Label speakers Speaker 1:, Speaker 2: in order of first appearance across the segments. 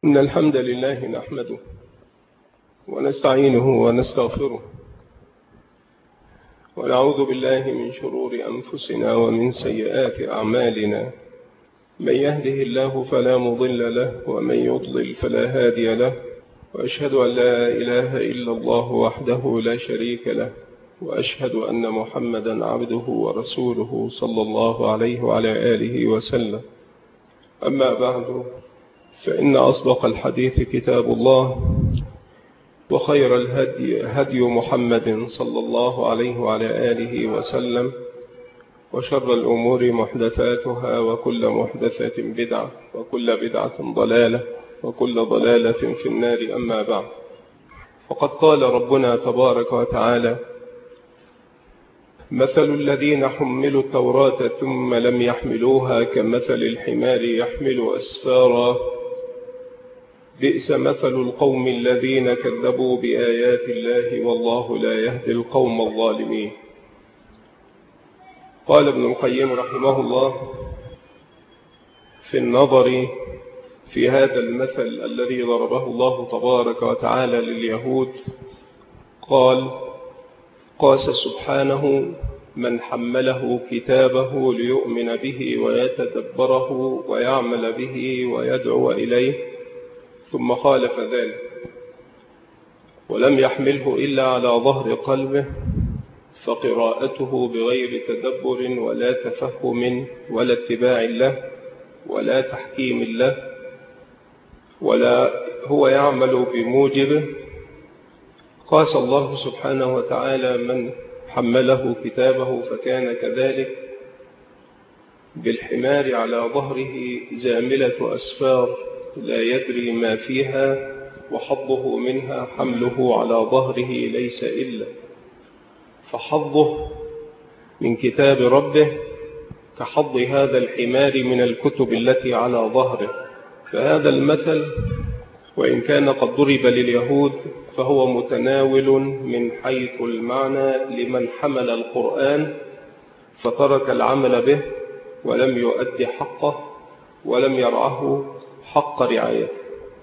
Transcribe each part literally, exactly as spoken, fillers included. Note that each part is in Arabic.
Speaker 1: إن الحمد لله نحمده ونستعينه ونستغفره ونعوذ بالله من شرور أنفسنا ومن سيئات أعمالنا. من يهده الله فلا مضل له ومن يضلل فلا هادي له، وأشهد أن لا إله إلا الله وحده لا شريك له، وأشهد أن محمدا عبده ورسوله صلى الله عليه وعلى آله وسلم. أما بعد، فإن أصدق الحديث كتاب الله، وخير الهدي هدي محمد صلى الله عليه وعلى آله وسلم، وشر الأمور محدثاتها، وكل محدثة بدعة، وكل بدعة ضلالة، وكل ضلالة في النار. أما بعد، فقد قال ربنا تبارك وتعالى: مثل الذين حملوا التوراة ثم لم يحملوها كمثل الحمار يحمل أسفارا، بئس مثل القوم الذين كذبوا بآيات الله والله لا يهدي القوم الظالمين. قال ابن القيم رحمه الله في النظر في هذا المثل الذي ضربه الله تبارك وتعالى لليهود، قال: قاس سبحانه من حمله كتابه ليؤمن به ويتدبره ويعمل به ويدعو إليه، ثم خالف ذلك ولم يحمله إلا على ظهر قلبه، فقراءته بغير تدبر ولا تفهم ولا اتباع له ولا تحكيم له، ولا هو يعمل بموجبه. قاس الله سبحانه وتعالى من حمله كتابه فكان كذلك بالحمار على ظهره زاملة أسفار لا يدري ما فيها، وحظه منها حمله على ظهره ليس إلا، فحظه من كتاب ربه كحظ هذا الحمار من الكتب التي على ظهره. فهذا المثل وإن كان قد ضرب لليهود فهو متناول من حيث المعنى لمن حمل القرآن فترك العمل به ولم يؤدي حقه ولم يرعه حق رعايته.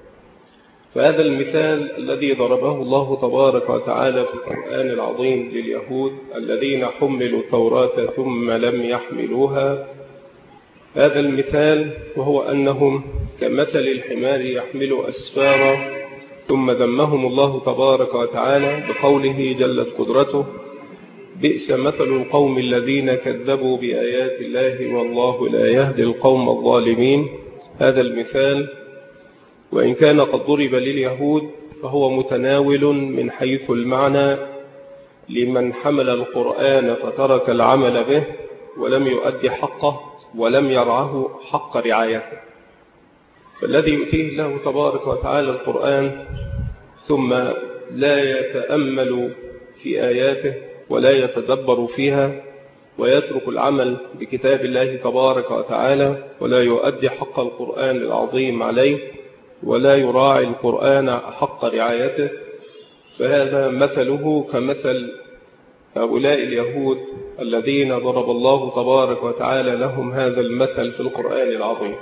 Speaker 1: فهذا المثال الذي ضربه الله تبارك وتعالى في القرآن العظيم لليهود الذين حملوا التوراة ثم لم يحملوها، هذا المثال وهو أنهم كمثل الحمار يحمل أسفارا، ثم ذمهم الله تبارك وتعالى بقوله جلت قدرته: بئس مثل القوم الذين كذبوا بآيات الله والله لا يهدي القوم الظالمين. هذا المثال وإن كان قد ضرب لليهود فهو متناول من حيث المعنى لمن حمل القرآن فترك العمل به ولم يؤدي حقه ولم يرعه حق رعايته. فالذي يؤتيه الله تبارك وتعالى القرآن ثم لا يتأمل في آياته ولا يتدبر فيها ويترك العمل بكتاب الله تبارك وتعالى ولا يؤدي حق القرآن العظيم عليه ولا يراعي القرآن حق رعايته، فهذا مثله كمثل هؤلاء اليهود الذين ضرب الله تبارك وتعالى لهم هذا المثل في القرآن العظيم.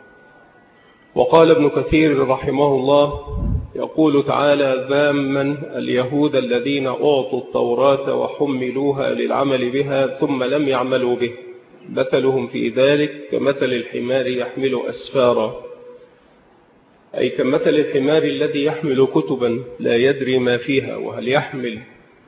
Speaker 1: وقال ابن كثير رحمه الله يقول تعالى ذاما اليهود الذين أعطوا التوراة وحملوها للعمل بها ثم لم يعملوا به، مثلهم في ذلك كمثل الحمار يحمل أسفارا، أي كمثل الحمار الذي يحمل كتبا لا يدري ما فيها. وهل يحمل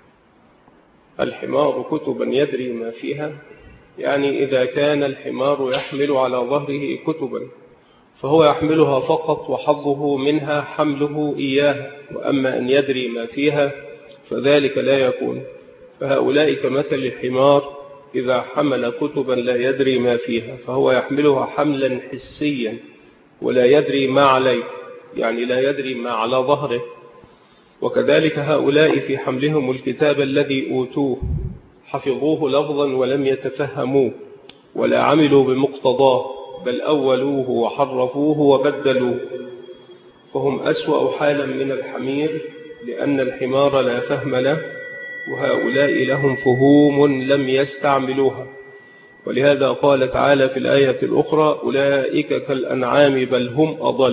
Speaker 1: الحمار كتبا يدري ما فيها؟ يعني إذا كان الحمار يحمل على ظهره كتبا فهو يحملها فقط وحظه منها حمله إياها، وأما أن يدري ما فيها فذلك لا يكون. فهؤلاء كمثل الحمار إذا حمل كتبا لا يدري ما فيها فهو يحملها حملا حسيا ولا يدري ما عليه، يعني لا يدري ما على ظهره. وكذلك هؤلاء في حملهم الكتاب الذي أوتوه حفظوه لفظا ولم يتفهموه ولا عملوا بمقتضاه، بل أولوه وحرفوه وبدلوه، فهم أسوأ حالا من الحمير، لأن الحمار لا فهم له وهؤلاء لهم فهوم لم يستعملوها. ولهذا قال تعالى في الآية الأخرى: أولئك كالأنعام بل هم أضل.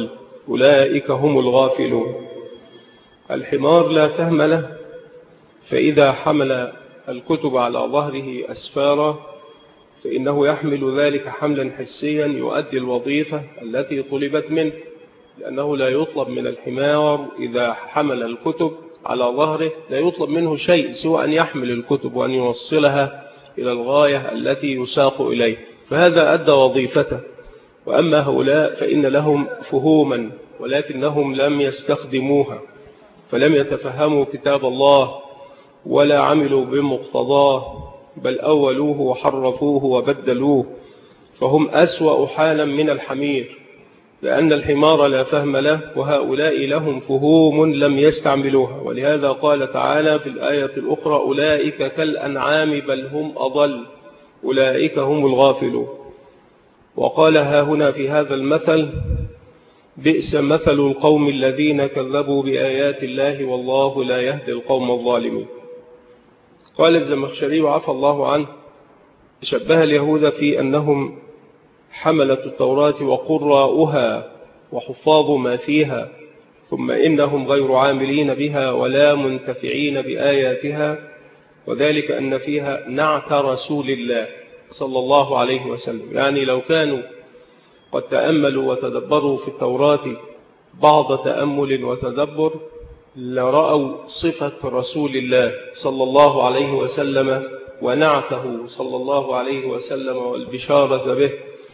Speaker 1: أولئك هم الغافلون. الحمار لا فهم له، فإذا حمل الكتب على ظهره أسفارا فإنه يحمل ذلك حملا حسيا يؤدي الوظيفة التي طلبت منه، لأنه لا يطلب من الحمار إذا حمل الكتب على ظهره لا يطلب منه شيء سوى أن يحمل الكتب وأن يوصلها إلى الغاية التي يساق إليه، فهذا أدى وظيفته. وأما هؤلاء فإن لهم فهوما ولكنهم لم يستخدموها، فلم يتفهموا كتاب الله ولا عملوا بمقتضاه، بل أولوه وحرفوه وبدلوه، فهم أسوأ حالا من الحمير، لأن الحمار لا فهم له، وهؤلاء لهم فهوم لم يستعملوها. ولهذا قال تعالى في الآية الأخرى أولئك كالأنعام بل هم أضل أولئك هم الغافلون. وقال ها هنا في هذا المثل بئس مثل القوم الذين كذبوا بآيات الله والله لا يهدي القوم الظالمين. قال الزمخشري عفى الله عنه شبه اليهود في أنهم حملة التوراة وقراؤها وحفاظ ما فيها، ثم إنهم غير عاملين بها ولا منتفعين بآياتها، وذلك أن فيها نعت رسول الله صلى الله عليه وسلم. يعني لو كانوا قد تأملوا وتدبروا في التوراة بعض تأمل وتدبر لرأوا صفة رسول الله صلى الله عليه وسلم ونعته صلى الله عليه وسلم والبشارة به،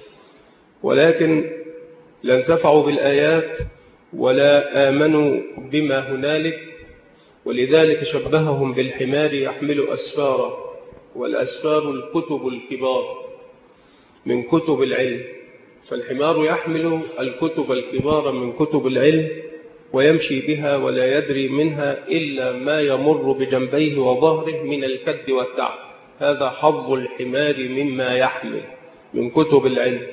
Speaker 1: ولكن لا انتفعوا بالآيات ولا آمنوا بما هنالك، ولذلك شبههم بالحمار يحمل أسفارا، والأسفار الكتب الكبار من كتب العلم، فالحمار يحمل الكتب الكبار من كتب العلم ويمشي بها ولا يدري منها إلا ما يمر بجنبيه وظهره من الكد والتعب، هذا حظ الحمار مما يحمل من كتب العلم.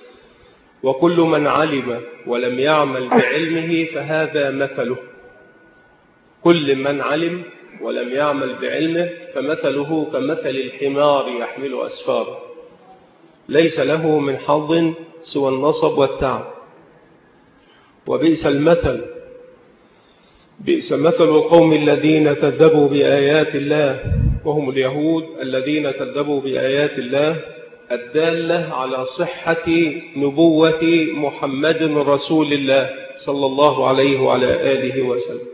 Speaker 1: وكل من علم ولم يعمل بعلمه فهذا مثله، كل من علم ولم يعمل بعلمه فمثله كمثل الحمار يحمل أسفاره، ليس له من حظ سوى النصب والتعب. وبئس المثل بئس مثل القوم الذين كذبوا بآيات الله، وهم اليهود الذين كذبوا بآيات الله الدالة على صحة نبوة محمد رسول الله صلى الله عليه وعلى آله وسلم.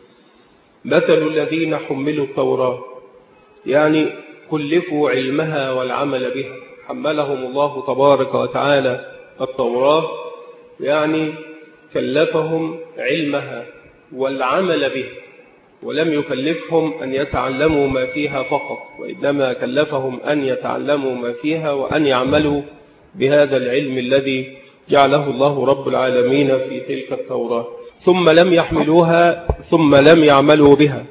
Speaker 1: مثل الذين حملوا التوراة يعني كلفوا علمها والعمل بها، حملهم الله تبارك وتعالى التوراة، يعني كلفهم علمها والعمل به، ولم يكلفهم أن يتعلموا ما فيها فقط، وإنما كلفهم أن يتعلموا ما فيها وأن يعملوا بهذا العلم الذي جعله الله رب العالمين في تلك التوراة. ثم لم يحملوها ثم لم يعملوا بها،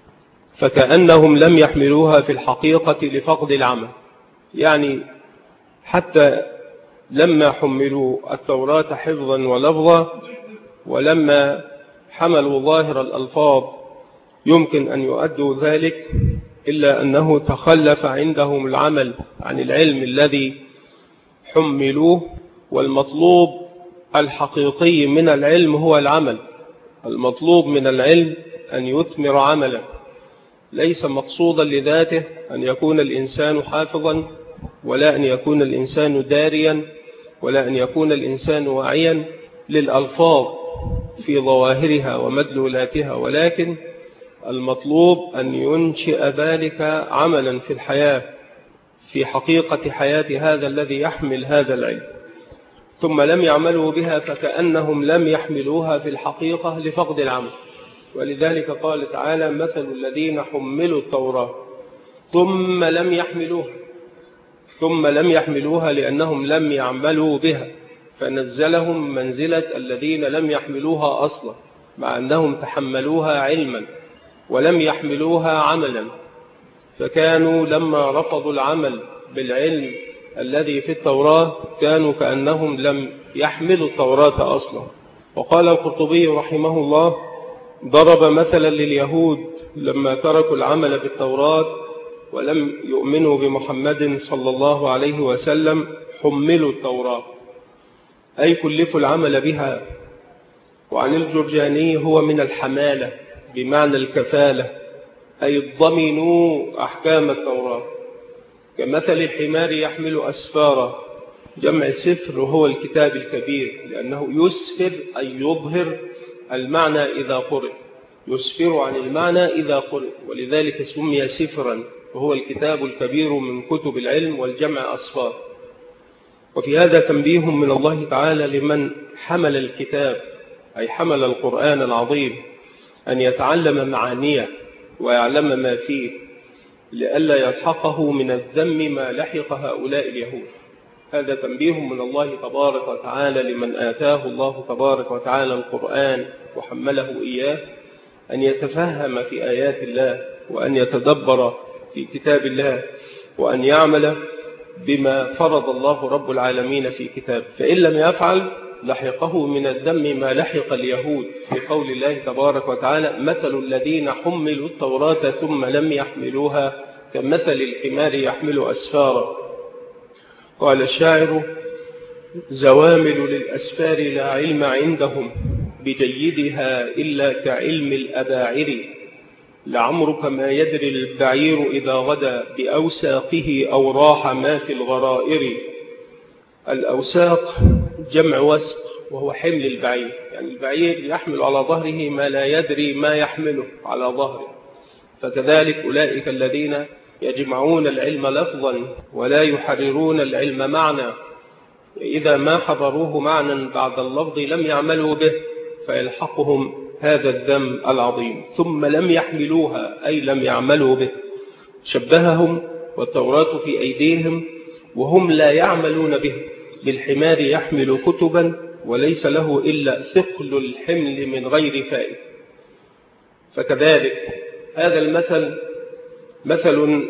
Speaker 1: فكأنهم لم يحملوها في الحقيقة لفقد العمل. يعني حتى لما حملوا التوراة حفظا ولفظا ولما حملوا ظاهر الألفاظ يمكن أن يؤدوا ذلك، إلا أنه تخلف عندهم العمل عن العلم الذي حملوه، والمطلوب الحقيقي من العلم هو العمل. المطلوب من العلم أن يثمر عملا، ليس مقصودا لذاته أن يكون الإنسان حافظا، ولا أن يكون الإنسان داريا، ولا أن يكون الإنسان واعيا للألفاظ في ظواهرها ومدلولاتها، ولكن المطلوب أن ينشئ ذلك عملا في الحياة، في حقيقة حياة هذا الذي يحمل هذا العلم. ثم لم يعملوا بها فكأنهم لم يحملوها في الحقيقة لفقد العمل. ولذلك قال تعالى مثل الذين حملوا التوراة ثم لم يحملوها، ثم لم يحملوها لأنهم لم يعملوا بها، فنزلهم منزلة الذين لم يحملوها أصلا، مع أنهم تحملوها علما ولم يحملوها عملا، فكانوا لما رفضوا العمل بالعلم الذي في التوراة كانوا كأنهم لم يحملوا التوراة أصلا. وقال القرطبي رحمه الله ضرب مثلا لليهود لما تركوا العمل بالتوراة ولم يؤمنوا بمحمد صلى الله عليه وسلم حملوا التوراة، أي كلفوا العمل بها وعن الجرجاني هو من الحمالة بمعنى الكفالة، أي ضمنوا أحكام التوراة، كمثل الحمار يحمل أسفارا، جمع سفر وهو الكتاب الكبير، لأنه يسفر أي يظهر المعنى إذا قرئ، يسفر عن المعنى إذا قرئ، ولذلك سمي سفرا، وهو الكتاب الكبير من كتب العلم، والجمع أسفار. وفي هذا تنبيه من الله تعالى لمن حمل الكتاب، أي حمل القرآن العظيم، أن يتعلم معانيه ويعلم ما فيه، لئلا يلحقه من الذم ما لحق هؤلاء اليهود. هذا تنبيه من الله تبارك وتعالى لمن آتاه الله تبارك وتعالى القرآن وحمله إياه، أن يتفهم في آيات الله، وأن يتدبر في كتاب الله، وأن يعمل بما فرض الله رب العالمين في كتاب. فإن لم يفعل لحقه من الذم ما لحق اليهود في قول الله تبارك وتعالى: مثل الذين حملوا التوراة ثم لم يحملوها كمثل الحمار يحمل أسفارا. قال الشاعر: زوامل للأسفار لا علم عندهم بجيدها إلا كعلم الأباعر، لعمرك ما يدري البعير إذا غدا بأوساقه أو راح ما في الغرائر. الأوساق جمع وسق، وهو حمل البعير، يعني البعير يحمل على ظهره ما لا يدري ما يحمله على ظهره. فكذلك أولئك الذين يجمعون العلم لفظا ولا يحررون العلم معنى، إذا ما حضروه معنى بعد اللفظ لم يعملوا به، فيلحقهم هذا الذم العظيم. ثم لم يحملوها أي لم يعملوا به، شبههم والتوراة في أيديهم وهم لا يعملون به، بالحمار يحمل كتبا وليس له إلا ثقل الحمل من غير فائدة. فكذلك هذا المثل مثل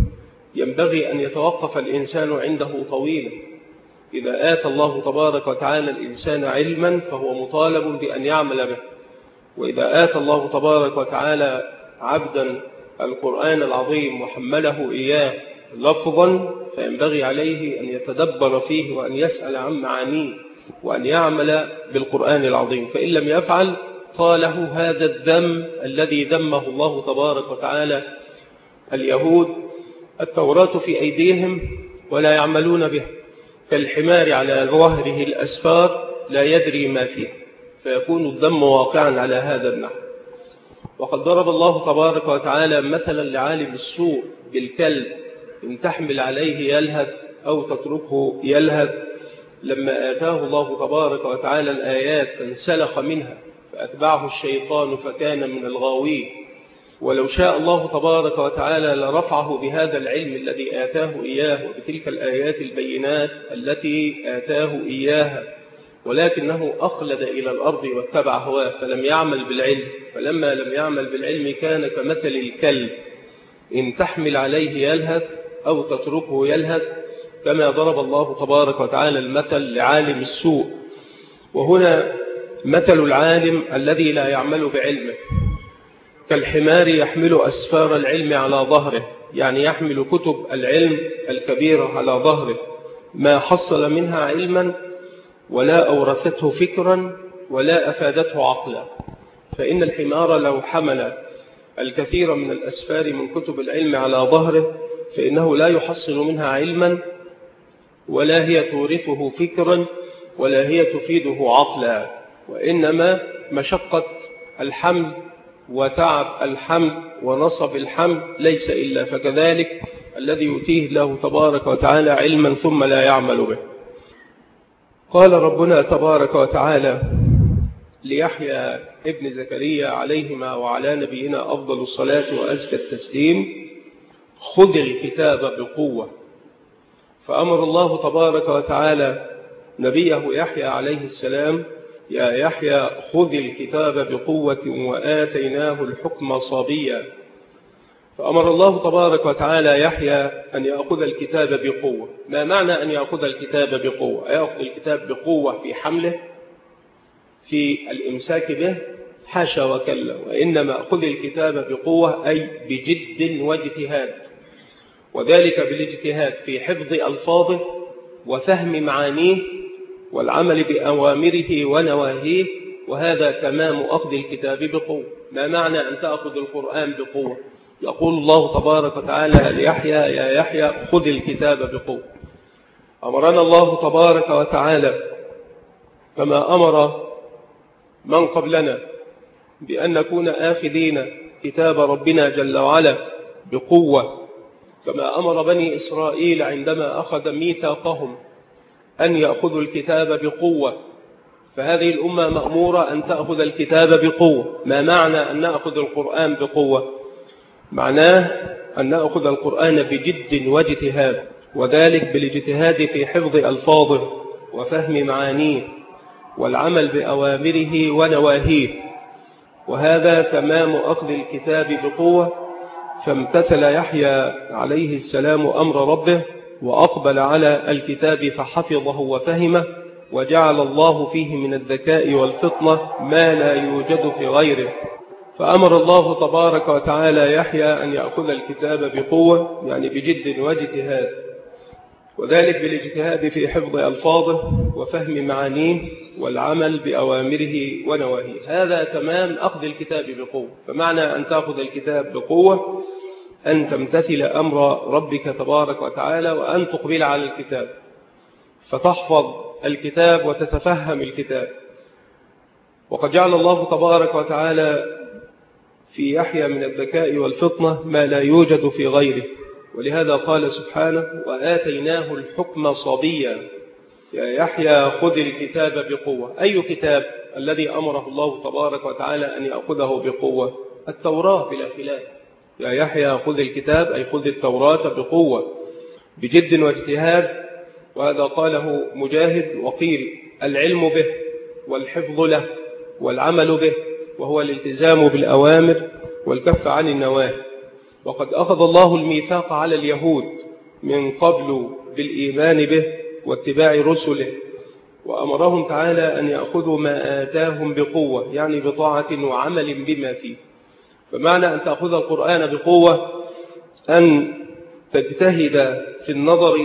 Speaker 1: ينبغي أن يتوقف الإنسان عنده طويلا. إذا آتى الله تبارك وتعالى الإنسان علما فهو مطالب بأن يعمل به، وإذا آتى الله تبارك وتعالى عبدا القرآن العظيم وحمله إياه لفظا فينبغي عليه أن يتدبر فيه وأن يسأل عن معانيه وأن يعمل بالقرآن العظيم. فإن لم يفعل طاله هذا الذم الذي ذمه الله تبارك وتعالى اليهود: التوراة في أيديهم ولا يعملون به، كالحمار على ظهره الأسفار لا يدري ما فيه، فيكون الذم واقعا على هذا النحو. وقد ضرب الله تبارك وتعالى مثلا لعالم السوء بالكلب، إن تحمل عليه يلهث أو تتركه يلهث، لما آتاه الله تبارك وتعالى الآيات فانسلخ منها فأتبعه الشيطان فكان من الغاوين. ولو شاء الله تبارك وتعالى لرفعه بهذا العلم الذي آتاه إياه وبتلك الآيات البينات التي آتاه إياها، ولكنه أخلد إلى الأرض واتبع هواه فلم يعمل بالعلم. فلما لم يعمل بالعلم كان كمثل الكلب، إن تحمل عليه يلهث أو تتركه يلهث، كما ضرب الله تبارك وتعالى المثل لعالم السوء. وهنا مثل العالم الذي لا يعمل بعلمه، كالحمار يحمل أسفار العلم على ظهره، يعني يحمل كتب العلم الكبيرة على ظهره، ما حصل منها علما ولا أورثته فكرا ولا أفادته عقلا. فإن الحمار لو حمل الكثير من الأسفار من كتب العلم على ظهره فإنه لا يحصل منها علما، ولا هي تورثه فكرا، ولا هي تفيده عقلا، وإنما مشقة الحمل وتعب الحمل ونصب الحمل ليس إلا. فكذلك الذي يؤتيه الله تبارك وتعالى علما ثم لا يعمل به. قال ربنا تبارك وتعالى ليحيى ابن زكريا عليهما وعلى نبينا أفضل الصلاة وأزكى التسليم: خذ الكتاب بقوة. فأمر الله تبارك وتعالى نبيه يحيى عليه السلام: يا يحيى خذ الكتاب بقوة وآتيناه الحكم صبيا. فأمر الله تبارك وتعالى يحيى أن يأخذ الكتاب بقوة. ما معنى أن يأخذ الكتاب بقوة؟ يأخذ الكتاب بقوة في حمله، في الإمساك به؟ حاشا وكلا، وإنما أخذ الكتاب بقوة أي بجد واجتهاد، وذلك بالاجتهاد في حفظ ألفاظه وفهم معانيه والعمل بأوامره ونواهيه وهذا تمام أخذ الكتاب بقوة. ما معنى أن تأخذ القرآن بقوة؟ يقول الله تبارك وتعالى ليحيى يا يحيى خذ الكتاب بقوة. أمرنا الله تبارك وتعالى كما أمر من قبلنا بأن نكون آخذين كتاب ربنا جل وعلا بقوة، كما أمر بني إسرائيل عندما أخذ ميثاقهم أن يأخذوا الكتاب بقوة، فهذه الأمة مأمورة أن تأخذ الكتاب بقوة. ما معنى أن نأخذ القرآن بقوة؟ معناه أن نأخذ القرآن بجد واجتهاد، وذلك بالاجتهاد في حفظ ألفاظه وفهم معانيه والعمل بأوامره ونواهيه، وهذا تمام أخذ الكتاب بقوة. فامتثل يحيى عليه السلام أمر ربه وأقبل على الكتاب فحفظه وفهمه، وجعل الله فيه من الذكاء والفطنة ما لا يوجد في غيره. فأمر الله تبارك وتعالى يحيى أن يأخذ الكتاب بقوة، يعني بجد واجتهاد، وذلك بالاجتهاد في حفظ ألفاظه وفهم معانيه والعمل بأوامره ونواهيه. هذا تمام أخذ الكتاب بقوة. فمعنى أن تأخذ الكتاب بقوة أن تمتثل أمر ربك تبارك وتعالى، وأن تقبل على الكتاب فتحفظ الكتاب وتتفهم الكتاب. وقد جعل الله تبارك وتعالى في يحيى من الذكاء والفطنة ما لا يوجد في غيره، ولهذا قال سبحانه وآتيناه الحكم صبيا يا يحيى خذ الكتاب بقوة. أي كتاب؟ الذي أمره الله تبارك وتعالى أن يأخذه بقوة، التوراة بلا خلاف. يا يحيى خذ الكتاب أي خذ التوراة بقوة بجد واجتهاد، وهذا قاله مجاهد. وقيل العلم به والحفظ له والعمل به، وهو الالتزام بالأوامر والكف عن النواهي. وقد أخذ الله الميثاق على اليهود من قبل بالإيمان به واتباع رسله، وأمرهم تعالى أن يأخذوا ما آتاهم بقوة، يعني بطاعة وعمل بما فيه. فمعنى أن تأخذ القرآن بقوة أن تجتهد في النظر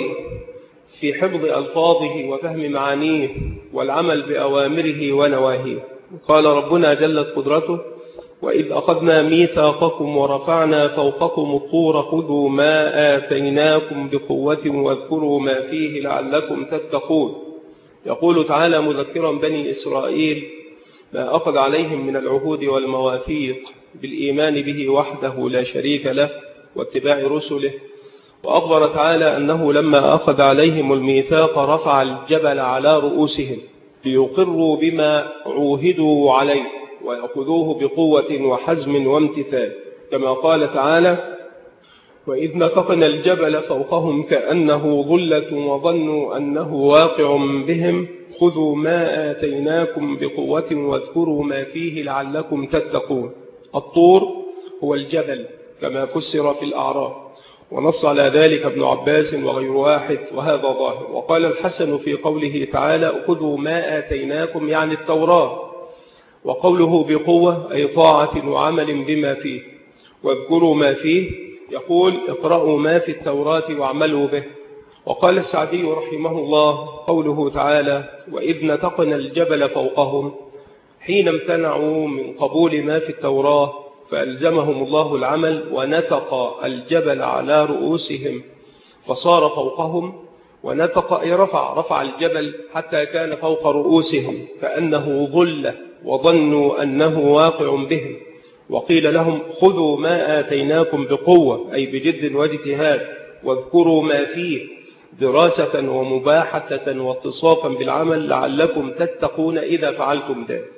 Speaker 1: في حفظ ألفاظه وفهم معانيه والعمل بأوامره ونواهيه. قال ربنا جلت قدرته وإذ أخذنا ميثاقكم ورفعنا فوقكم الطور خذوا ما آتيناكم بقوة واذكروا ما فيه لعلكم تتقون. يقول تعالى مذكرا بني إسرائيل ما أخذ عليهم من العهود والمواثيق بالإيمان به وحده لا شريك له واتباع رسله. وأخبر تعالى أنه لما أخذ عليهم الميثاق رفع الجبل على رؤوسهم ليقروا بما عوهدوا عليه ويأخذوه بقوة وحزم وامتثال، كما قال تعالى وإذ نتقنا الجبل فوقهم كأنه ظلة وظنوا أنه واقع بهم خذوا ما آتيناكم بقوة واذكروا ما فيه لعلكم تتقون. الطور هو الجبل كما فسر في الأعراف، ونص على ذلك ابن عباس وغير واحد، وهذا ظاهر. وقال الحسن في قوله تعالى خذوا ما آتيناكم يعني التوراة، وقوله بقوة أي طاعة وعمل بما فيه، واذكروا ما فيه يقول اقرأوا ما في التوراة واعملوا به. وقال السعدي رحمه الله قوله تعالى وإذ نتقنا الجبل فوقهم حين امتنعوا من قبول ما في التوراة فألزمهم الله العمل ونتق الجبل على رؤوسهم فصار فوقهم. ونتق أي رفع رفع الجبل حتى كان فوق رؤوسهم كأنه ظلة وظنوا أنه واقع بهم. وقيل لهم خذوا ما آتيناكم بقوة أي بجد واجتهاد واذكروا ما فيه دراسة ومباحثة واتصافا بالعمل لعلكم تتقون إذا فعلتم ذلك.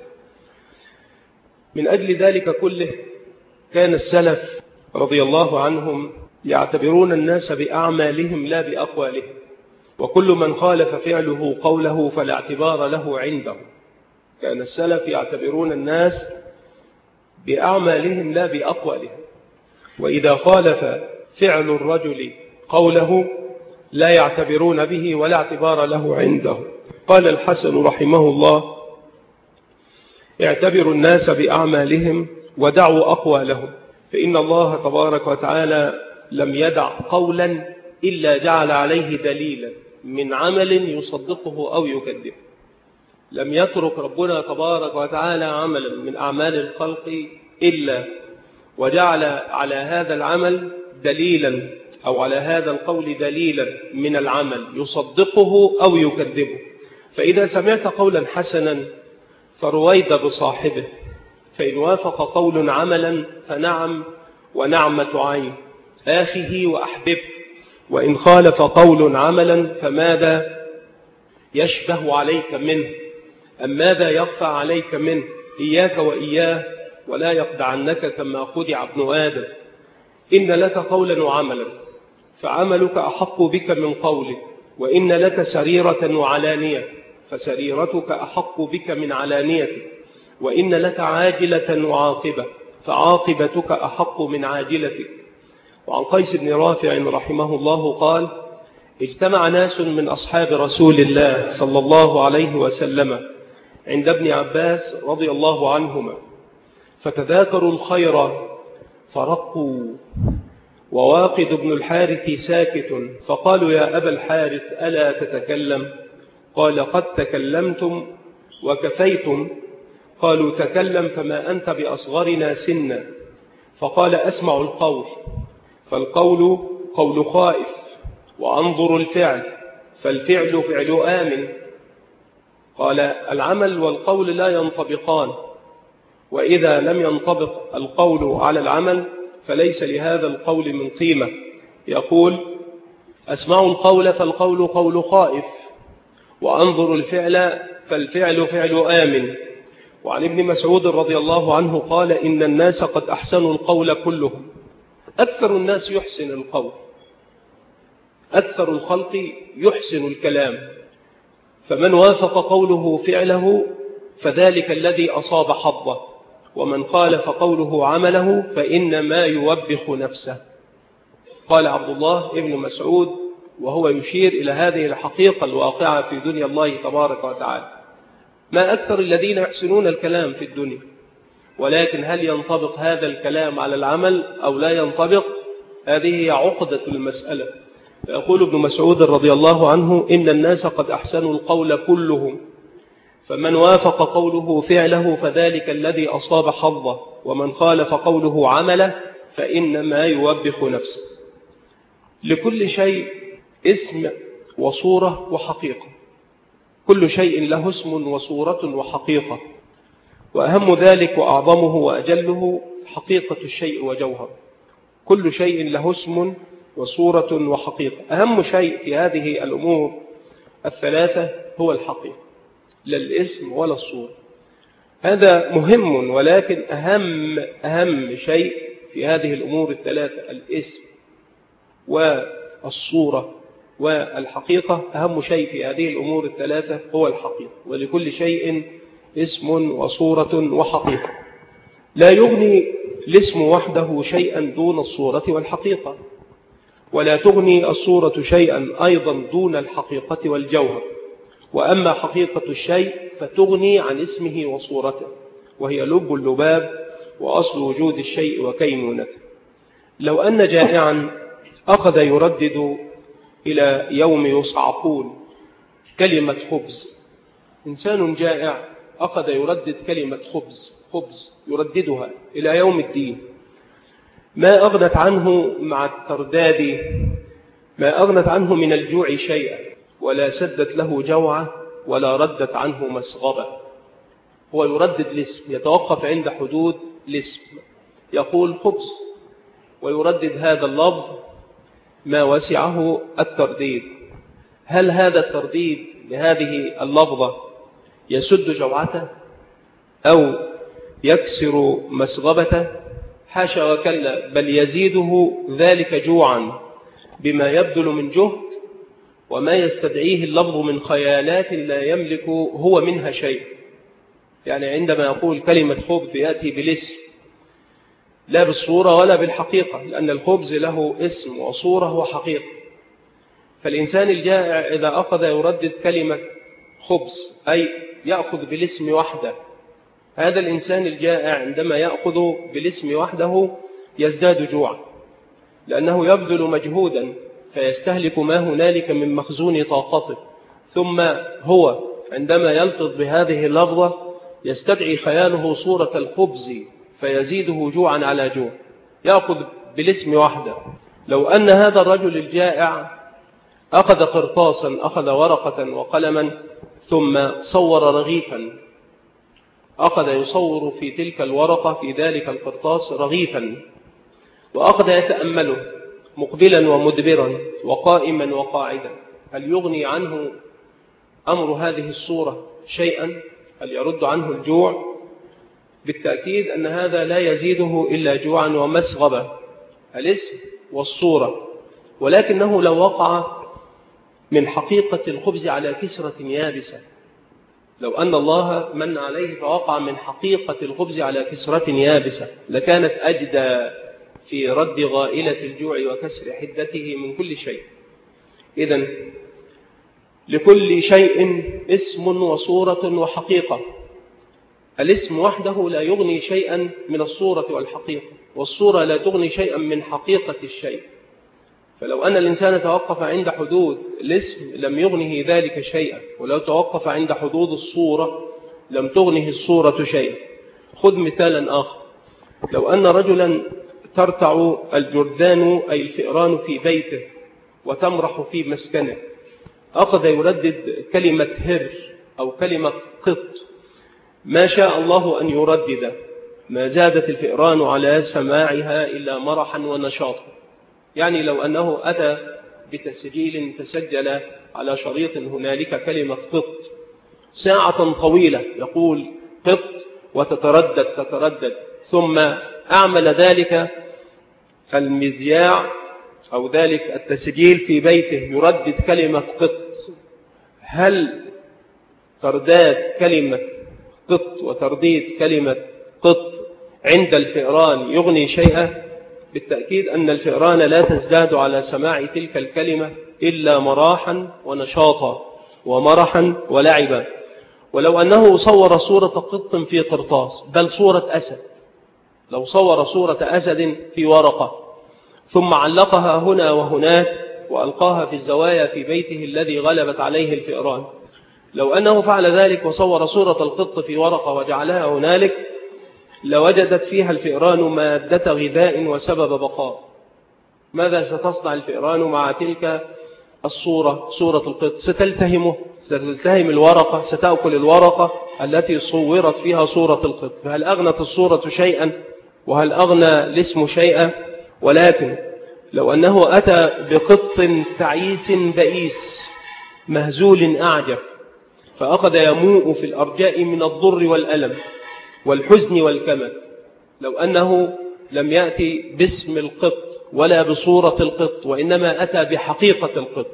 Speaker 1: من أجل ذلك كله كان السلف رضي الله عنهم يعتبرون الناس بأعمالهم لا بأقوالهم، وكل من خالف فعله قوله فلا اعتبار له عنده. كان السلف يعتبرون الناس بأعمالهم لا بأقوالهم، وإذا خالف فعل الرجل قوله لا يعتبرون به ولا اعتبار له عنده. قال الحسن رحمه الله اعتبروا الناس بأعمالهم ودعوا أقوالهم، فإن الله تبارك وتعالى لم يدع قولا إلا جعل عليه دليلا من عمل يصدقه أو يكذبه. لم يترك ربنا تبارك وتعالى عملا من أعمال الخلق إلا وجعل على هذا العمل دليلا أو على هذا القول دليلا من العمل يصدقه أو يكذبه. فإذا سمعت قولا حسنا فرويد بصاحبه، فإن وافق قول عملا فنعم ونعمة عين آخه وأحبب، وإن خالف قول عملا فماذا يشبه عليك منه أم ماذا يخفى عليك منه؟ إياك وإياه ولا يخدعنك كما خدع ابن آدم. إن لك قولا وعملا فعملك أحق بك من قولك، وإن لك سريرة وعلانية فسريرتك أحق بك من علانيتك، وإن لك عاجلة وعاقبة فعاقبتك أحق من عاجلتك. وعن قيس بن رافع رحمه الله قال: اجتمع ناس من أصحاب رسول الله صلى الله عليه وسلم عند ابن عباس رضي الله عنهما فتذاكروا الخير فرقوا، وواقد بن الحارث ساكت، فقالوا: يا أبا الحارث ألا تتكلم؟ قال: قد تكلمتم وكفيتم. قالوا: تكلم فما أنت بأصغرنا سنا. فقال: أسمع القول، فالقول قول خائف، وأنظر الفعل، فالفعل فعل آمن. قال: العمل والقول لا ينطبقان، وإذا لم ينطبق القول على العمل فليس لهذا القول من قيمة. يقول: أسمع القول فالقول قول خائف، وأنظر الفعل فالفعل فعل آمن. وعن ابن مسعود رضي الله عنه قال: إن الناس قد أحسنوا القول كلهم. أكثر الناس يحسن القول، أكثر الخلق يحسن الكلام، فمن وافق قوله فعله فذلك الذي أصاب حظه، ومن خالف قوله عمله فإنما يوبخ نفسه. قال عبد الله ابن مسعود وهو يشير إلى هذه الحقيقة الواقعة في دنيا الله تبارك وتعالى: ما أكثر الذين يحسنون الكلام في الدنيا، ولكن هل ينطبق هذا الكلام على العمل أو لا ينطبق؟ هذه هي عقدة المسألة. فيقول ابن مسعود رضي الله عنه: إن الناس قد أحسنوا القول كلهم، فمن وافق قوله فعله فذلك الذي أصاب حظه، ومن خالف قوله عمله فإنما يوبخ نفسه. لكل شيء اسم وصورة وحقيقة، كل شيء له اسم وصورة وحقيقة، وأهم ذلك وأعظمه وأجله حقيقة الشيء وجوهر. كل شيء له اسم وصورة وحقيقة. أهم شيء في هذه الأمور الثلاثة هو الحقيقة، لا الاسم ولا الصورة. هذا مهم، ولكن أهم أهم شيء في هذه الأمور الثلاثة الاسم والصورة والحقيقة. أهم شيء في هذه الأمور الثلاثة هو الحقيقة، ولكل شيء اسم وصورة وحقيقة. لا يغني الاسم وحده شيئا دون الصورة والحقيقة، ولا تغني الصورة شيئا أيضا دون الحقيقة والجوهر. وأما حقيقة الشيء فتغني عن اسمه وصورته، وهي لب اللباب وأصل وجود الشيء وكينونته. لو أن جائعا أخذ يردد إلى يوم يصعقون كلمة خبز، إنسان جائع أخذ يردد كلمة خبز خبز يرددها إلى يوم الدين، ما أغنت عنه مع الترداد، ما أغنت عنه من الجوع شيئا، ولا سدت له جوعة، ولا ردت عنه مسغبة. هو يردد الاسم، يتوقف عند حدود الاسم، يقول خبز ويردد هذا اللفظ ما وسعه الترديد. هل هذا الترديد لهذه اللفظة يسد جوعته أو يكسر مسغبته؟ حاشا وكلا، بل يزيده ذلك جوعا بما يبذل من جهد وما يستدعيه اللفظ من خيالات لا يملك هو منها شيء. يعني عندما يقول كلمة خبز يأتي بالاسم لا بالصورة ولا بالحقيقة، لأن الخبز له اسم وصورة وحقيقة. فالإنسان الجائع إذا أخذ يردد كلمة خبز أي يأخذ بالاسم وحده، هذا الإنسان الجائع عندما يأخذ بالاسم وحده يزداد جوعا، لأنه يبذل مجهودا فيستهلك ما هنالك من مخزون طاقته، ثم هو عندما يلفظ بهذه اللفظة يستدعي خياله صورة الخبز فيزيده جوعا على جوع، يأخذ بالاسم وحده. لو أن هذا الرجل الجائع أخذ قرطاسا، أخذ ورقة وقلما ثم صور رغيفا، أخذ يصور في تلك الورقة في ذلك القرطاس رغيفا، وأخذ يتأمله مقبلا ومدبرا وقائما وقاعدا، هل يغني عنه أمر هذه الصورة شيئا؟ هل يرد عنه الجوع؟ بالتأكيد أن هذا لا يزيده إلا جوعا ومسغبة، الاسم والصورة. ولكنه لو وقع من حقيقة الخبز على كسرة يابسة، لو أن الله من عليه فوقع من حقيقة الخبز على كسرة يابسة لكانت أجدى في رد غائلة الجوع وكسر حدته من كل شيء. إذن لكل شيء اسم وصورة وحقيقة. الاسم وحده لا يغني شيئا من الصورة والحقيقة، والصورة لا تغني شيئا من حقيقة الشيء. فلو أن الإنسان توقف عند حدود الاسم لم يغنه ذلك شيئا، ولو توقف عند حدود الصورة لم تغنه الصورة شيئا. خذ مثالا آخر، لو أن رجلا ترتع الجرذان أي الفئران في بيته وتمرح في مسكنه، أخذ يردد كلمة هر أو كلمة قط، ما شاء الله أن يردد، ما زادت الفئران على سماعها إلا مرحا ونشاطا. يعني لو أنه أتى بتسجيل فسجل على شريط هنالك كلمة قط ساعة طويلة يقول قط وتتردد تتردد، ثم أعمل ذلك المذياع أو ذلك التسجيل في بيته يردد كلمة قط، هل ترداد كلمة قط وترديد كلمة قط عند الفئران يغني شيئا؟ بالتأكيد أن الفئران لا تزداد على سماع تلك الكلمة إلا مراحا ونشاطا ومرحا ولعبا. ولو أنه صور صورة قط في قرطاس، بل صورة أسد، لو صور صورة أسد في ورقة ثم علقها هنا وهناك وألقاها في الزوايا في بيته الذي غلبت عليه الفئران، لو أنه فعل ذلك وصور صورة القط في ورقة وجعلها هنالك لوجدت فيها الفئران مادة غذاء وسبب بقاء. ماذا ستصنع الفئران مع تلك الصورة، صورة القط؟ ستلتهمه، ستلتهم الورقة، ستأكل الورقة التي صورت فيها صورة القط. فهل أغنت الصورة شيئا؟ وهل أغنى الاسم شيئا؟ ولكن لو أنه أتى بقط تعيس بئيس مهزول أعجب فأخذ يموء في الأرجاء من الضر والألم والحزن والكمد، لو أنه لم يأتي باسم القط ولا بصورة القط وإنما أتى بحقيقة القط،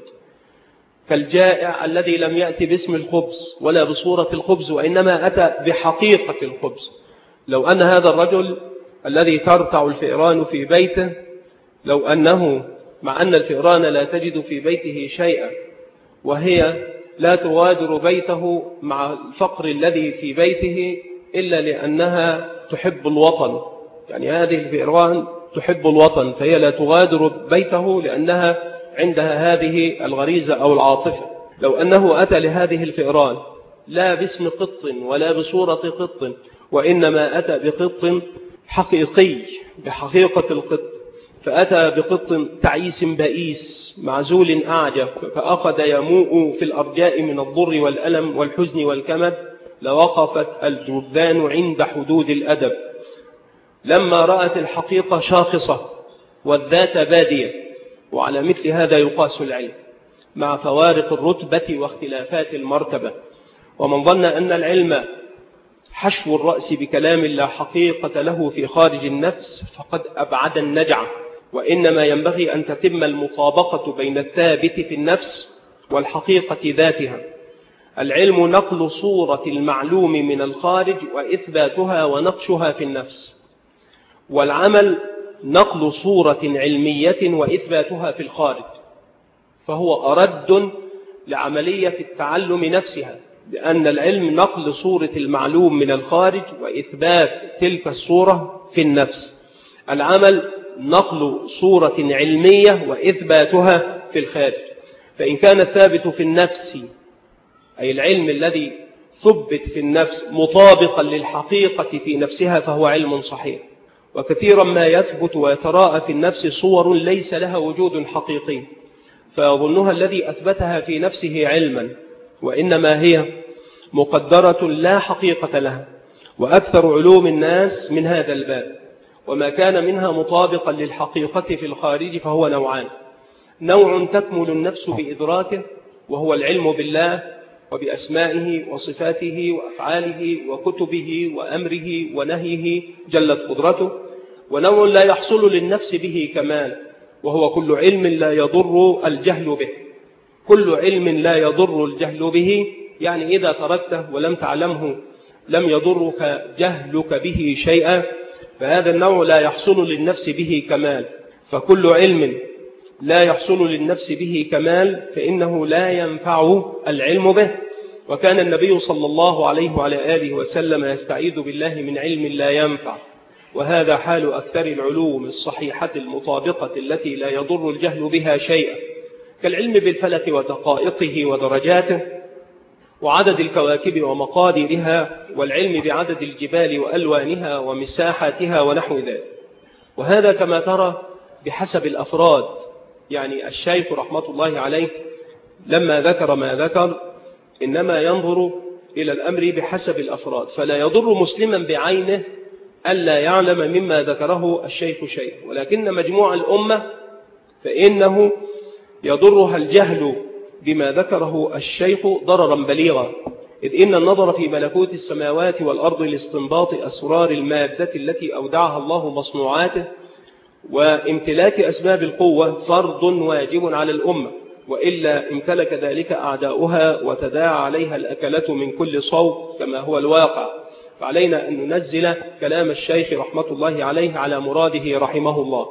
Speaker 1: كالجائع الذي لم يأتي باسم الخبز ولا بصورة الخبز وإنما أتى بحقيقة الخبز، لو أن هذا الرجل الذي ترتع الفئران في بيته، لو أنه مع أن الفئران لا تجد في بيته شيئا وهي لا تغادر بيته مع الفقر الذي في بيته إلا لأنها تحب الوطن، يعني هذه الفئران تحب الوطن فهي لا تغادر بيته لأنها عندها هذه الغريزة أو العاطفة. لو أنه أتى لهذه الفئران لا باسم قط ولا بصورة قط وإنما أتى بقط حقيقي بحقيقة القط، فأتى بقط تعيس بئيس معزول أعجب فأخذ يموء في الأرجاء من الضر والألم والحزن والكمد، لوقفت الجرذان عند حدود الأدب لما رأت الحقيقة شاخصة والذات بادية. وعلى مثل هذا يقاس العلم مع فوارق الرتبة واختلافات المرتبة. ومن ظن أن العلم حشو الرأس بكلام لا حقيقة له في خارج النفس فقد أبعد النجعة، وإنما ينبغي أن تتم المطابقة بين الثابت في النفس والحقيقة ذاتها. العلم نقل صورة المعلوم من الخارج وإثباتها ونقشها في النفس، والعمل نقل صورة علمية وإثباتها في الخارج، فهو أرد لعملية التعلم نفسها، لأن العلم نقل صورة المعلوم من الخارج وإثبات تلك الصورة في النفس، العمل نقل صورة علمية وإثباتها في الخارج. فإن كان الثابت في النفس أي العلم الذي ثبت في النفس مطابقا للحقيقة في نفسها فهو علم صحيح. وكثيرا ما يثبت ويتراءى في النفس صور ليس لها وجود حقيقي فيظنها الذي أثبتها في نفسه علما، وإنما هي مقدرة لا حقيقة لها. وأكثر علوم الناس من هذا الباب، وما كان منها مطابقا للحقيقة في الخارج فهو نوعان: نوع تكمل النفس بإدراكه وهو العلم بالله وبأسمائه وصفاته وأفعاله وكتبه وأمره ونهيه جلت قدرته، ونوع لا يحصل للنفس به كمال وهو كل علم لا يضر الجهل به. كل علم لا يضر الجهل به يعني إذا تركته ولم تعلمه لم يضرك جهلك به شيئا، فهذا النوع لا يحصل للنفس به كمال. فكل علم لا يحصل للنفس به كمال فإنه لا ينفع العلم به. وكان النبي صلى الله عليه وعلى آله وسلم يستعيذ بالله من علم لا ينفع، وهذا حال أكثر العلوم الصحيحة المطابقة التي لا يضر الجهل بها شيئا، كالعلم بالفلك ودقائقه ودرجاته وعدد الكواكب ومقاديرها، والعلم بعدد الجبال وألوانها ومساحاتها ونحو ذلك. وهذا كما ترى بحسب الأفراد، يعني الشيخ رحمة الله عليه لما ذكر ما ذكر إنما ينظر إلى الأمر بحسب الأفراد، فلا يضر مسلما بعينه ألا يعلم مما ذكره الشيخ شيء، ولكن مجموع الأمة فإنه يضرها الجهل بما ذكره الشيخ ضررا بليغا، إذ إن النظر في ملكوت السماوات والأرض لاستنباط أسرار المادة التي أودعها الله مصنوعاته وامتلاك أسباب القوة فرض واجب على الأمة، وإلا امتلك ذلك أعداؤها وتداعى عليها الأكلة من كل صوب كما هو الواقع. فعلينا أن ننزل كلام الشيخ رحمة الله عليه على مراده رحمه الله.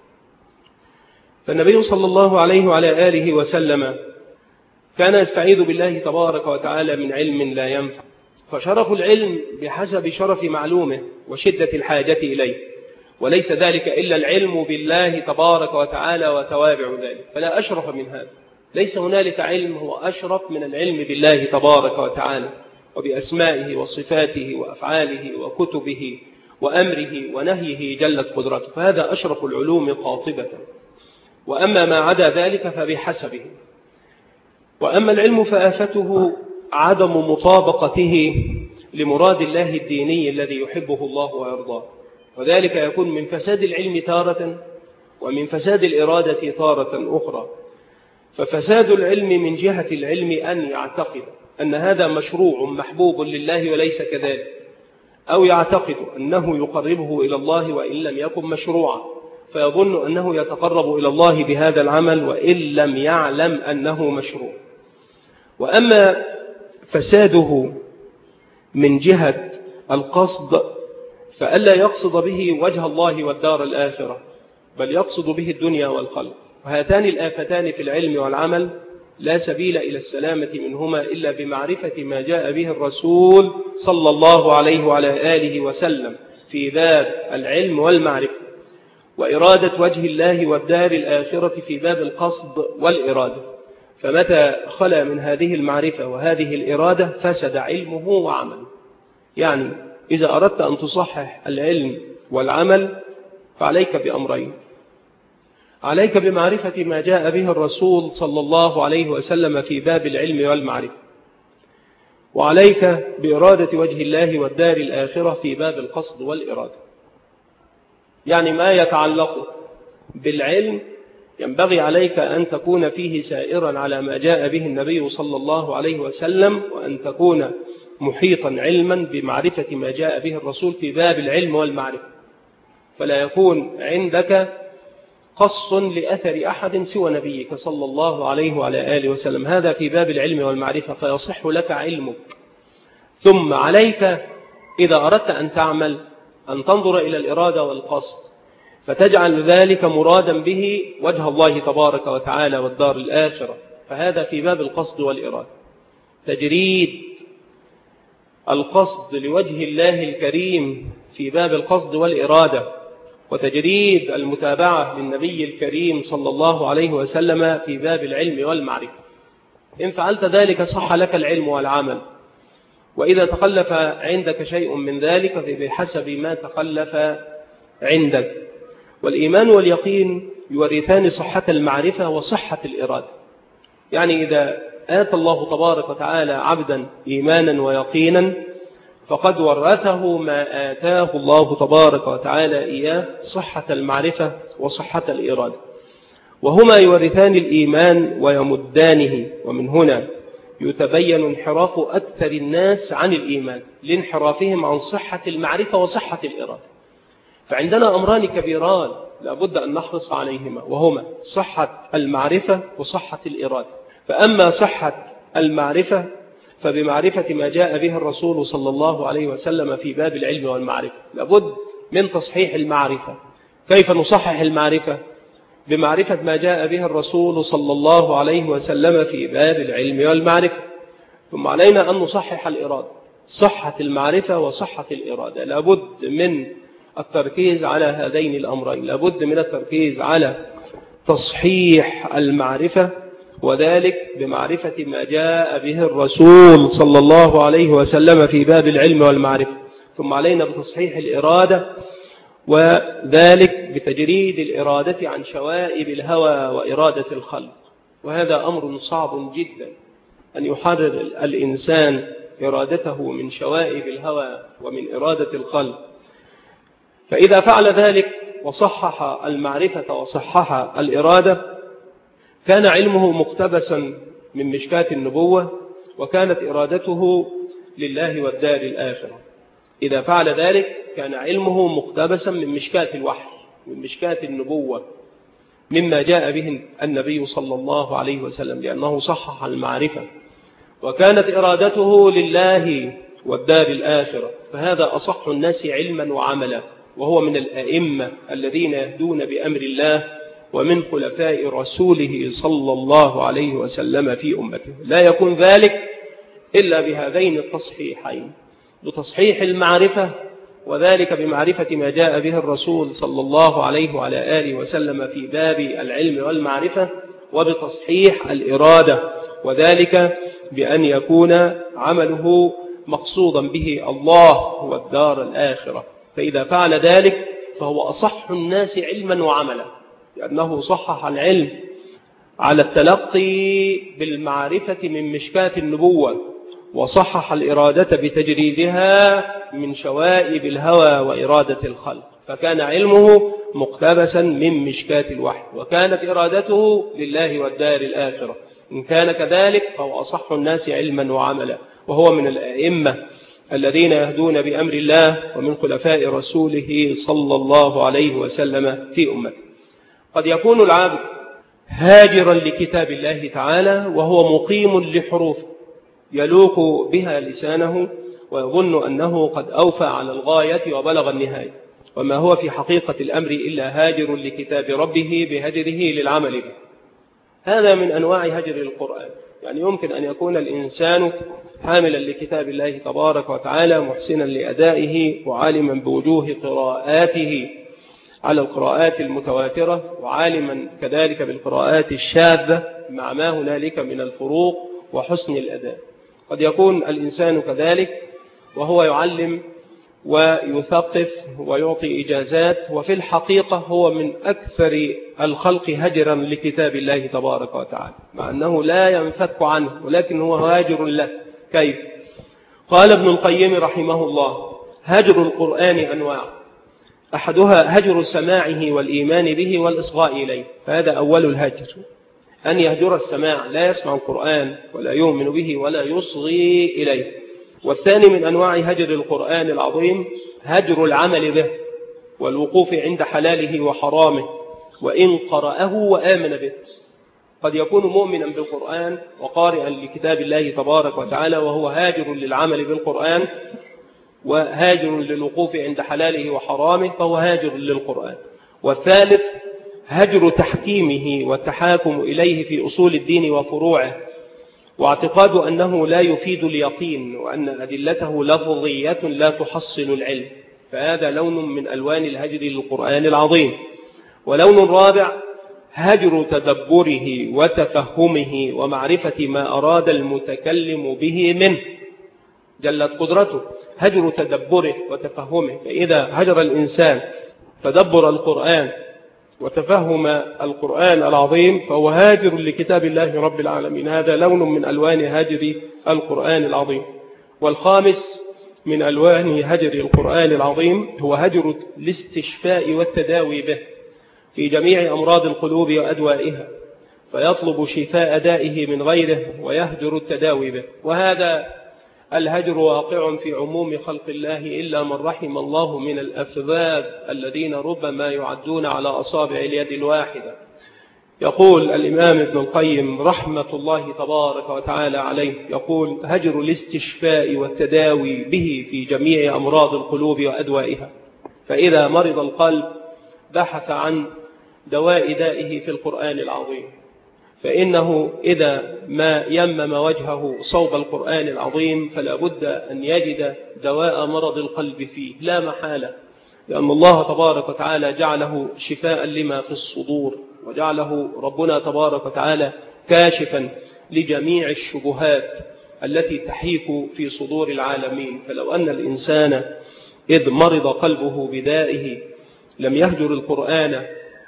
Speaker 1: فالنبي صلى الله عليه وعلى آله وسلم كان يستعيذ بالله تبارك وتعالى من علم لا ينفع، فشرف العلم بحسب شرف معلومه وشدة الحاجة إليه، وليس ذلك إلا العلم بالله تبارك وتعالى وتوابع ذلك، فلا أشرف من هذا. ليس هنالك علم هو أشرف من العلم بالله تبارك وتعالى وبأسمائه وصفاته وأفعاله وكتبه وأمره ونهيه جلت قدرته، فهذا أشرف العلوم قاطبة. وأما ما عدا ذلك فبحسبه. وأما العلم فآفته عدم مطابقته لمراد الله الديني الذي يحبه الله ويرضاه، وذلك يكون من فساد العلم تارة ومن فساد الإرادة تارة أخرى. ففساد العلم من جهة العلم أن يعتقد أن هذا مشروع محبوب لله وليس كذلك، أو يعتقد أنه يقربه إلى الله وإن لم يكن مشروعا، فيظن أنه يتقرب إلى الله بهذا العمل وإن لم يعلم أنه مشروع. وأما فساده من جهة القصد فألا يقصد به وجه الله والدار الآخرة، بل يقصد به الدنيا والخلق، وهاتان الآفتان في العلم والعمل لا سبيل إلى السلامة منهما إلا بمعرفة ما جاء به الرسول صلى الله عليه وعلى آله وسلم في باب العلم والمعرفة، وإرادة وجه الله والدار الآخرة في باب القصد والإرادة. فمتى خلا من هذه المعرفة وهذه الإرادة فسد علمه وعمله. يعني إذا أردت أن تصحح العلم والعمل فعليك بأمرين: عليك بمعرفة ما جاء به الرسول صلى الله عليه وسلم في باب العلم والمعرفة، وعليك بإرادة وجه الله والدار الآخرة في باب القصد والإرادة. يعني ما يتعلق بالعلم ينبغي عليك أن تكون فيه سائرا على ما جاء به النبي صلى الله عليه وسلم، وأن تكون محيطا علما بمعرفة ما جاء به الرسول في باب العلم والمعرفة، فلا يكون عندك قص لأثر أحد سوى نبيك صلى الله عليه وعلى آله وسلم، هذا في باب العلم والمعرفة فيصح لك علمك. ثم عليك إذا أردت أن تعمل أن تنظر إلى الإرادة والقصد، فتجعل ذلك مرادا به وجه الله تبارك وتعالى والدار الآخرة، فهذا في باب القصد والإرادة. تجريد القصد لوجه الله الكريم في باب القصد والإرادة، وتجريد المتابعة للنبي الكريم صلى الله عليه وسلم في باب العلم والمعرفة. إن فعلت ذلك صح لك العلم والعمل، وإذا تخلف عندك شيء من ذلك فبحسب ما تخلف عندك. والإيمان واليقين يورثان صحة المعرفة وصحة الإرادة. يعني إذا آتى الله تبارك وتعالى عبدا إيمانا ويقينا فقد ورثه ما آتاه الله تبارك وتعالى إياه صحة المعرفة وصحة الإرادة، وهما يورثان الإيمان ويمدانه. ومن هنا يتبين انحراف أكثر الناس عن الإيمان لانحرافهم عن صحة المعرفة وصحة الإرادة. فعندنا أمران كبيران لابد أن نحرص عليهما، وهما صحة المعرفة وصحة الإرادة. فأما صحة المعرفة فبمعرفة ما جاء به الرسول صلى الله عليه وسلم في باب العلم والمعرفة، لابد من تصحيح المعرفة. كيف نصحح المعرفة؟ بمعرفة ما جاء به الرسول صلى الله عليه وسلم في باب العلم والمعرفة. ثم علينا أن نصحح الإرادة، صحة المعرفة وصحة الإرادة. لابد من التركيز على هذين الأمرين، لابد من التركيز على تصحيح المعرفة، وذلك بمعرفة ما جاء به الرسول صلى الله عليه وسلم في باب العلم والمعرفة. ثم علينا بتصحيح الإرادة، وذلك بتجريد الإرادة عن شوائب الهوى وإرادة الخلق. وهذا أمر صعب جدا أن يحرر الإنسان إرادته من شوائب الهوى ومن إرادة الخلق. فإذا فعل ذلك وصحح المعرفة وصحح الإرادة كان علمه مقتبسا من مشكاة النبوة، وكانت إرادته لله والدار الآخرة. إذا فعل ذلك كان علمه مقتبسا من مشكاة الوحي، من مشكاة النبوة، مما جاء به النبي صلى الله عليه وسلم، لأنه صحح المعرفة. وكانت إرادته لله والدار الآخرة، فهذا أصح الناس علما وعملا، وهو من الأئمة الذين يهدون بأمر الله ومن خلفاء رسوله صلى الله عليه وسلم في أمته. لا يكون ذلك إلا بهذين التصحيحين، بتصحيح المعرفة، وذلك بمعرفة ما جاء به الرسول صلى الله عليه وعلى آله وسلم في باب العلم والمعرفة، وبتصحيح الإرادة، وذلك بأن يكون عمله مقصودا به الله والدار الآخرة. فإذا فعل ذلك فهو أصح الناس علما وعملا، لأنه صحح العلم على التلقي بالمعرفة من مشكاة النبوة، وصحح الإرادة بتجريدها من شوائب الهوى وإرادة الخلق، فكان علمه مقتبسا من مشكاة الوحي، وكانت إرادته لله والدار الآخرة. إن كان كذلك فهو أصح الناس علما وعملا، وهو من الأئمة الذين يهدون بأمر الله ومن خلفاء رسوله صلى الله عليه وسلم في أمته. قد يكون العبد هاجرا لكتاب الله تعالى وهو مقيم لحروف يلوق بها لسانه، ويظن أنه قد أوفى على الغاية وبلغ النهاية، وما هو في حقيقة الأمر إلا هاجر لكتاب ربه بهجره للعمل به. هذا من أنواع هجر القرآن. يعني يمكن أن يكون الإنسان حاملا لكتاب الله تبارك وتعالى، محسنا لأدائه، وعالما بوجوه قراءاته على القراءات المتواترة، وعالما كذلك بالقراءات الشاذة مع ما هنالك من الفروق وحسن الأداء. قد يكون الإنسان كذلك وهو يعلم ويثقف ويعطي إجازات، وفي الحقيقة هو من أكثر الخلق هجرا لكتاب الله تبارك وتعالى، مع أنه لا ينفك عنه، ولكن هو هاجر له. كيف؟ قال ابن القيم رحمه الله: هجر القرآن أنواع، أحدها هجر سماعه والإيمان به والإصغاء إليه، فهذا أول الهجر، أن يهجر السماع، لا يسمع القرآن ولا يؤمن به ولا يصغي إليه. والثاني من أنواع هجر القرآن العظيم هجر العمل به والوقوف عند حلاله وحرامه، وإن قرأه وآمن به. قد يكون مؤمنا بالقرآن وقارئا لكتاب الله تبارك وتعالى وهو هاجر للعمل بالقرآن وهاجر للوقوف عند حلاله وحرامه، فهو هاجر للقرآن. والثالث هجر تحكيمه والتحاكم إليه في أصول الدين وفروعه، واعتقاد أنه لا يفيد اليقين، وأن أدلته لفظية لا تحصل العلم، فهذا لون من ألوان الهجر للقرآن العظيم. ولون رابع هجر تدبره وتفهمه ومعرفة ما أراد المتكلم به منه جلت قدرته. هجر تدبره وتفهمه، فإذا هجر الإنسان تدبر القرآن وتفهم القرآن العظيم فهو هاجر لكتاب الله رب العالمين. هذا لون من ألوان هجر القرآن العظيم. والخامس من ألوان هجر القرآن العظيم هو هجر الاستشفاء والتداوي به في جميع أمراض القلوب وأدوائها، فيطلب شفاء دائه من غيره ويهجر التداوي به. وهذا الهجر واقع في عموم خلق الله إلا من رحم الله من الأفذاذ الذين ربما يعدون على أصابع اليد الواحدة. يقول الإمام ابن القيم رحمة الله تبارك وتعالى عليه، يقول: هجر الاستشفاء والتداوي به في جميع أمراض القلوب وأدوائها. فإذا مرض القلب بحث عن دواء دائه في القرآن العظيم، فإنه إذا ما يمم وجهه صوب القرآن العظيم فلا بد أن يجد دواء مرض القلب فيه لا محالة، لأن الله تبارك وتعالى جعله شفاء لما في الصدور، وجعله ربنا تبارك وتعالى كاشفا لجميع الشبهات التي تحيك في صدور العالمين. فلو أن الإنسان إذ مرض قلبه بدائه لم يهجر القرآن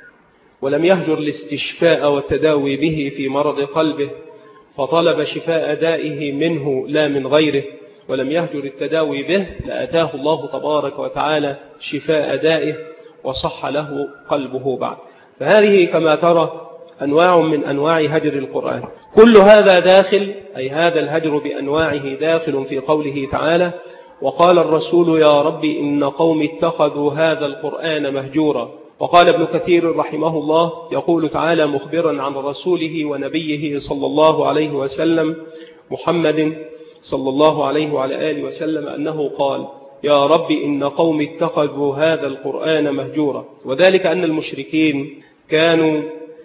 Speaker 1: ولم يهجر الاستشفاء والتداوي به في مرض قلبه، فطلب شفاء دائه منه لا من غيره، ولم يهجر التداوي به، لأتاه الله تبارك وتعالى شفاء دائه وصح له قلبه بعد. فهذه كما ترى أنواع من أنواع هجر القرآن. كل هذا داخل، أي هذا الهجر بأنواعه داخل في قوله تعالى: وقال الرسول يا رب إن قوم اتخذوا هذا القرآن مهجورا. وقال ابن كثير رحمه الله يقول تعالى مخبرا عن رسوله ونبيه صلى الله عليه وسلم محمد صلى الله عليه وعلى آله وسلم أنه قال: يا رب إن قوم اتخذوا هذا القرآن مهجورا. وذلك أن المشركين كانوا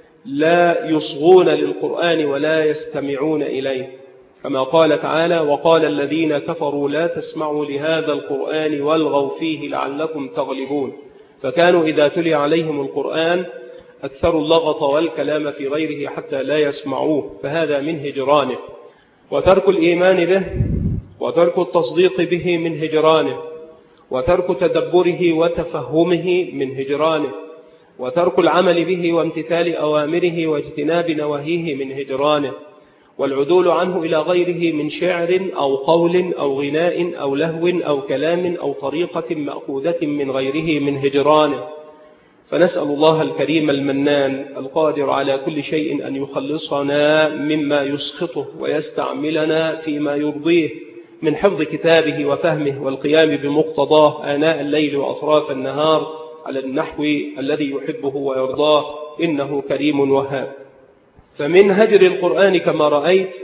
Speaker 1: لا يصغون للقرآن ولا يستمعون إليه، كما قال تعالى: وقال الذين كفروا لا تسمعوا لهذا القرآن والغوا فيه لعلكم تغلبون. فكانوا إذا تلي عليهم القرآن أكثروا اللغط والكلام في غيره حتى لا يسمعوه، فهذا من هجرانه. وترك الإيمان به وترك التصديق به من هجرانه، وترك تدبره وتفهمه من هجرانه، وترك العمل به وامتثال أوامره واجتناب نواهيه من هجرانه، والعدول عنه إلى غيره من شعر أو قول أو غناء أو لهو أو كلام أو طريقة مأخوذة من غيره من هجرانه. فنسأل الله الكريم المنان القادر على كل شيء أن يخلصنا مما يسخطه ويستعملنا فيما يرضيه من حفظ كتابه وفهمه والقيام بمقتضاه آناء الليل وأطراف النهار على النحو الذي يحبه ويرضاه، إنه كريم وهاب. فمن هجر القرآن كما رأيت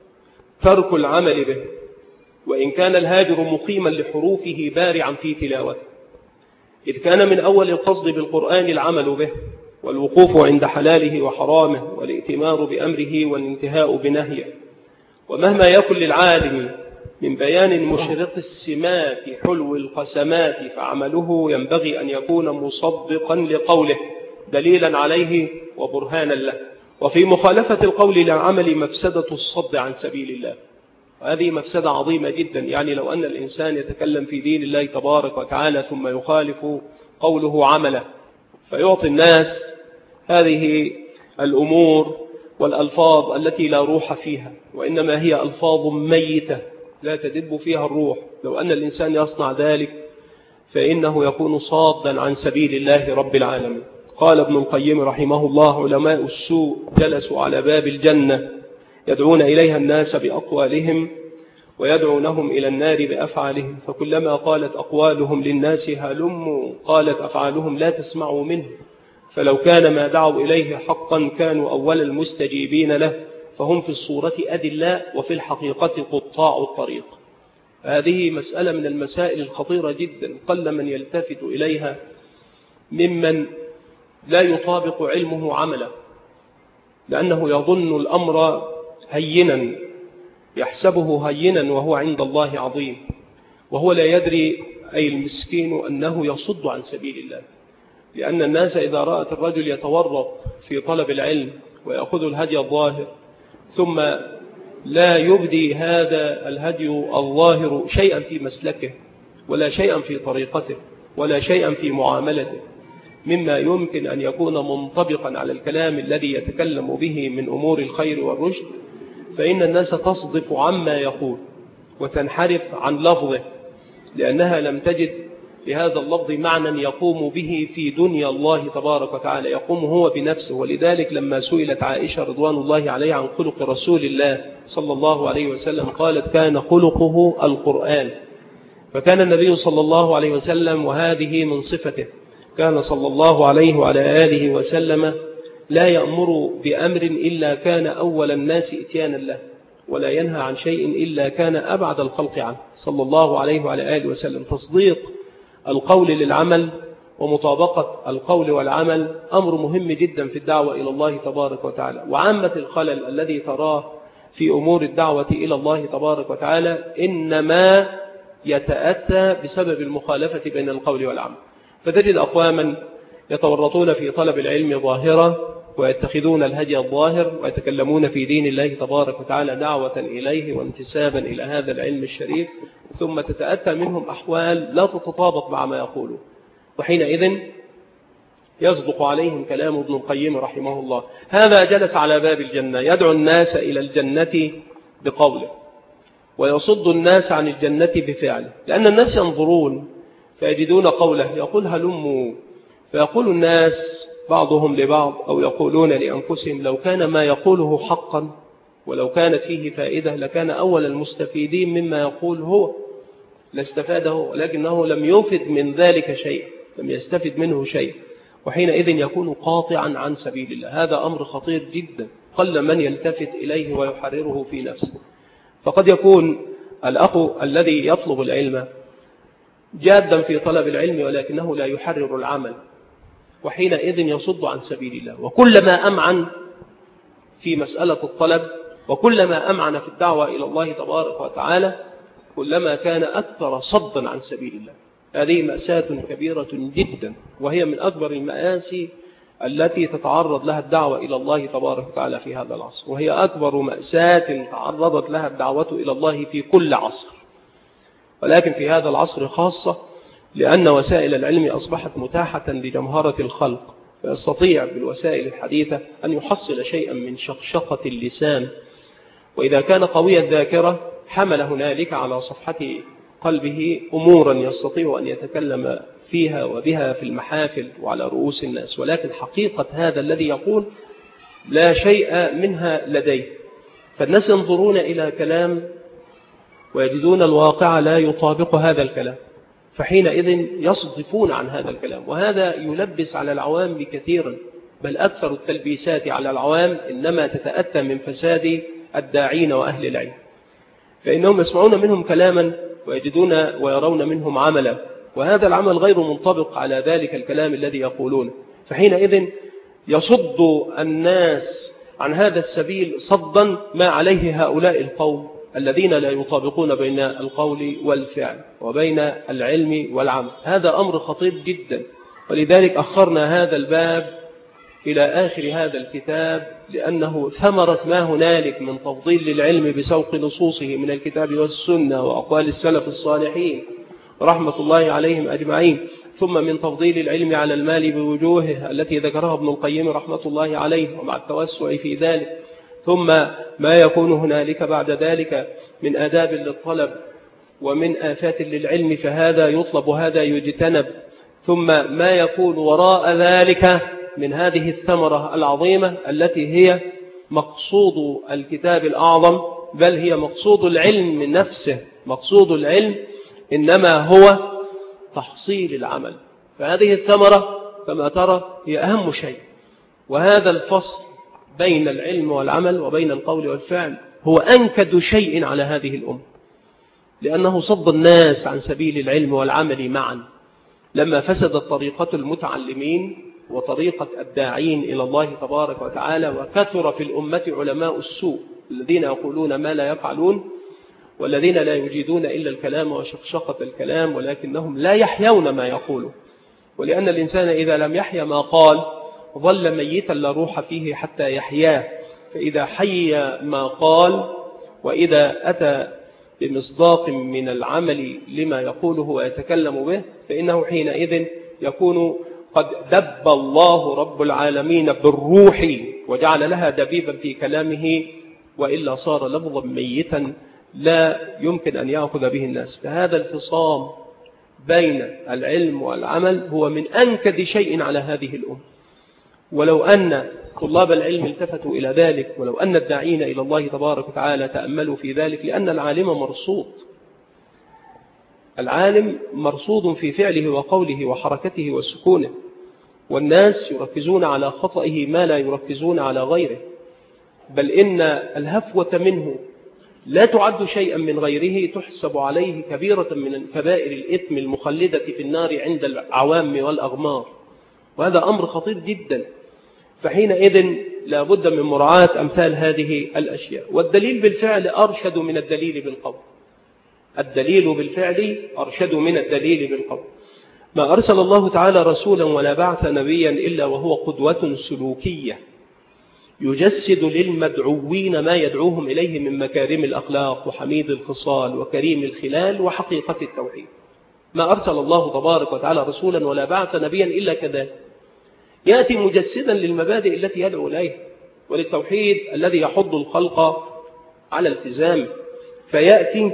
Speaker 1: ترك العمل به، وإن كان الهاجر مقيما لحروفه بارعا في تلاوته، إذ كان من أول القصد بالقرآن العمل به والوقوف عند حلاله وحرامه والائتمار بأمره والانتهاء بنهيه. ومهما يكن للعالم من بيان مشرق السمات حلو القسمات فعمله ينبغي أن يكون مصدقا لقوله دليلا عليه وبرهانا له. وفي مخالفة القول للعمل مفسدة الصد عن سبيل الله، وهذه مفسدة عظيمة جدا. يعني لو أن الإنسان يتكلم في دين الله تبارك وتعالى ثم يخالف قوله عمله، فيعطي الناس هذه الأمور والألفاظ التي لا روح فيها، وإنما هي ألفاظ ميتة لا تدب فيها الروح. لو أن الإنسان يصنع ذلك فإنه يكون صادا عن سبيل الله رب العالمين. قال ابن القيم رحمه الله: علماء السوء جلسوا على باب الجنة يدعون إليها الناس بأقوالهم ويدعونهم إلى النار بأفعالهم، فكلما قالت أقوالهم للناس هلموا قالت أفعالهم لا تسمعوا منه، فلو كان ما دعوا إليه حقا كانوا أول المستجيبين له، فهم في الصورة أدلاء وفي الحقيقة قطاع الطريق. هذه مسألة من المسائل الخطيرة جدا، قل من يلتفت إليها ممن لا يطابق علمه عمله، لأنه يظن الأمر هينا، يحسبه هينا وهو عند الله عظيم، وهو لا يدري أي المسكين أنه يصد عن سبيل الله. لأن الناس إذا رأت الرجل يتورط في طلب العلم ويأخذ الهدي الظاهر ثم لا يبدي هذا الهدي الظاهر شيئا في مسلكه ولا شيئا في طريقته ولا شيئا في معاملته مما يمكن أن يكون منطبقا على الكلام الذي يتكلم به من أمور الخير والرشد، فإن الناس تصدف عما يقول وتنحرف عن لفظه، لأنها لم تجد لهذا اللفظ معنى يقوم به في دنيا الله تبارك وتعالى، يقوم هو بنفسه. ولذلك لما سئلت عائشة رضوان الله عليه عن خلق رسول الله صلى الله عليه وسلم قالت: كان خلقه القرآن. فكان النبي صلى الله عليه وسلم وهذه من صفته، كان صلى الله عليه وعلى آله وسلم لا يأمر بأمر إلا كان أول الناس إتيانا له، ولا ينهى عن شيء إلا كان أبعد الخلق عنه صلى الله عليه وعلى آله وسلم. تصديق القول للعمل ومطابقة القول والعمل أمر مهم جدا في الدعوة إلى الله تبارك وتعالى. وعامة الخلل الذي تراه في أمور الدعوة إلى الله تبارك وتعالى إنما يتأتى بسبب المخالفة بين القول والعمل. فتجد أقواما يتورطون في طلب العلم ظاهرة ويتخذون الهدي الظاهر ويتكلمون في دين الله تبارك وتعالى دعوة إليه وانتسابا إلى هذا العلم الشريف، ثم تتأتى منهم أحوال لا تتطابق مع ما يقولون، وحينئذ يصدق عليهم كلام ابن القيم رحمه الله: هذا جلس على باب الجنة يدعو الناس إلى الجنة بقوله ويصد الناس عن الجنة بفعله، لأن الناس ينظرون فيجدون قوله يقول هلموا، فيقول الناس بعضهم لبعض أو يقولون لأنفسهم: لو كان ما يقوله حقا ولو كانت فيه فائدة لكان أول المستفيدين مما يقول هو، لاستفاده، ولكنه لم يفد من ذلك شيء، لم يستفد منه شيء، وحينئذ يكون قاطعا عن سبيل الله. هذا أمر خطير جدا، قل من يلتفت إليه ويحرره في نفسه. فقد يكون الأخ الذي يطلب العلم جادا في طلب العلم ولكنه لا يحرر العمل، وحينئذ يصد عن سبيل الله. وكلما أمعن في مسألة الطلب وكلما أمعن في الدعوة إلى الله تبارك وتعالى كلما كان أكثر صدا عن سبيل الله. هذه مأساة كبيرة جدا، وهي من أكبر المآسي التي تتعرض لها الدعوة إلى الله تبارك وتعالى في هذا العصر، وهي أكبر مأساة تعرضت لها الدعوة إلى الله في كل عصر، ولكن في هذا العصر خاصة لأن وسائل العلم أصبحت متاحة لجمهرة الخلق، فيستطيع بالوسائل الحديثة أن يحصل شيئا من شقشقة اللسان، وإذا كان قوي الذاكرة حمل هنالك على صفحة قلبه أمورا يستطيع أن يتكلم فيها وبها في المحافل وعلى رؤوس الناس، ولكن حقيقة هذا الذي يقول لا شيء منها لديه. فالناس ينظرون إلى كلام ويجدون الواقع لا يطابق هذا الكلام، فحينئذ يصدفون عن هذا الكلام، وهذا يلبس على العوام كثيرا، بل أكثر التلبيسات على العوام إنما تتأتى من فساد الداعين وأهل العلم، فإنهم يسمعون منهم كلاما ويجدون ويرون منهم عملا، وهذا العمل غير منطبق على ذلك الكلام الذي يقولونه، فحينئذ يصد الناس عن هذا السبيل صدا ما عليه هؤلاء القوم الذين لا يطابقون بين القول والفعل وبين العلم والعمل. هذا أمر خطير جدا، ولذلك أخرنا هذا الباب إلى آخر هذا الكتاب، لأنه ثمرة ما هنالك من تفضيل للعلم بسوق نصوصه من الكتاب والسنة وأقوال السلف الصالحين رحمة الله عليهم أجمعين، ثم من تفضيل العلم على المال بوجوهه التي ذكرها ابن القيم رحمة الله عليه ومع التوسع في ذلك، ثم ما يكون هنالك بعد ذلك من آداب للطلب ومن آفات للعلم، فهذا يطلب وهذا يجتنب، ثم ما يكون وراء ذلك من هذه الثمرة العظيمة التي هي مقصود الكتاب الأعظم، بل هي مقصود العلم من نفسه. مقصود العلم إنما هو تحصيل العمل، فهذه الثمرة كما ترى هي أهم شيء. وهذا الفصل بين العلم والعمل وبين القول والفعل هو أنكد شيء على هذه الأمة، لأنه صد الناس عن سبيل العلم والعمل معا، لما فسدت طريقة المتعلمين وطريقة الداعين إلى الله تبارك وتعالى، وكثر في الأمة علماء السوء الذين يقولون ما لا يفعلون، والذين لا يجيدون إلا الكلام وشقشقة الكلام، ولكنهم لا يحيون ما يقولون. ولأن الإنسان إذا لم يحيا ما قال ظل ميتا لا روح فيه حتى يحياه، فإذا حي ما قال وإذا أتى بمصداق من العمل لما يقوله ويتكلم به فإنه حينئذ يكون قد دب الله رب العالمين بالروح وجعل لها دبيبا في كلامه، وإلا صار لفظا ميتا لا يمكن أن يأخذ به الناس. فهذا الفصام بين العلم والعمل هو من أنكد شيء على هذه الأمة. ولو أن طلاب العلم التفتوا إلى ذلك، ولو أن الداعين إلى الله تبارك وتعالى تأملوا في ذلك، لأن العالم مرصود، العالم مرصود في فعله وقوله وحركته وسكونه، والناس يركزون على خطئه ما لا يركزون على غيره، بل إن الهفوة منه لا تعد شيئا من غيره تحسب عليه كبيرة من كبائر الإثم المخلدة في النار عند العوام والأغمار، وهذا أمر خطير جدا. فحينئذ لا بد من مراعاة أمثال هذه الأشياء. والدليل بالفعل أرشد من الدليل بالقول، الدليل بالفعل أرشد من الدليل بالقول. ما أرسل الله تعالى رسولا ولا بعث نبيا إلا وهو قدوة سلوكية يجسد للمدعوين ما يدعوهم إليه من مكارم الأخلاق وحميد الخصال وكريم الخلال وحقيقة التوحيد. ما أرسل الله تبارك وتعالى رسولا ولا بعث نبيا إلا كذلك، يأتي مجسدا للمبادئ التي يدعو إليها وللتوحيد الذي يحض الخلق على التزامه، فيأتي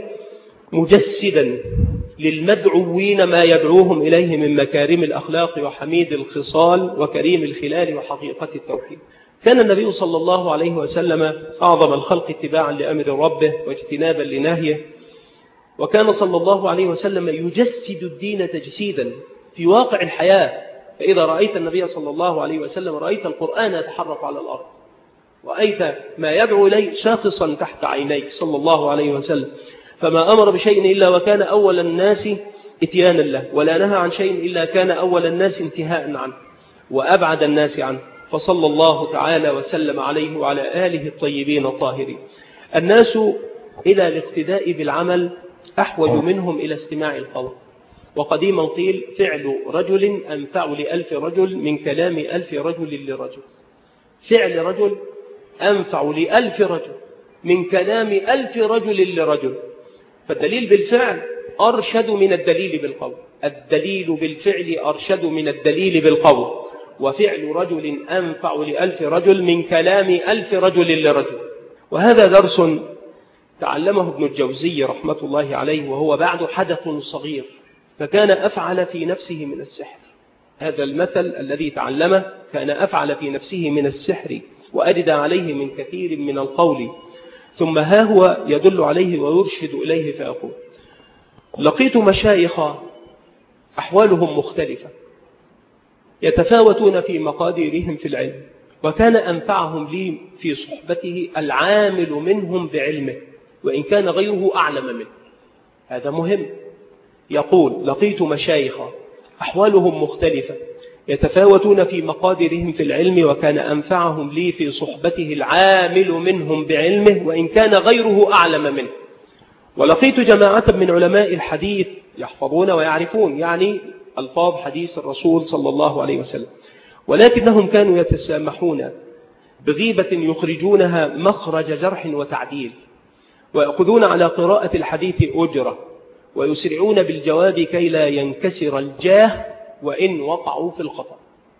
Speaker 1: مجسدا للمدعوين ما يدعوهم إليه من مكارم الأخلاق وحميد الخصال وكريم الخلال وحقيقة التوحيد. كان النبي صلى الله عليه وسلم أعظم الخلق اتباعا لأمر ربه واجتنابا لنهيه، وكان صلى الله عليه وسلم يجسد الدين تجسيدا في واقع الحياة. فإذا رأيت النبي صلى الله عليه وسلم رأيت القرآن يتحرك على الأرض، رأيت ما يدعو إليه شاخصا تحت عينيك صلى الله عليه وسلم. فما أمر بشيء إلا وكان أول الناس إتيانا له، ولا نهى عن شيء إلا كان أول الناس انتهاء عنه وأبعد الناس عنه، فصلى الله تعالى وسلم عليه وعلى آله الطيبين الطاهرين. الناس إلى الاقتداء بالعمل أحوج منهم إلى استماع القول. وقديما قيل فعل رجل أنفع لألف رجل من كلام ألف رجل لرجل. فعل رجل أنفع لألف رجل من كلام ألف رجل لرجل. فالدليل بالفعل أرشد من الدليل بالقول، الدليل بالفعل أرشد من الدليل بالقول، وفعل رجل أنفع لألف رجل من كلام ألف رجل لرجل. وهذا درس تعلمه ابن الجوزي رحمة الله عليه وهو بعد حدث صغير، فكان أفعل في نفسه من السحر. هذا المثل الذي تعلمه كان أفعل في نفسه من السحر وأجد عليه من كثير من القول، ثم ها هو يدل عليه ويرشد إليه فيقول: لقيت مشايخ أحوالهم مختلفة يتفاوتون في مقاديرهم في العلم، وكان أنفعهم لي في صحبته العامل منهم بعلمه وإن كان غيره أعلم منه. هذا مهم. يقول: لقيت مشايخ أحوالهم مختلفة يتفاوتون في مقاديرهم في العلم، وكان أنفعهم لي في صحبته العامل منهم بعلمه وإن كان غيره أعلم منه. ولقيت جماعة من علماء الحديث يحفظون ويعرفون يعني ألفاظ حديث الرسول صلى الله عليه وسلم، ولكنهم كانوا يتسامحون بغيبة يخرجونها مخرج جرح وتعديل، ويأخذون على قراءة الحديث أجرة، ويسرعون بالجواب كي لا ينكسر الجاه وإن وقعوا في الخطأ.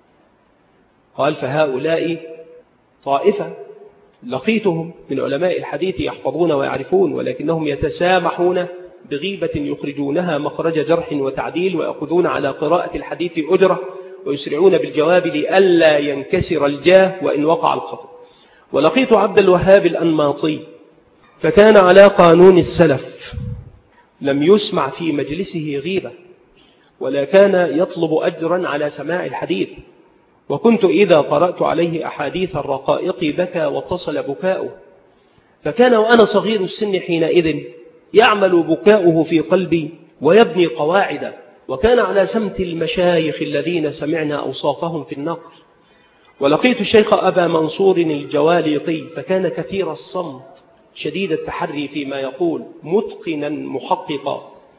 Speaker 1: قال: فهؤلاء طائفة لقيتهم من علماء الحديث يحفظون ويعرفون، ولكنهم يتسامحون بغيبة يخرجونها مخرج جرح وتعديل، ويأخذون على قراءة الحديث أجرة، ويسرعون بالجواب لئلا ينكسر الجاه وإن وقع الخطأ. ولقيت عبد الوهاب الأنماطي فكان على قانون السلف، لم يسمع في مجلسه غيبة ولا كان يطلب أجرا على سماع الحديث، وكنت إذا قرأت عليه أحاديث الرقائق بكى واتصل بكاؤه، فكان وأنا صغير السن حينئذ يعمل بكاؤه في قلبي ويبني قواعد، وكان على سمت المشايخ الذين سمعنا أوصافهم في النقل. ولقيت الشيخ أبا منصور الجواليطي فكان كثير الصمت شديد التحري فيما يقول، متقنا محققا،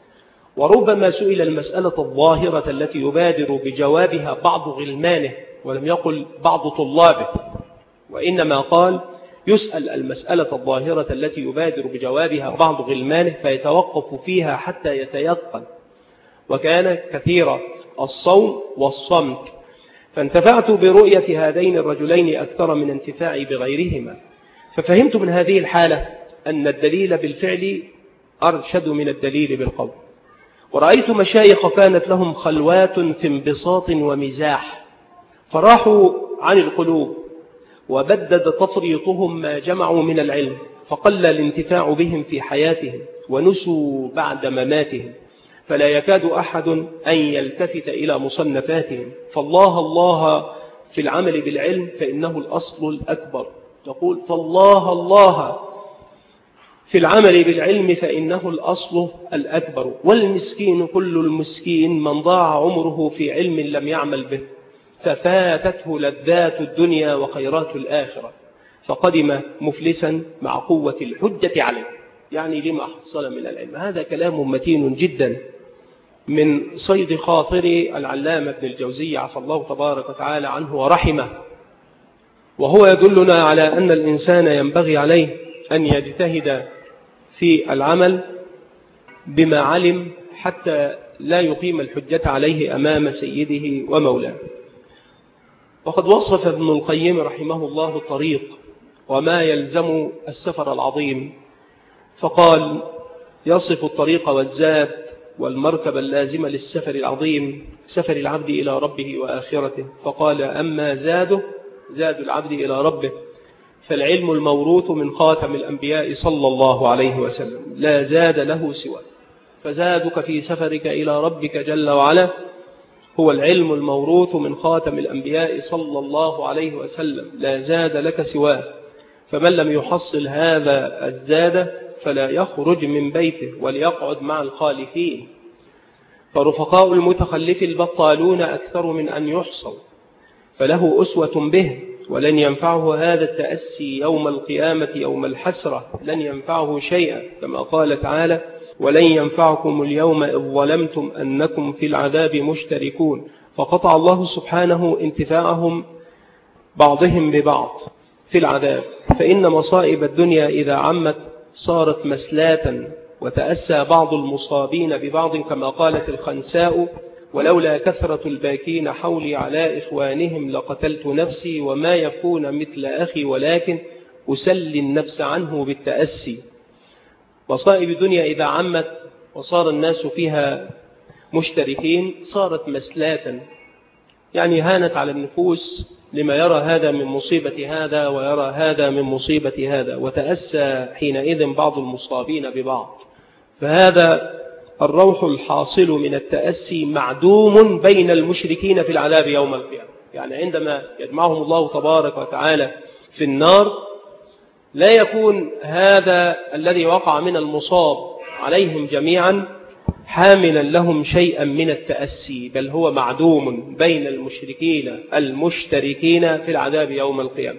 Speaker 1: وربما سئل المسألة الظاهرة التي يبادر بجوابها بعض غلمانه، ولم يقل بعض طلابه، وإنما قال يسأل المسألة الظاهرة التي يبادر بجوابها بعض غلمانه فيتوقف فيها حتى يتيقن، وكان كثير الصوم والصمت، فانتفعت برؤية هذين الرجلين أكثر من انتفاعي بغيرهما. ففهمت من هذه الحالة أن الدليل بالفعل أرشد من الدليل بالقول. ورأيت مشايخ كانت لهم خلوات في انبساط ومزاح، فراحوا عن القلوب وبدد تفريطهم ما جمعوا من العلم، فقل الانتفاع بهم في حياتهم ونسوا بعد مماتهم، فلا يكاد أحد أن يلتفت إلى مصنفاتهم. فالله الله في العمل بالعلم فإنه الأصل الأكبر. تقول فالله الله في العمل بالعلم فإنه الأصل الأكبر. والمسكين كل المسكين من ضاع عمره في علم لم يعمل به، ففاتته لذات الدنيا وخيرات الآخرة، فقدم مفلسا مع قوة الحجة عليه، يعني لما حصل من العلم. هذا كلام متين جدا من صيد خاطر العلامة ابن الجوزي عفى الله تبارك وتعالى عنه ورحمه، وهو يدلنا على أن الإنسان ينبغي عليه أن يجتهد في العمل بما علم حتى لا يقيم الحجة عليه أمام سيده ومولاه. وقد وصف ابن القيم رحمه الله الطريق وما يلزم السفر العظيم، فقال يصف الطريق والزاد والمركب اللازمة للسفر العظيم، سفر العبد إلى ربه وآخرته، فقال أما زاده زاد العبد إلى ربه فالعلم الموروث من خاتم الأنبياء صلى الله عليه وسلم لا زاد له سواه. فزادك في سفرك إلى ربك جل وعلا هو العلم الموروث من خاتم الأنبياء صلى الله عليه وسلم لا زاد لك سواه. فمن لم يحصل هذا الزاد فلا يخرج من بيته وليقعد مع الخالفين، فرفقاء المتخلف البطالون أكثر من أن يحصل، فله أسوة به ولن ينفعه هذا التأسي يوم القيامة يوم الحسرة، لن ينفعه شيئا، كما قال تعالى ولن ينفعكم اليوم إذ ظلمتم أنكم في العذاب مشتركون. فقطع الله سبحانه انتفاعهم بعضهم ببعض في العذاب. فإن مصائب الدنيا إذا عمت صارت مسلاة، وتأسى بعض المصابين ببعض، كما قالت الخنساء ولولا كثرة الباكين حولي على إخوانهم لقتلت نفسي وما يكون مثل أخي ولكن أسلي النفس عنه بالتأسي. مصائب الدنيا إذا عمت وصار الناس فيها مشتركين صارت مسلاة، يعني هانت على النفوس لما يرى هذا من مصيبة هذا ويرى هذا من مصيبة هذا، وتأسى حينئذ بعض المصابين ببعض. فهذا الروح الحاصل من التأسي معدوم بين المشركين في العذاب يوم القيامة. يعني عندما يجمعهم الله تبارك وتعالى في النار لا يكون هذا الذي وقع من المصاب عليهم جميعا حاملا لهم شيئا من التأسي، بل هو معدوم بين المشركين المشتركين في العذاب يوم القيامة.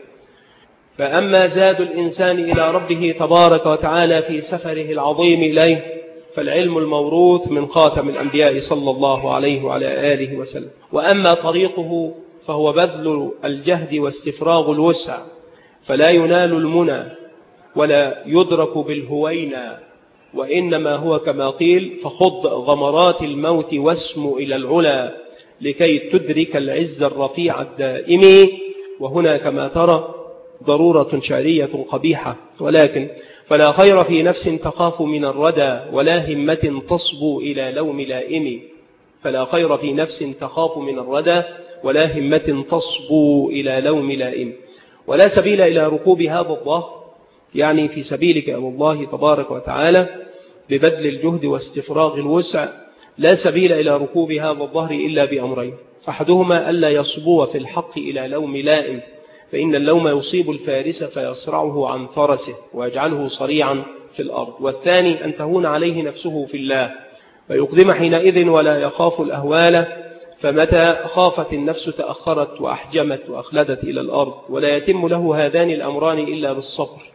Speaker 1: فأما زاد الإنسان إلى ربه تبارك وتعالى في سفره العظيم إليه فالعلم الموروث من خاتم الأنبياء صلى الله عليه وعلى آله وسلم. وأما طريقه فهو بذل الجهد واستفراغ الوسع، فلا ينال المنى ولا يدرك بالهوينا، وإنما هو كما قيل فخض غمرات الموت واسم إلى العلا لكي تدرك العز الرفيع الدائم. وهنا كما ترى ضرورة شعرية قبيحة، ولكن فلا خير في نفس تخاف من الردى ولا همة تصبو إلى لوم لائم. فلا خير في نفس تخاف من الردى ولا همة تصبو إلى لوم لائم. ولا سبيل إلى ركوب هذا الظهر، يعني في سبيلك أمر الله تبارك وتعالى ببذل الجهد واستفراغ الوسع، لا سبيل إلى ركوب هذا الظهر إلا بأمرين: أحدهما ألا يصبو في الحق إلى لوم لائم، فإن اللوم يصيب الفارس فيصرعه عن فرسه ويجعله صريعا في الأرض. والثاني أن تهون عليه نفسه في الله فيقدم حينئذ ولا يخاف الأهوال، فمتى خافت النفس تأخرت وأحجمت وأخلدت إلى الأرض. ولا يتم له هذان الأمران إلا بالصبر.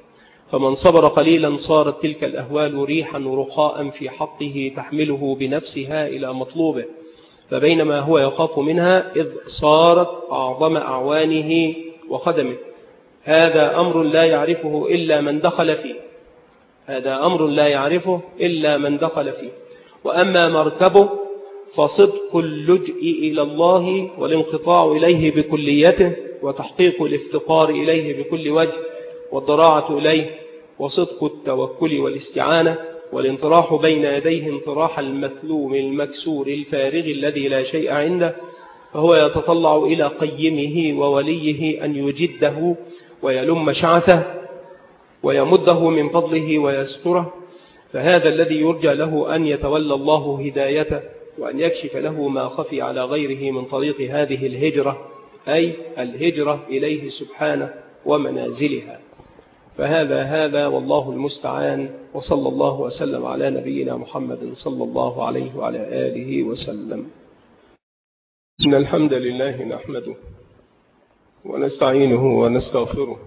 Speaker 1: فمن صبر قليلا صارت تلك الأهوال ريحا رخاء في حقه تحمله بنفسها إلى مطلوبه، فبينما هو يخاف منها إذ صارت أعظم أعوانه وخدمه. هذا أمر لا يعرفه إلا من دخل فيه هذا أمر لا يعرفه إلا من دخل فيه وأما مركبه فصدق اللجء إلى الله والانقطاع إليه بكليته وتحقيق الافتقار إليه بكل وجه والضراعة إليه وصدق التوكل والاستعانة والانطراح بين يديه انطراح المثلوم المكسور الفارغ الذي لا شيء عنده، فهو يتطلع إلى قيمه ووليه أن يجده ويلم شعثه ويمده من فضله ويستره، فهذا الذي يرجى له أن يتولى الله هدايته وأن يكشف له ما خفي على غيره من طريق هذه الهجرة، أي الهجرة إليه سبحانه ومنازلها. فهذا هذا والله المستعان، وصلى الله وسلم على نبينا محمد صلى الله عليه وعلى آله وسلم. إن الحمد لله نحمده ونستعينه ونستغفره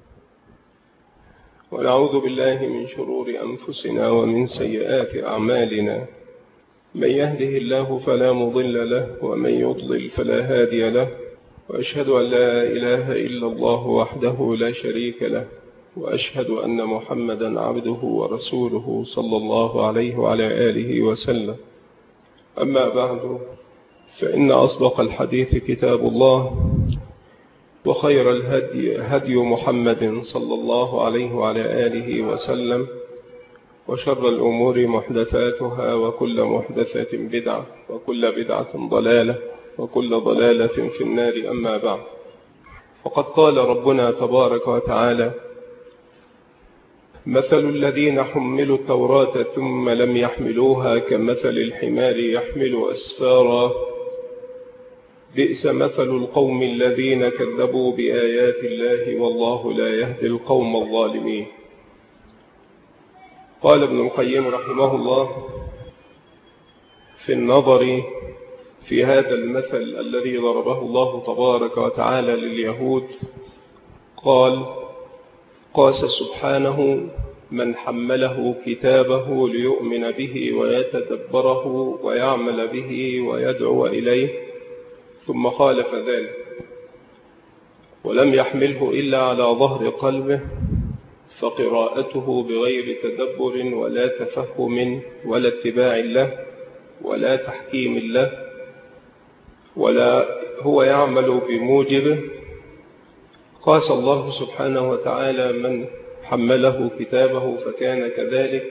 Speaker 1: ونعوذ بالله من شرور أنفسنا ومن سيئات أعمالنا، من يهده الله فلا مضل له ومن يضلل فلا هادي له، وأشهد أن لا إله إلا الله وحده لا شريك له، وأشهد أن محمدا عبده ورسوله صلى الله عليه وعلى آله وسلم. أما بعد، فإن أصدق الحديث كتاب الله، وخير الهدي هدي محمد صلى الله عليه وعلى آله وسلم، وشر الأمور محدثاتها وكل محدثة بدعة وكل بدعة ضلالة وكل ضلالة في النار. أما بعد، فقد قال ربنا تبارك وتعالى: مثل الذين حملوا التوراة ثم لم يحملوها كمثل الحمار يحمل أسفارا، بئس مثل القوم الذين كذبوا بآيات الله والله لا يهدي القوم الظالمين. قال ابن القيم رحمه الله في النظر في هذا المثل الذي ضربه الله تبارك وتعالى لليهود، قال: قاس سبحانه من حمله كتابه ليؤمن به ويتدبره ويعمل به ويدعو إليه، ثم خالف ذلك ولم يحمله إلا على ظهر قلبه، فقراءته بغير تدبر ولا تفهم ولا اتباع له ولا تحكيم له، ولا هو يعمل بموجبه. قاس الله سبحانه وتعالى من حمله كتابه فكان كذلك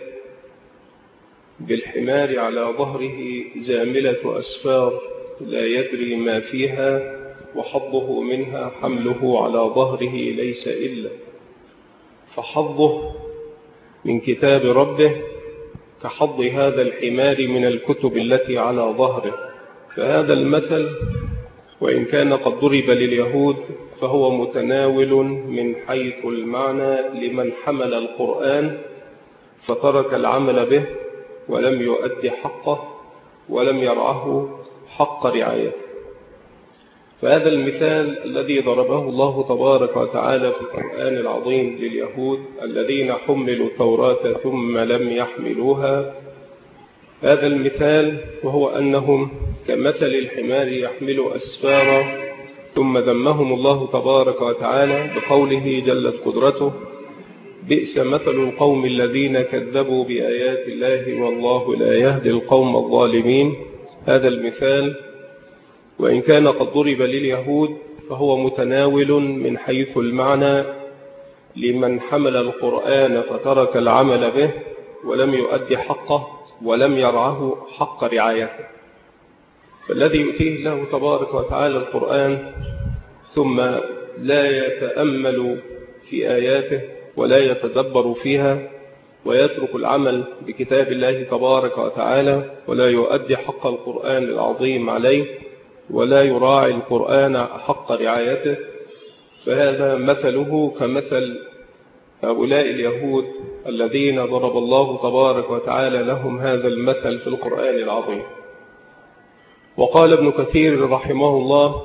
Speaker 1: بالحمار على ظهره زاملة أسفار لا يدري ما فيها، وحظه منها حمله على ظهره ليس إلا، فحظه من كتاب ربه كحظ هذا الحمار من الكتب التي على ظهره. فهذا المثل وإن كان قد ضرب لليهود فهو متناول من حيث المعنى لمن حمل القرآن فترك العمل به ولم يؤدي حقه ولم يرعه حق رعايته. فهذا المثال الذي ضربه الله تبارك وتعالى في القرآن العظيم لليهود الذين حملوا التوراة ثم لم يحملوها، هذا المثال وهو أنهم كمثل الحمار يحمل أسفارا، ثم ذمهم الله تبارك وتعالى بقوله جلت قدرته: بئس مثل القوم الذين كذبوا بآيات الله والله لا يهدي القوم الظالمين. هذا المثال وإن كان قد ضرب لليهود فهو متناول من حيث المعنى لمن حمل القرآن فترك العمل به ولم يؤدي حقه ولم يرعه حق رعايته. فالذي يؤتيه الله تبارك وتعالى القرآن ثم لا يتأمل في آياته ولا يتدبر فيها ويترك العمل بكتاب الله تبارك وتعالى ولا يؤدي حق القرآن العظيم عليه ولا يراعي القرآن حق رعايته، فهذا مثله كمثل هؤلاء اليهود الذين ضرب الله تبارك وتعالى لهم هذا المثل في القرآن العظيم. وقال ابن كثير رحمه الله: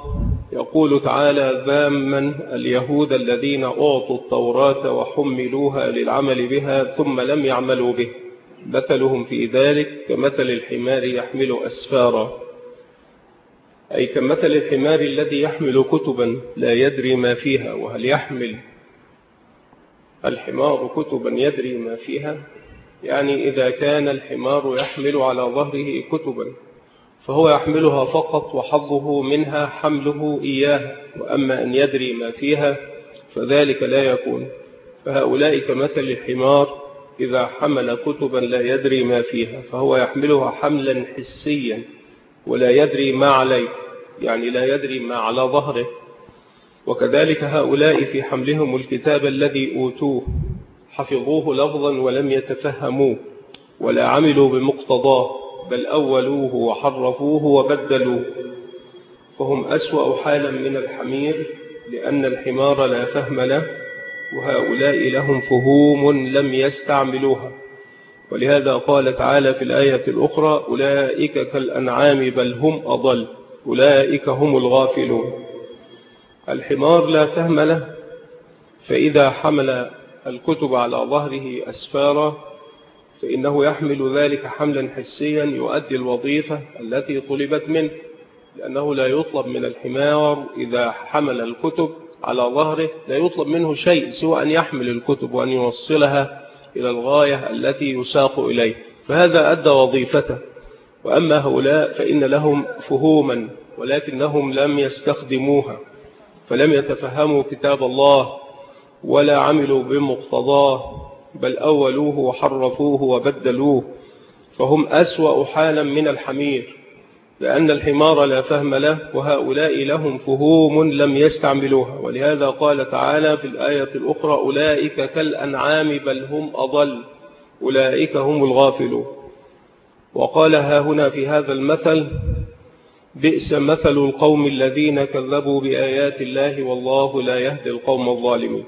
Speaker 1: يقول تعالى ذاما اليهود الذين أعطوا التوراة وحملوها للعمل بها ثم لم يعملوا به، مثلهم في ذلك كمثل الحمار يحمل أسفارا، أي كمثل الحمار الذي يحمل كتبا لا يدري ما فيها. وهل يحمل الحمار كتبا يدري ما فيها؟ يعني إذا كان الحمار يحمل على ظهره كتبا فهو يحملها فقط وحظه منها حمله إياه، وأما أن يدري ما فيها فذلك لا يكون. فهؤلاء كمثل الحمار إذا حمل كتبا لا يدري ما فيها فهو يحملها حملا حسيا ولا يدري ما عليه، يعني لا يدري ما على ظهره. وكذلك هؤلاء في حملهم الكتاب الذي أوتوه حفظوه لفظا ولم يتفهموه ولا عملوا بمقتضاه، بل أولوه وحرفوه وبدلوه، فهم أسوأ حالا من الحمير، لأن الحمار لا فهم له، وهؤلاء لهم فهوم لم يستعملوها. ولهذا قال تعالى في الآية الأخرى أولئك كالأنعام بل هم أضل أولئك هم الغافلون. الحمار لا فهم له، فإذا حمل الكتب على ظهره أسفارا فإنه يحمل ذلك حملا حسيا يؤدي الوظيفة التي طلبت منه، لأنه لا يطلب من الحمار إذا حمل الكتب على ظهره لا يطلب منه شيء سوى أن يحمل الكتب وأن يوصلها إلى الغاية التي يساق إليه، فهذا أدى وظيفته. وأما هؤلاء فإن لهم فهوما ولكنهم لم يستخدموها، فلم يتفهموا كتاب الله ولا عملوا بمقتضاه، بل أولوه وحرفوه وبدلوه، فهم أسوأ حالا من الحمير، لأن الحمار لا فهم له، وهؤلاء لهم فهوم لم يستعملوها. ولهذا قال تعالى في الآية الأخرى أولئك كالأنعام بل هم أضل أولئك هم الغافلون. وقال ها هنا في هذا المثل بئس مثل القوم الذين كذبوا بآيات الله والله لا يهدي القوم الظالمين.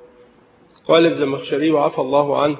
Speaker 1: قال الزمخشري عفى الله عنه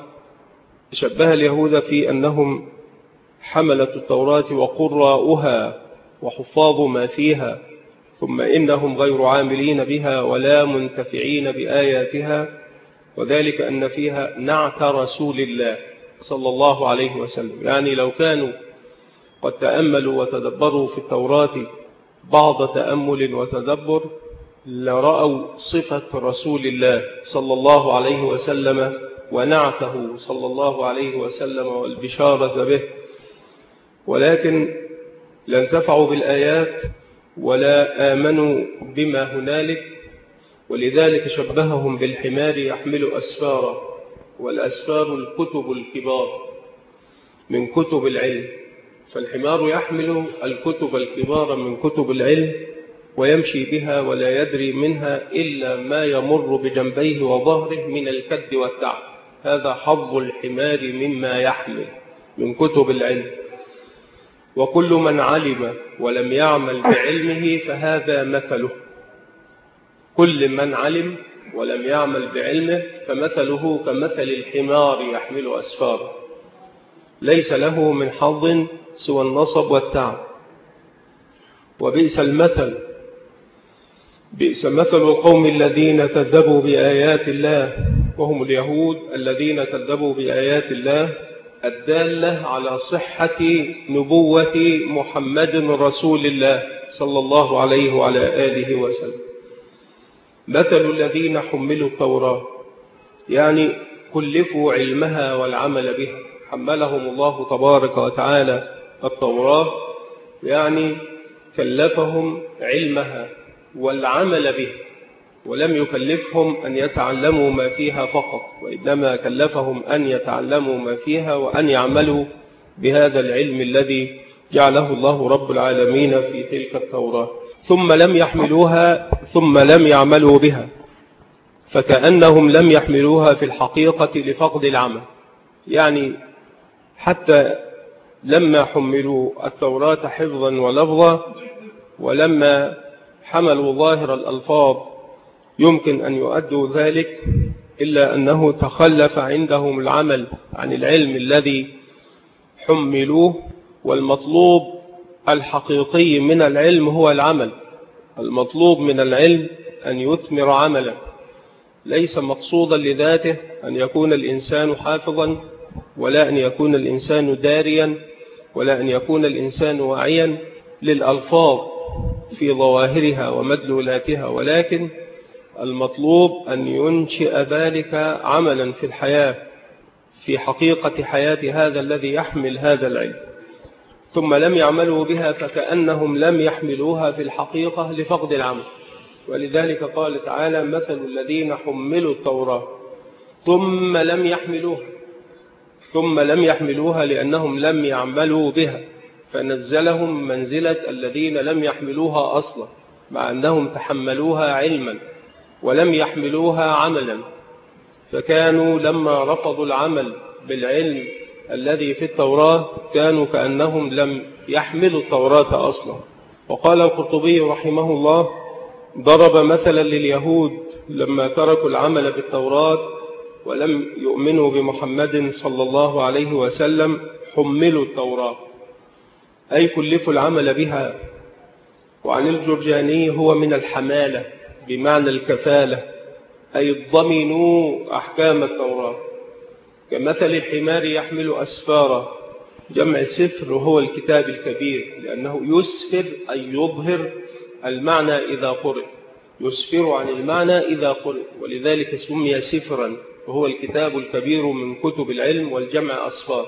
Speaker 1: شبه اليهود في أنهم حملة التوراة وقراؤها وحفاظ ما فيها، ثم إنهم غير عاملين بها ولا منتفعين بآياتها، وذلك أن فيها نعت رسول الله صلى الله عليه وسلم. يعني لو كانوا قد تأملوا وتدبروا في التوراة بعض تأمل وتدبر لرأوا صفة رسول الله صلى الله عليه وسلم ونعته صلى الله عليه وسلم والبشارة به، ولكن لا انتفعوا بالآيات ولا آمنوا بما هنالك، ولذلك شبههم بالحمار يحمل أسفارا، والأسفار الكتب الكبار من كتب العلم، فالحمار يحمل الكتب الكبار من كتب العلم ويمشي بها ولا يدري منها إلا ما يمر بجنبيه وظهره من الكد والتعب، هذا حظ الحمار مما يحمل من كتب العلم. وكل من علم ولم يعمل بعلمه فهذا مثله، كل من علم ولم يعمل بعلمه فمثله كمثل الحمار يحمل أسفاره، ليس له من حظ سوى النصب والتعب. وبئس المثل بئس مثل القوم الذين كذبوا بآيات الله، وهم اليهود الذين كذبوا بآيات الله الدالة على صحة نبوة محمد رسول الله صلى الله عليه وعلى آله وسلم. مثل الذين حملوا التوراة يعني كلفوا علمها والعمل بها، حملهم الله تبارك وتعالى التوراة، يعني كلفهم علمها والعمل به، ولم يكلفهم أن يتعلموا ما فيها فقط، وإنما كلفهم أن يتعلموا ما فيها وأن يعملوا بهذا العلم الذي جعله الله رب العالمين في تلك التوراة. ثم لم يحملوها ثم لم يعملوا بها، فكأنهم لم يحملوها في الحقيقة لفقد العمل، يعني حتى لما حملوا التوراة حفظا ولفظا ولما حملوا ظاهر الألفاظ يمكن أن يؤدوا ذلك، إلا أنه تخلف عندهم العمل عن العلم الذي حملوه، والمطلوب الحقيقي من العلم هو العمل. المطلوب من العلم أن يثمر عملا، ليس مقصودا لذاته أن يكون الإنسان حافظا، ولا أن يكون الإنسان داريا، ولا أن يكون الإنسان واعيا للألفاظ في ظواهرها ومدلولاتها، ولكن المطلوب أن ينشئ ذلك عملا في الحياة، في حقيقة حياة هذا الذي يحمل هذا العلم. ثم لم يعملوا بها فكأنهم لم يحملوها في الحقيقة لفقد العمل. ولذلك قال تعالى: مثل الذين حملوا التوراة ثم لم يحملوها. ثم لم يحملوها لأنهم لم يعملوا بها، فنزلهم منزلة الذين لم يحملوها أصلا، مع أنهم تحملوها علما ولم يحملوها عملا، فكانوا لما رفضوا العمل بالعلم الذي في التوراة كانوا كأنهم لم يحملوا التوراة أصلا. وقال القرطبي رحمه الله: ضرب مثلا لليهود لما تركوا العمل بالتوراة ولم يؤمنوا بمحمد صلى الله عليه وسلم حملوا التوراة، أي كلفوا العمل بها. وعن الجرجاني: هو من الحمالة بمعنى الكفالة، أي ضمنوا أحكام التوراة، كمثل الحمار يحمل أسفارا، جمع سفر وهو الكتاب الكبير، لأنه يسفر أي يظهر المعنى إذا قرئ، يسفر عن المعنى إذا قرئ، ولذلك سمي سفرا، وهو الكتاب الكبير من كتب العلم، والجمع أسفار.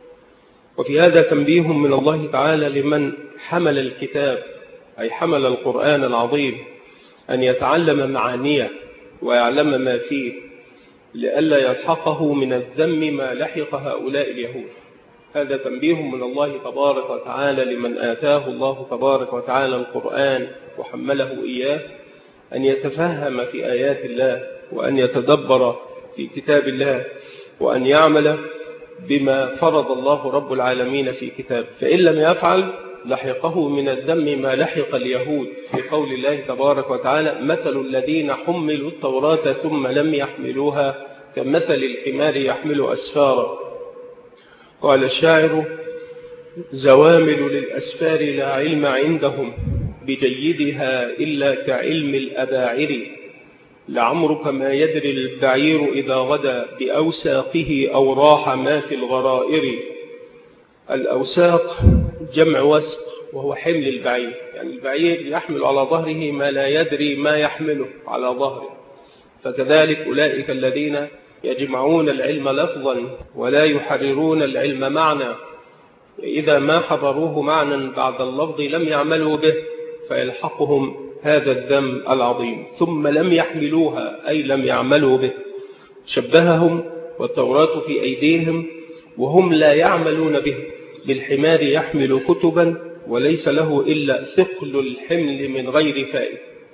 Speaker 1: وفي هذا تنبيه من الله تعالى لمن حمل الكتاب، أي حمل القرآن العظيم، أن يتعلم معانيه ويعلم ما فيه، لئلا يلحقه من الذم ما لحق هؤلاء اليهود. هذا تنبيه من الله تبارك وتعالى لمن آتاه الله تبارك وتعالى القرآن وحمله إياه، أن يتفهم في آيات الله، وأن يتدبر في كتاب الله، وأن يعمل بما فرض الله رب العالمين في كتاب. فإن لم يفعل لحقه من الذم ما لحق اليهود في قول الله تبارك وتعالى: مثل الذين حملوا التوراة ثم لم يحملوها كمثل الحمار يحمل أسفارا. قال الشاعر: زوامل للأسفار لا علم عندهم بجيدها إلا كعلم الأباعر، لعمرك ما يدري البعير إذا غدا بأوساقه أو راح ما في الغرائر. الأوساق جمع وسق، وهو حمل البعير، يعني البعير يحمل على ظهره ما لا يدري ما يحمله على ظهره. فكذلك أولئك الذين يجمعون العلم لفظا ولا يحررون العلم معنى، إذا ما حرروه معنى بعد اللفظ لم يعملوا به، فيلحقهم هذا الذم العظيم. ثم لم يحملوها أي لم يعملوا به، شبههم والتوراة في أيديهم وهم لا يعملون به بالحمار يحمل كتبا وليس له إلا ثقل الحمل من غير فائدة.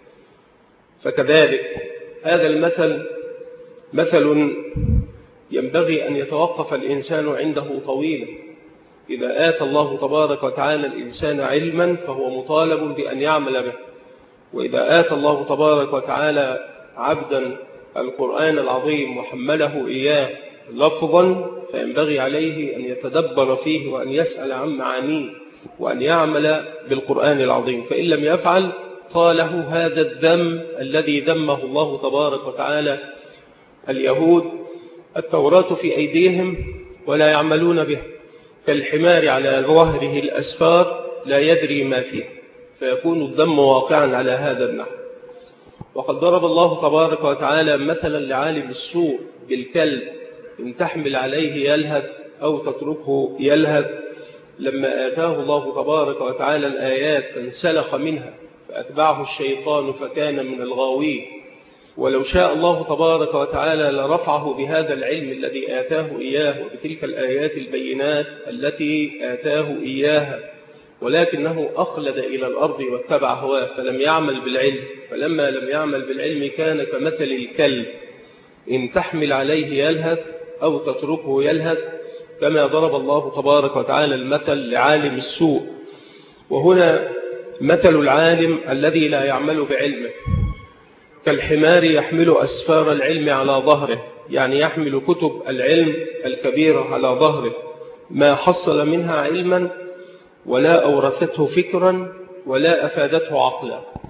Speaker 1: فكذلك هذا المثل مثل ينبغي أن يتوقف الإنسان عنده طويلا. إذا آتى الله تبارك وتعالى الإنسان علما فهو مطالب بأن يعمل به، وإذا آتى الله تبارك وتعالى عبدا القرآن العظيم وحمله إياه لفظا فينبغي عليه أن يتدبر فيه وأن يسأل عن معانيه وأن يعمل بالقرآن العظيم. فإن لم يفعل طاله هذا الذم الذي ذمه الله تبارك وتعالى اليهود: التوراة في أيديهم ولا يعملون به، كالحمار على ظهره الأسفار لا يدري ما فيه، فيكون الذم واقعا على هذا النحو. وقد ضرب الله تبارك وتعالى مثلا لعالم السوء بالكلب، إن تحمل عليه يلهث أو تتركه يلهث، لما آتاه الله تبارك وتعالى الآيات فانسلخ منها فأتبعه الشيطان فكان من الغاوين. ولو شاء الله تبارك وتعالى لرفعه بهذا العلم الذي آتاه إياه وبتلك الآيات البينات التي آتاه إياها، ولكنه أخلد إلى الأرض واتبع هواه فلم يعمل بالعلم. فلما لم يعمل بالعلم كان كمثل الكلب، إن تحمل عليه يلهث أو تتركه يلهث، كما ضرب الله تبارك وتعالى المثل لعالم السوء. وهنا مثل العالم الذي لا يعمل بعلمه، كالحمار يحمل أسفار العلم على ظهره، يعني يحمل كتب العلم الكبيرة على ظهره، ما حصل منها علما ولا أورثته فكرا ولا أفادته عقلا.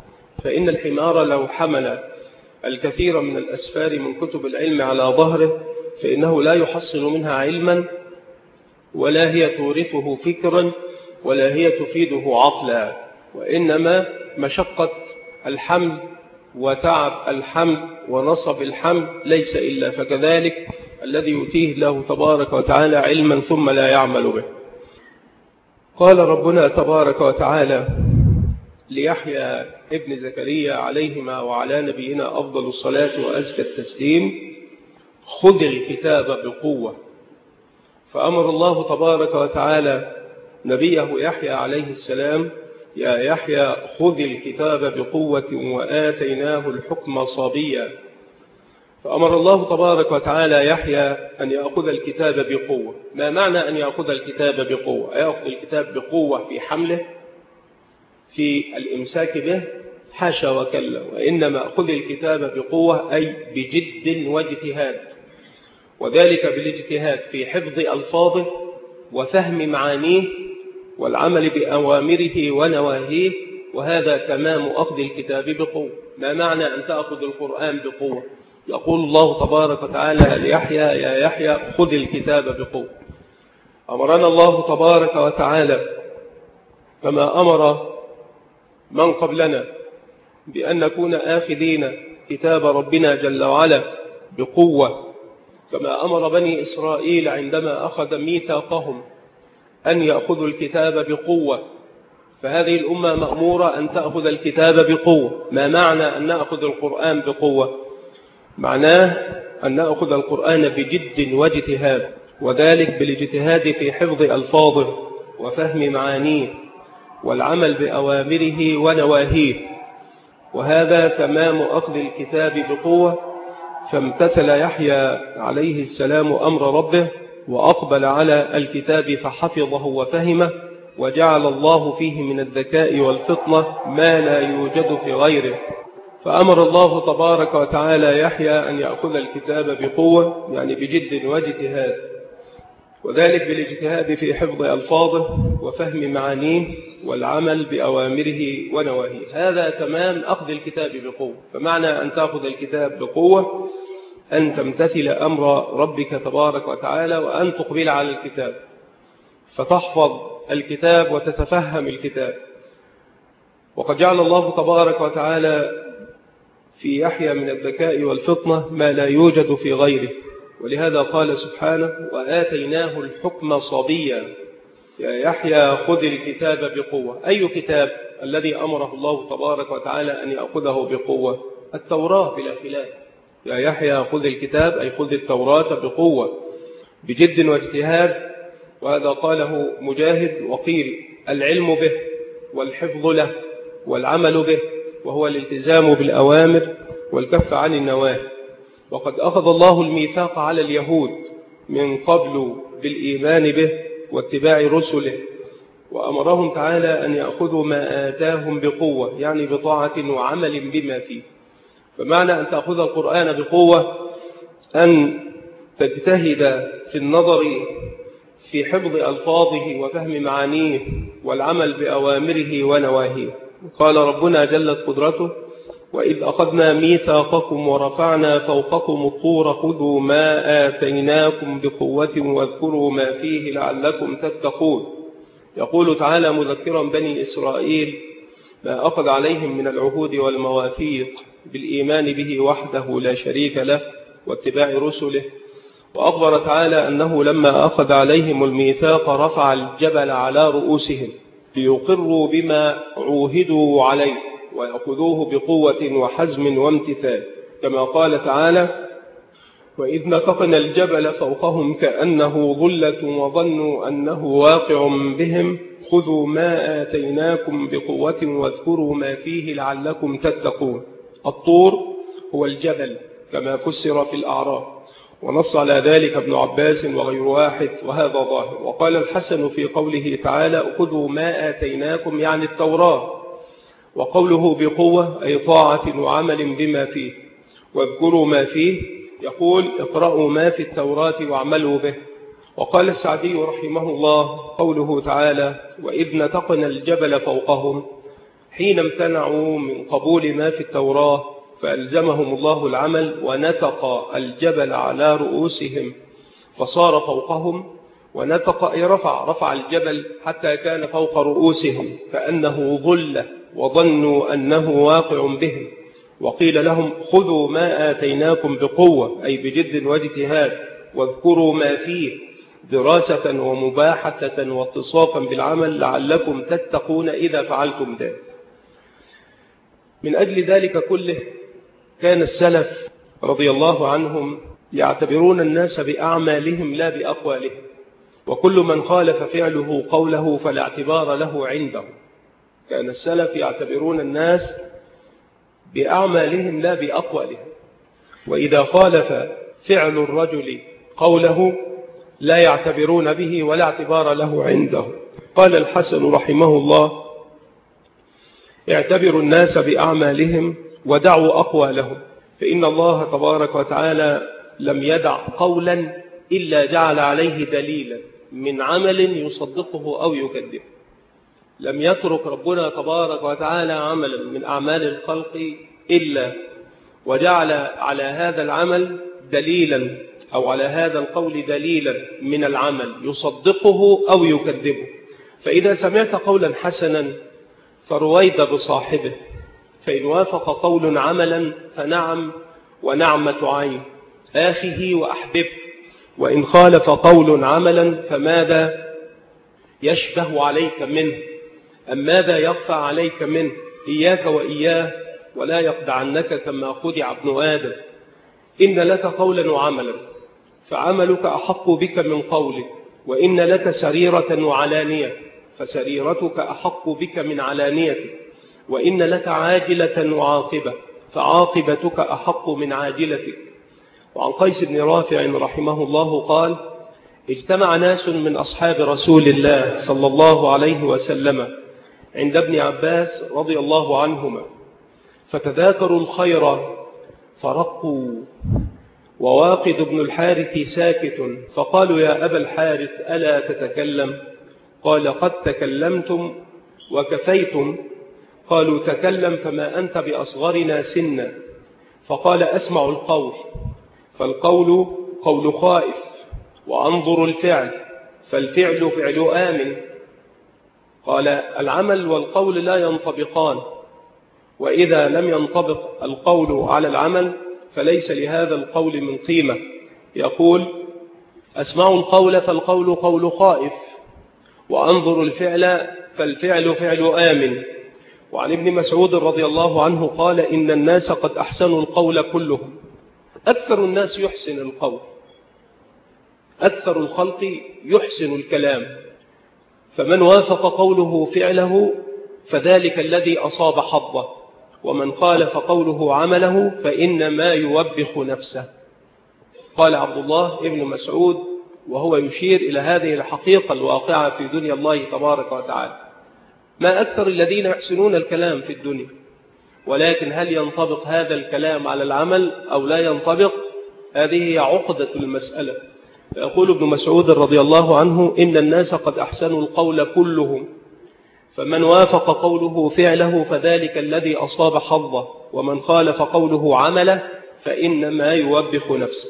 Speaker 1: فإن الحمار لو حمل الكثير من الأسفار من كتب العلم على ظهره فإنه لا يحصل منها علما، ولا هي تورثه فكرا، ولا هي تفيده عقلا، وإنما مشقة الحمل وتعب الحمل ونصب الحمل ليس إلا. فكذلك الذي يؤتيه الله تبارك وتعالى علما ثم لا يعمل به. قال ربنا تبارك وتعالى ليحيى ابن زكريا عليهما وعلى نبينا أفضل الصلاة وأزكى التسليم: خذ الكتاب بقوة. فأمر الله تبارك وتعالى نبيه يحيى عليه السلام: يا يحيى خذ الكتاب بقوة وآتيناه الحكم صبيا. فأمر الله تبارك وتعالى يحيى أن يأخذ الكتاب بقوة. ما معنى أن يأخذ الكتاب بقوة؟ يأخذ الكتاب بقوة في حمله، في الإمساك به؟ حاشا وكلا، وإنما أخذ الكتاب بقوة أي بجد واجتهاد، وذلك بالاجتهاد في حفظ ألفاظه وفهم معانيه والعمل بأوامره ونواهيه، وهذا تمام أخذ الكتاب بقوة. ما معنى أن تأخذ القرآن بقوة؟ يقول الله تبارك وتعالى ليحيى: يا يحيى خذ الكتاب بقوة. أمرنا الله تبارك وتعالى كما أمر من قبلنا بأن نكون آخذين كتاب ربنا جل وعلا بقوة، كما أمر بني إسرائيل عندما أخذ ميثاقهم أن يأخذوا الكتاب بقوة، فهذه الأمة مأمورة أن تأخذ الكتاب بقوة. ما معنى أن نأخذ القرآن بقوة؟ معناه أن نأخذ القرآن بجد واجتهاد، وذلك بالاجتهاد في حفظ ألفاظه وفهم معانيه والعمل بأوامره ونواهيه، وهذا تمام أخذ الكتاب بقوة. فامتثل يحيى عليه السلام أمر ربه وأقبل على الكتاب فحفظه وفهمه، وجعل الله فيه من الذكاء والفطنة ما لا يوجد في غيره. فأمر الله تبارك وتعالى يحيى أن يأخذ الكتاب بقوة، يعني بجد واجتهاد، وذلك بالاجتهاد في حفظ ألفاظه وفهم معانيه والعمل بأوامره ونواهيه. هذا تمام أخذ الكتاب بقوة. فمعنى أن تأخذ الكتاب بقوة أن تمتثل أمر ربك تبارك وتعالى، وأن تقبل على الكتاب فتحفظ الكتاب وتتفهم الكتاب. وقد جعل الله تبارك وتعالى في يحيى من الذكاء والفطنة ما لا يوجد في غيره، ولهذا قال سبحانه: وآتيناه الحكم صبيا. يا يحيى خذ الكتاب بقوة. أي كتاب؟ الذي أمره الله تبارك وتعالى أن يأخذه بقوة؟ التوراة بلا خلاف. يا يحيى خذ الكتاب أي خذ التوراة بقوة بجد واجتهاد، وهذا قاله مجاهد. وقيل العلم به والحفظ له والعمل به، وهو الالتزام بالأوامر والكف عن النواهي. وقد أخذ الله الميثاق على اليهود من قبل بالإيمان به واتباع رسله، وأمرهم تعالى أن يأخذوا ما آتاهم بقوة، يعني بطاعة وعمل بما فيه. فمعنى أن تأخذ القرآن بقوة أن تجتهد في النظر في حفظ ألفاظه وفهم معانيه والعمل بأوامره ونواهيه. قال ربنا جلت قدرته: وإذ أخذنا ميثاقكم ورفعنا فوقكم الطور خذوا ما آتيناكم بقوة واذكروا ما فيه لعلكم تتقون. يقول تعالى مذكرا بني إسرائيل ما أخذ عليهم من العهود والمواثيق بالإيمان به وحده لا شريك له واتباع رسله. وأخبر تعالى أنه لما أخذ عليهم الميثاق رفع الجبل على رؤوسهم ليقروا بما عوهدوا عليه ويأخذوه بقوة وحزم وامتثال، كما قال تعالى: وإذ نطقنا الجبل فوقهم كأنه ظلة وظنوا أنه واقع بهم خذوا ما آتيناكم بقوة واذكروا ما فيه لعلكم تتقون. الطور هو الجبل كما فسر في الأعراف، ونص على ذلك ابن عباس وغير واحد، وهذا ظاهر. وقال الحسن في قوله تعالى: خذوا ما آتيناكم يعني التوراة، وقوله بقوة أي طاعة وعمل بما فيه، واذكروا ما فيه يقول اقرأوا ما في التوراة واعملوا به. وقال السعدي رحمه الله قوله تعالى: وإذ نتقنا الجبل فوقهم، حين امتنعوا من قبول ما في التوراة فألزمهم الله العمل ونتق الجبل على رؤوسهم فصار فوقهم. ونتق أي رفع رفع الجبل حتى كان فوق رؤوسهم كأنه ظل وظنوا أنه واقع بهم. وقيل لهم خذوا ما آتيناكم بقوة أي بجد واجتهاد واذكروا ما فيه دراسة ومباحثة واتصافا بالعمل لعلكم تتقون إذا فعلتم ذلك. من أجل ذلك كله كان السلف رضي الله عنهم يعتبرون الناس بأعمالهم لا بأقوالهم، وكل من خالف فعله قوله فلا اعتبار له عنده. كان السلف يعتبرون الناس بأعمالهم لا بأقوالهم، وإذا خالف فعل الرجل قوله لا يعتبرون به ولا اعتبار له عنده. قال الحسن رحمه الله اعتبروا الناس بأعمالهم ودعوا أقوالهم، فإن الله تبارك وتعالى لم يدع قولا إلا جعل عليه دليلا من عمل يصدقه أو يكذبه. لم يترك ربنا تبارك وتعالى عملا من أعمال الخلق إلا وجعل على هذا العمل دليلا أو على هذا القول دليلا من العمل يصدقه أو يكذبه. فإذا سمعت قولا حسنا فرويد بصاحبه، فإن وافق قول عملا فنعم ونعمة عين آخه وأحببه، وإن خالف قول عملا فماذا يشبه عليك منه أم ماذا يخفى عليك منه. إياك وإياه ولا يخدعنك كما خدع ابن آدم. إن لك قولا وعملا فعملك أحق بك من قولك، وإن لك سريرة وعلانية فسريرتك أحق بك من علانيتك، وإن لك عاجلة وعاقبة فعاقبتك أحق من عاجلتك. وعن قيس بن رافع رحمه الله قال اجتمع ناس من أصحاب رسول الله صلى الله عليه وسلم عند ابن عباس رضي الله عنهما فتذاكروا الخير فرقوا، وواقد بن الحارث ساكت، فقالوا يا أبا الحارث ألا تتكلم؟ قال قد تكلمتم وكفيتم. قالوا تكلم فما أنت بأصغرنا سنا. فقال أسمع القول، فالقول قول خائف، وأنظر الفعل فالفعل فعل آمن. قال العمل والقول لا ينطبقان، وإذا لم ينطبق القول على العمل فليس لهذا القول من قيمة. يقول أسمع القول فالقول قول خائف، وأنظر الفعل فالفعل فعل آمن. وعن ابن مسعود رضي الله عنه قال إن الناس قد أحسنوا القول كلهم. أكثر الناس يحسن القول، أكثر الخلق يحسن الكلام، فمن وافق قوله فعله فذلك الذي أصاب حظه، ومن خالف قوله عمله فإنما يوبخ نفسه. قال عبد الله ابن مسعود وهو يشير إلى هذه الحقيقة الواقعة في دنيا الله تبارك وتعالى: ما أكثر الذين يحسنون الكلام في الدنيا، ولكن هل ينطبق هذا الكلام على العمل أو لا ينطبق؟ هذه هي عقدة المسألة. يقول ابن مسعود رضي الله عنه إن الناس قد أحسنوا القول كلهم، فمن وافق قوله فعله فذلك الذي أصاب حظه، ومن خالف قوله عمله فإنما يوبخ نفسه.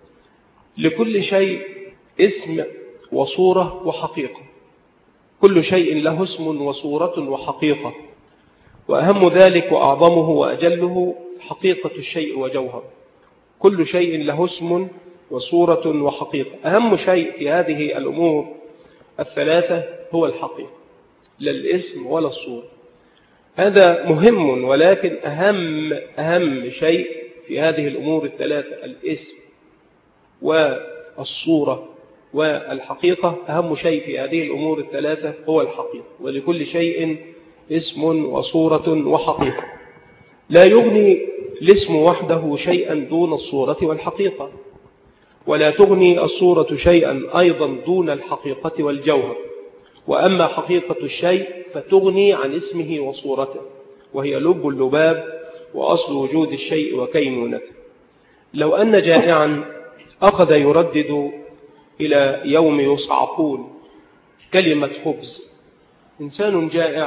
Speaker 1: لكل شيء اسم وصورة وحقيقة، كل شيء له اسم وصورة وحقيقة، وأهم ذلك وأعظمه وأجله حقيقة الشيء وجوهر. كل شيء له اسم وصورة وحقيقة. أهم شيء في هذه الأمور الثلاثة هو الحقيقة، لا الاسم ولا الصورة. هذا مهم، ولكن أهم أهم شيء في هذه الأمور الثلاثة الاسم والصورة والحقيقة. أهم شيء في هذه الأمور الثلاثة هو الحقيقة، ولكل شيء اسم وصورة وحقيقة. لا يغني الاسم وحده شيئا دون الصورة والحقيقة، ولا تغني الصورة شيئا أيضا دون الحقيقة والجوهر. وأما حقيقة الشيء فتغني عن اسمه وصورته، وهي لب اللباب وأصل وجود الشيء وكينونته. لو أن جائعا أخذ يردد إلى يوم يصعقون كلمة خبز، إنسان جائع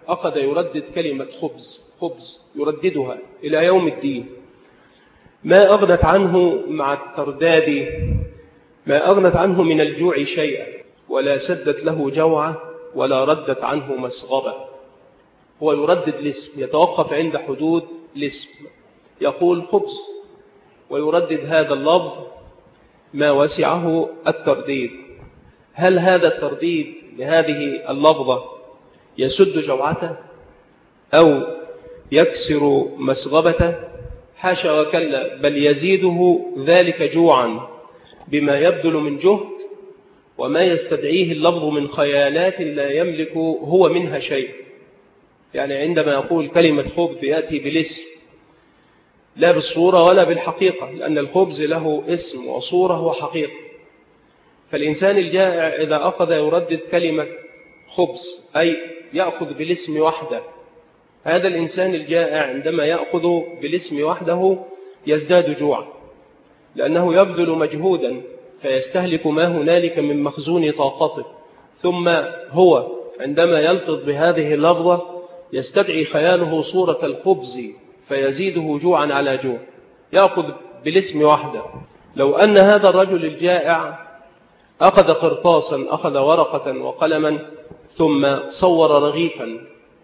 Speaker 1: أخذ يردد كلمة خبز خبز يرددها إلى يوم الدين، ما أغنت عنه مع الترداد، ما أغنت عنه من الجوع شيئا، ولا سدت له جوعة، ولا ردت عنه مسغبة. هو يردد الاسم، يتوقف عند حدود الاسم، يقول خبز ويردد هذا اللفظ ما وسعه الترديد. هل هذا الترديد لهذه اللفظة يسد جوعته أو يكسر مسغبته؟ حاشا وكلا، بل يزيده ذلك جوعا بما يبذل من جهد وما يستدعيه اللفظ من خيالات لا يملك هو منها شيء. يعني عندما يقول كلمة خبز يأتي بالاسم لا بالصورة ولا بالحقيقة، لأن الخبز له اسم وصورة وحقيقة. فالإنسان الجائع إذا أخذ يردد كلمة خبز أي يأخذ بالاسم وحده، هذا الإنسان الجائع عندما يأخذ بالاسم وحده يزداد جوعا، لأنه يبذل مجهودا فيستهلك ما هنالك من مخزون طاقته، ثم هو عندما يلفظ بهذه اللفظة يستدعي خياله صورة الخبز فيزيده جوعا على جوع، يأخذ بالاسم وحده. لو أن هذا الرجل الجائع أخذ قرطاسا، أخذ ورقة وقلما ثم صور رغيفا،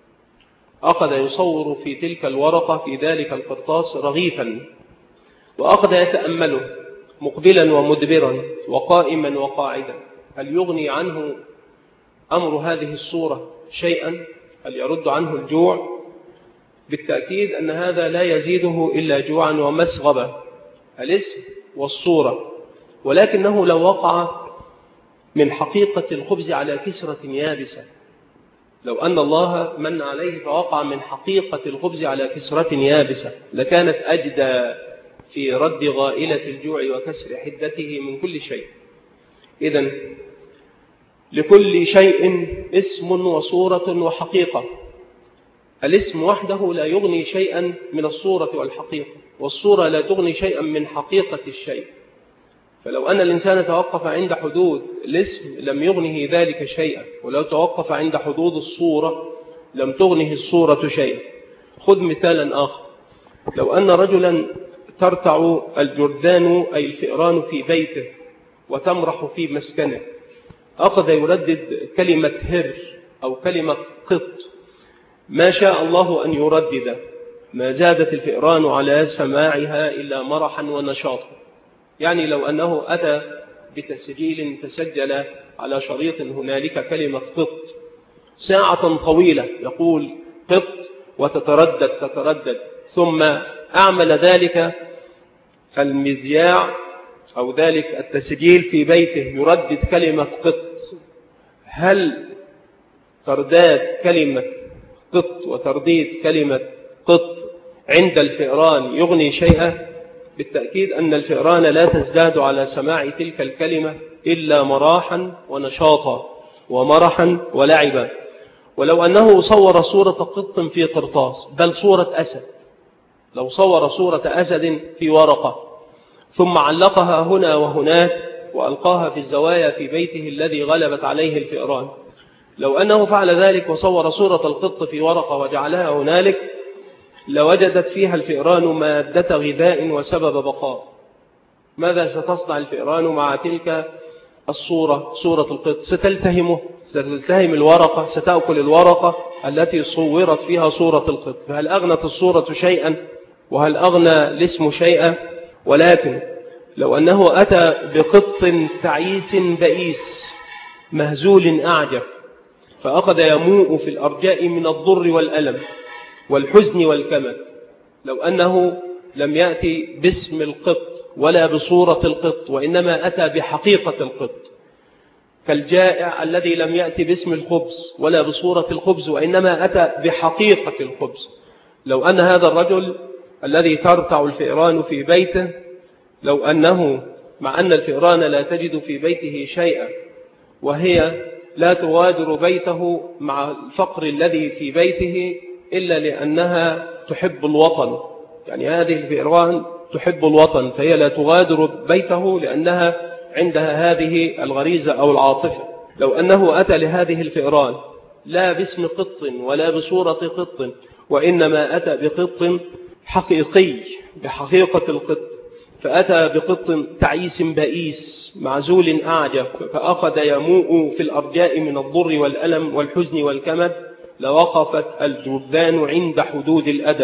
Speaker 1: أخذ يصور في تلك الورقة في ذلك القرطاس رغيفا، وأخذ يتأمله مقبلا ومدبرا وقائما وقاعدا، هل يغني عنه أمر هذه الصورة شيئا؟ هل يرد عنه الجوع؟ بالتأكيد أن هذا لا يزيده إلا جوعا ومسغبة، الاسم والصورة. ولكنه لو وقع من حقيقة الخبز على كسرة يابسة، لو أن الله من عليه فوقع من حقيقة الخبز على كسرة يابسة لكانت أجدى في رد غائلة الجوع وكسر حدته من كل شيء. إذن لكل شيء اسم وصورة وحقيقة. الاسم وحده لا يغني شيئا من الصورة والحقيقة، والصورة لا تغني شيئا من حقيقة الشيء. فلو أن الإنسان توقف عند حدود الاسم لم يغنه ذلك شيئا، ولو توقف عند حدود الصورة لم تغنه الصورة شيئا. خذ مثالا آخر، لو أن رجلا ترتع الجرذان أي الفئران في بيته وتمرح في مسكنه، أخذ يردد كلمة هر أو كلمة قط، ما شاء الله أن يردد، ما زادت الفئران على سماعها إلا مرحا ونشاطا. يعني لو أنه أتى بتسجيل تسجل على شريط هنالك كلمة قط ساعة طويلة يقول قط وتتردد تتردد، ثم أعمل ذلك المذياع أو ذلك التسجيل في بيته يردد كلمة قط، هل ترداد كلمة قط وترديد كلمة قط عند الفئران يغني شيئا؟ بالتأكيد أن الفئران لا تزداد على سماع تلك الكلمة إلا مراحا ونشاطا ومرحا ولعبا. ولو أنه صور صورة قط في قرطاس، بل صورة أسد، لو صور صورة أسد في ورقة ثم علقها هنا وهناك وألقاها في الزوايا في بيته الذي غلبت عليه الفئران، لو أنه فعل ذلك وصور صورة القط في ورقة وجعلها هنالك لوجدت فيها الفئران مادة غذاء وسبب بقاء. ماذا ستصنع الفئران مع تلك الصورة، صورة القط؟ ستلتهمه، ستلتهم الورقة، ستأكل الورقة التي صورت فيها صورة القط. فهل أغنت الصورة شيئا؟ وهل أغنى الاسم شيئا؟ ولكن لو أنه أتى بقط تعيس بئيس مهزول أعجف فأخذ يموء في الأرجاء من الضر والألم والحزن والكمد، لو أنه لم يأتي باسم القط ولا بصورة القط وإنما أتى بحقيقة القط، كالجائع الذي لم يأتي باسم الخبز ولا بصورة الخبز وإنما أتى بحقيقة الخبز، لو أن هذا الرجل الذي ترتع الفئران في بيته، لو أنه مع أن الفئران لا تجد في بيته شيئا وهي لا تغادر بيته مع الفقر الذي في بيته إلا لأنها تحب الوطن، يعني هذه الفئران تحب الوطن فهي لا تغادر بيته لأنها عندها هذه الغريزة أو العاطفة، لو أنه أتى لهذه الفئران لا باسم قط ولا بصورة قط، وإنما أتى بقط حقيقي بحقيقة القط، فأتى بقط تعيس بئيس معزول أعجب، فأخذ يموء في الأرجاء من الضر والألم والحزن والكمد، لوقفت الجرذان عند حدود الأدب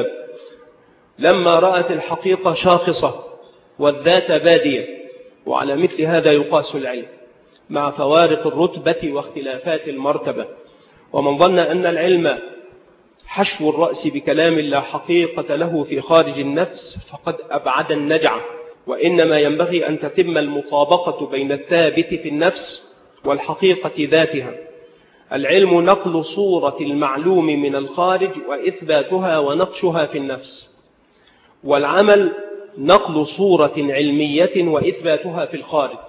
Speaker 1: لما رأت الحقيقة شاخصة والذات بادية. وعلى مثل هذا يقاس العلم مع فوارق الرتبة واختلافات المرتبة. ومن ظن أن العلم حشو الرأس بكلام لا حقيقة له في خارج النفس فقد أبعد النجعة، وإنما ينبغي أن تتم المطابقة بين الثابت في النفس والحقيقة ذاتها. العلم نقل صورة المعلوم من الخارج وإثباتها ونقشها في النفس، والعمل نقل صورة علمية وإثباتها في الخارج،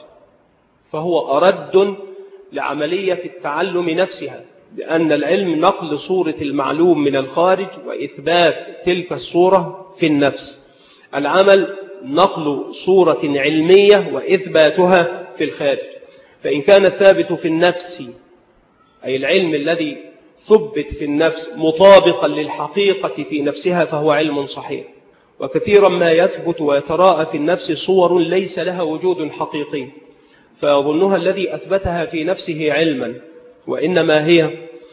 Speaker 1: فهو أرد لعملية التعلم نفسها، لأن العلم نقل صورة المعلوم من الخارج وإثبات تلك الصورة في النفس. العمل نقل صورة علمية وإثباتها في الخارج. فإن كان الثابت في النفس أي العلم الذي ثبت في النفس مطابقا للحقيقة في نفسها فهو علم صحيح. وكثيرا ما يثبت ويتراءى في النفس صور ليس لها وجود حقيقي، فيظنها الذي أثبتها في نفسه علما، وإنما هي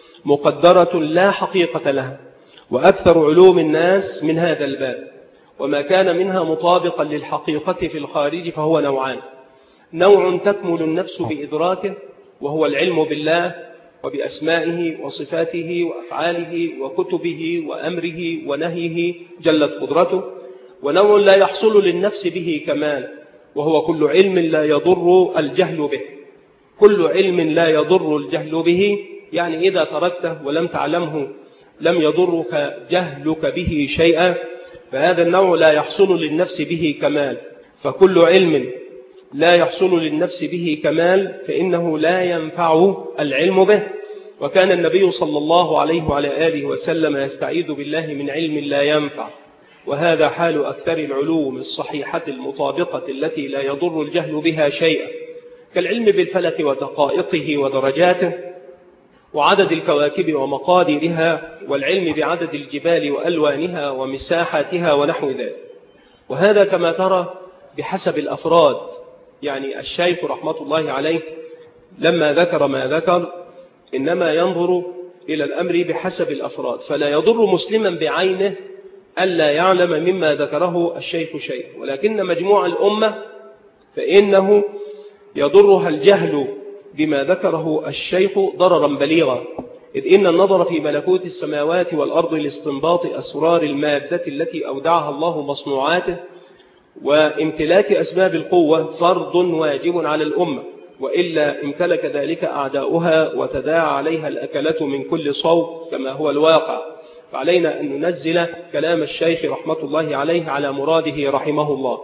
Speaker 1: مقدرة لا حقيقة لها. وأكثر علوم الناس من هذا الباب، وما كان منها مطابقا للحقيقة في الخارج فهو نوعان: نوع تكمل النفس بإدراكه وهو العلم بالله وبأسمائه وصفاته وأفعاله وكتبه وأمره ونهيه جلت قدرته، ونوع لا يحصل للنفس به كمال وهو كل علم لا يضر الجهل به. كل علم لا يضر الجهل به، يعني إذا تركته ولم تعلمه لم يضرك جهلك به شيئا، فهذا النوع لا يحصل للنفس به كمال. فكل علم لا يحصل للنفس به كمال فإنه لا ينفع العلم به. وكان النبي صلى الله عليه وعلى آله وسلم يستعيذ بالله من علم لا ينفع، وهذا حال أكثر العلوم الصحيحة المطابقة التي لا يضر الجهل بها شيئا، كالعلم بالفلك ودقائقه ودرجاته وعدد الكواكب ومقاديرها، والعلم بعدد الجبال وألوانها ومساحاتها ونحو ذلك. وهذا كما ترى بحسب الأفراد، يعني الشيخ رحمة الله عليه لما ذكر ما ذكر إنما ينظر إلى الأمر بحسب الأفراد، فلا يضر مسلما بعينه ألا يعلم مما ذكره الشيخ شيء، ولكن مجموع الأمة فإنه يضرها الجهل بما ذكره الشيخ ضررا بليغا، إذ إن النظر في ملكوت السماوات والأرض لاستنباط أسرار المادة التي أودعها الله مصنوعاته وامتلاك أسباب القوة فرض واجب على الأمة، وإلا امتلك ذلك أعداؤها وتداعى عليها الأكلة من كل صوب كما هو الواقع. فعلينا أن ننزل كلام الشيخ رحمة الله عليه على مراده رحمه الله.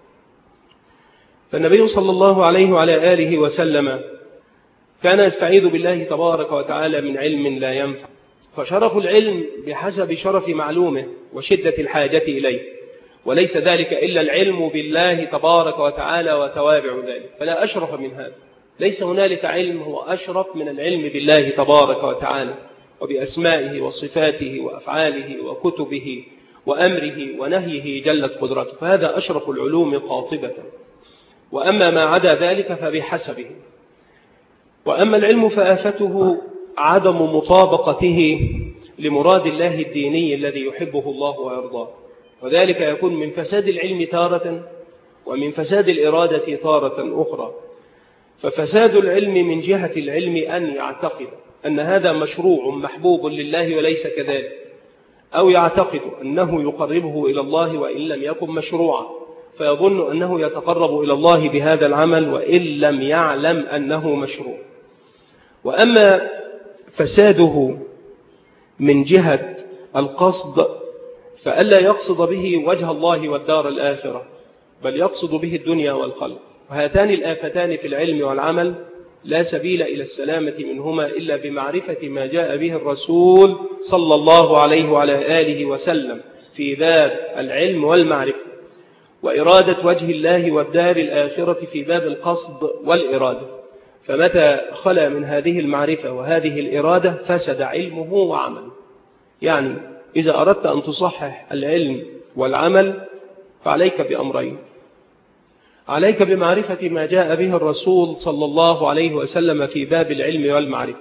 Speaker 1: فالنبي صلى الله عليه وعلى آله وسلم كان يستعيذ بالله تبارك وتعالى من علم لا ينفع، فشرف العلم بحسب شرف معلومه وشدة الحاجة إليه، وليس ذلك إلا العلم بالله تبارك وتعالى وتوابع ذلك، فلا أشرف من هذا. ليس هنالك علم هو أشرف من العلم بالله تبارك وتعالى وبأسمائه وصفاته وأفعاله وكتبه وأمره ونهيه جلت قدرته، فهذا أشرف العلوم قاطبة. وأما ما عدا ذلك فبحسبه. وأما العلم فآفته عدم مطابقته لمراد الله الديني الذي يحبه الله ويرضاه، وذلك يكون من فساد العلم تارة ومن فساد الإرادة تارة أخرى. ففساد العلم من جهة العلم أن يعتقد أن هذا مشروع محبوب لله وليس كذلك، أو يعتقد أنه يقربه إلى الله وإن لم يكن مشروعا، فيظن أنه يتقرب إلى الله بهذا العمل وإن لم يعلم أنه مشروع. وأما فساده من جهة القصد فألا يقصد به وجه الله والدار الآخرة، بل يقصد به الدنيا والخلق، وهاتان الآفتان في العلم والعمل لا سبيل إلى السلامة منهما إلا بمعرفة ما جاء به الرسول صلى الله عليه وعلى آله وسلم في باب العلم والمعرفة، وإرادة وجه الله والدار الآخرة في باب القصد والإرادة. فمتى خلى من هذه المعرفة وهذه الإرادة فسد علمه وعمله. يعني إذا أردت أن تصحح العلم والعمل فعليك بأمرين: عليك بمعرفة ما جاء به الرسول صلى الله عليه وسلم في باب العلم والمعرفة،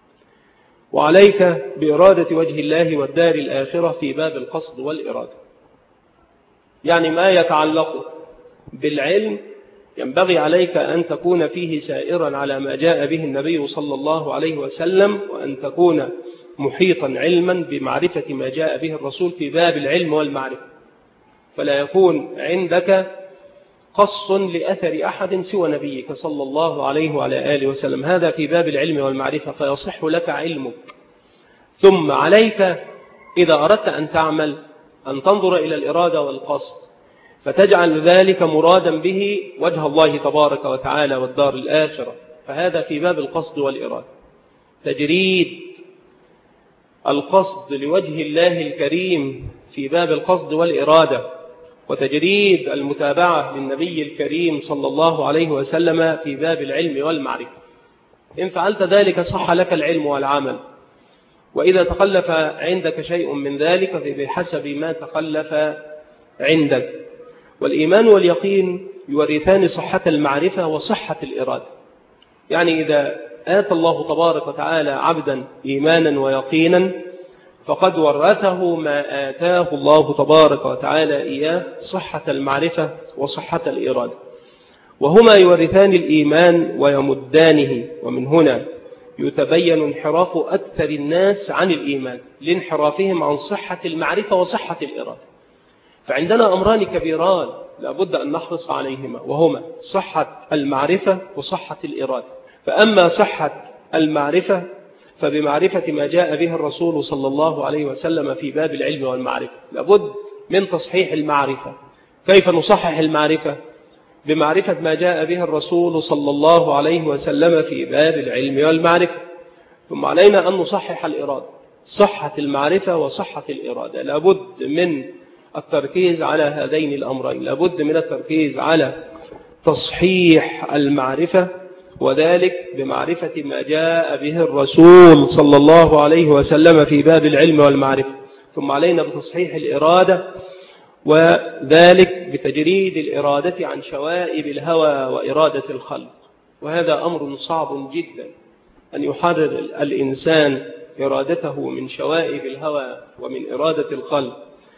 Speaker 1: وعليك بإرادة وجه الله والدار الآخرة في باب القصد والإرادة. يعني ما يتعلق بالعلم ينبغي عليك أن تكون فيه سائرا على ما جاء به النبي صلى الله عليه وسلم، وأن تكون محيطا علما بمعرفة ما جاء به الرسول في باب العلم والمعرفة، فلا يكون عندك قص لأثر أحد سوى نبيك صلى الله عليه وعلى آله وسلم. هذا في باب العلم والمعرفة، فيصح لك علمك. ثم عليك إذا أردت أن تعمل أن تنظر إلى الإرادة والقصد، فتجعل ذلك مرادا به وجه الله تبارك وتعالى والدار الآخرة، فهذا في باب القصد والإرادة. تجريد القصد لوجه الله الكريم في باب القصد والإرادة، وتجريد المتابعة للنبي الكريم صلى الله عليه وسلم في باب العلم والمعرفة. إن فعلت ذلك صح لك العلم والعمل، وإذا تخلف عندك شيء من ذلك فبحسب ما تخلف عندك. والإيمان واليقين يورثان صحة المعرفة وصحة الإرادة. يعني إذا آتى الله تبارك وتعالى عبدا إيمانا ويقينا فقد ورثه ما آتاه الله تبارك وتعالى إياه صحة المعرفة وصحة الإرادة، وهما يورثان الإيمان ويمدانه. ومن هنا يتبين انحراف أكثر الناس عن الإيمان لانحرافهم عن صحة المعرفة وصحة الإرادة. فعندنا أمران كبيران لابد أن نحرص عليهما، وهما صحة المعرفة وصحة الإرادة. فأما صحة المعرفة فبمعرفة ما جاء به الرسول صلى الله عليه وسلم في باب العلم والمعرفة، لابد من تصحيح المعرفة. كيف نصحح المعرفة؟ بمعرفة ما جاء به الرسول صلى الله عليه وسلم في باب العلم والمعرفة. ثم علينا أن نصحح الإرادة، صحة المعرفة وصحة الإرادة. لابد من التركيز على هذين الأمرين، لابد من التركيز على تصحيح المعرفة، وذلك بمعرفة ما جاء به الرسول صلى الله عليه وسلم في باب العلم والمعرفة. ثم علينا بتصحيح الإرادة، وذلك بتجريد الإرادة عن شوائب الهوى وإرادة الخلق. وهذا أمر صعب جدا أن يحرر الإنسان إرادته من شوائب الهوى ومن إرادة الخلق.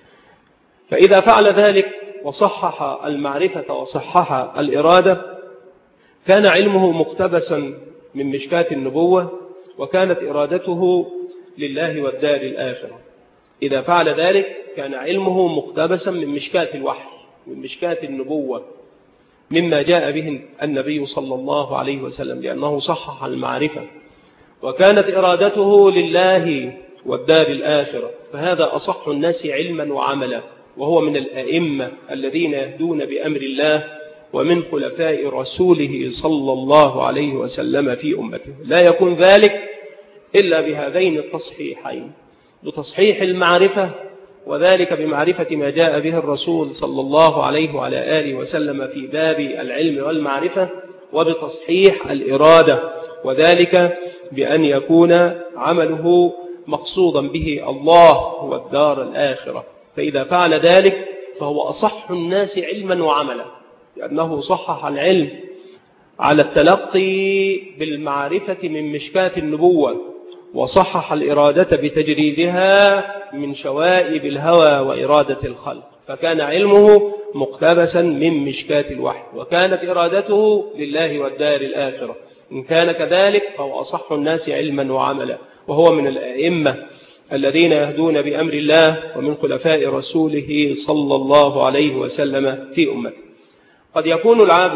Speaker 1: فإذا فعل ذلك وصحح المعرفة وصحح الإرادة كان علمه مقتبسا من مشكاة النبوة، وكانت إرادته لله والدار الآخرة. إذا فعل ذلك كان علمه مقتبسا من مشكاة الوحي، من مشكاة النبوة، مما جاء به النبي صلى الله عليه وسلم، لأنه صحح المعرفة، وكانت إرادته لله والدار الآخرة. فهذا أصح الناس علما وعملا، وهو من الأئمة الذين يهدون بأمر الله ومن خلفاء رسوله صلى الله عليه وسلم في أمته. لا يكون ذلك إلا بهذين التصحيحين، بتصحيح المعرفة، وذلك بمعرفة ما جاء به الرسول صلى الله عليه وعلى آله وسلم في باب العلم والمعرفة، وبتصحيح الإرادة، وذلك بأن يكون عمله مقصودا به الله والدار الآخرة. فإذا فعل ذلك فهو أصح الناس علما وعملا، لأنه صحح العلم على التلقي بالمعرفة من مشكاة النبوة، وصحح الإرادة بتجريدها من شوائب الهوى وإرادة الخلق، فكان علمه مقتبسا من مشكاة الوحي، وكانت إرادته لله والدار الآخرة. إن كان كذلك فهو أصح الناس علما وعملا، وهو من الأئمة الذين يهدون بأمر الله ومن خلفاء رسوله صلى الله عليه وسلم في أمته. قد يكون العبد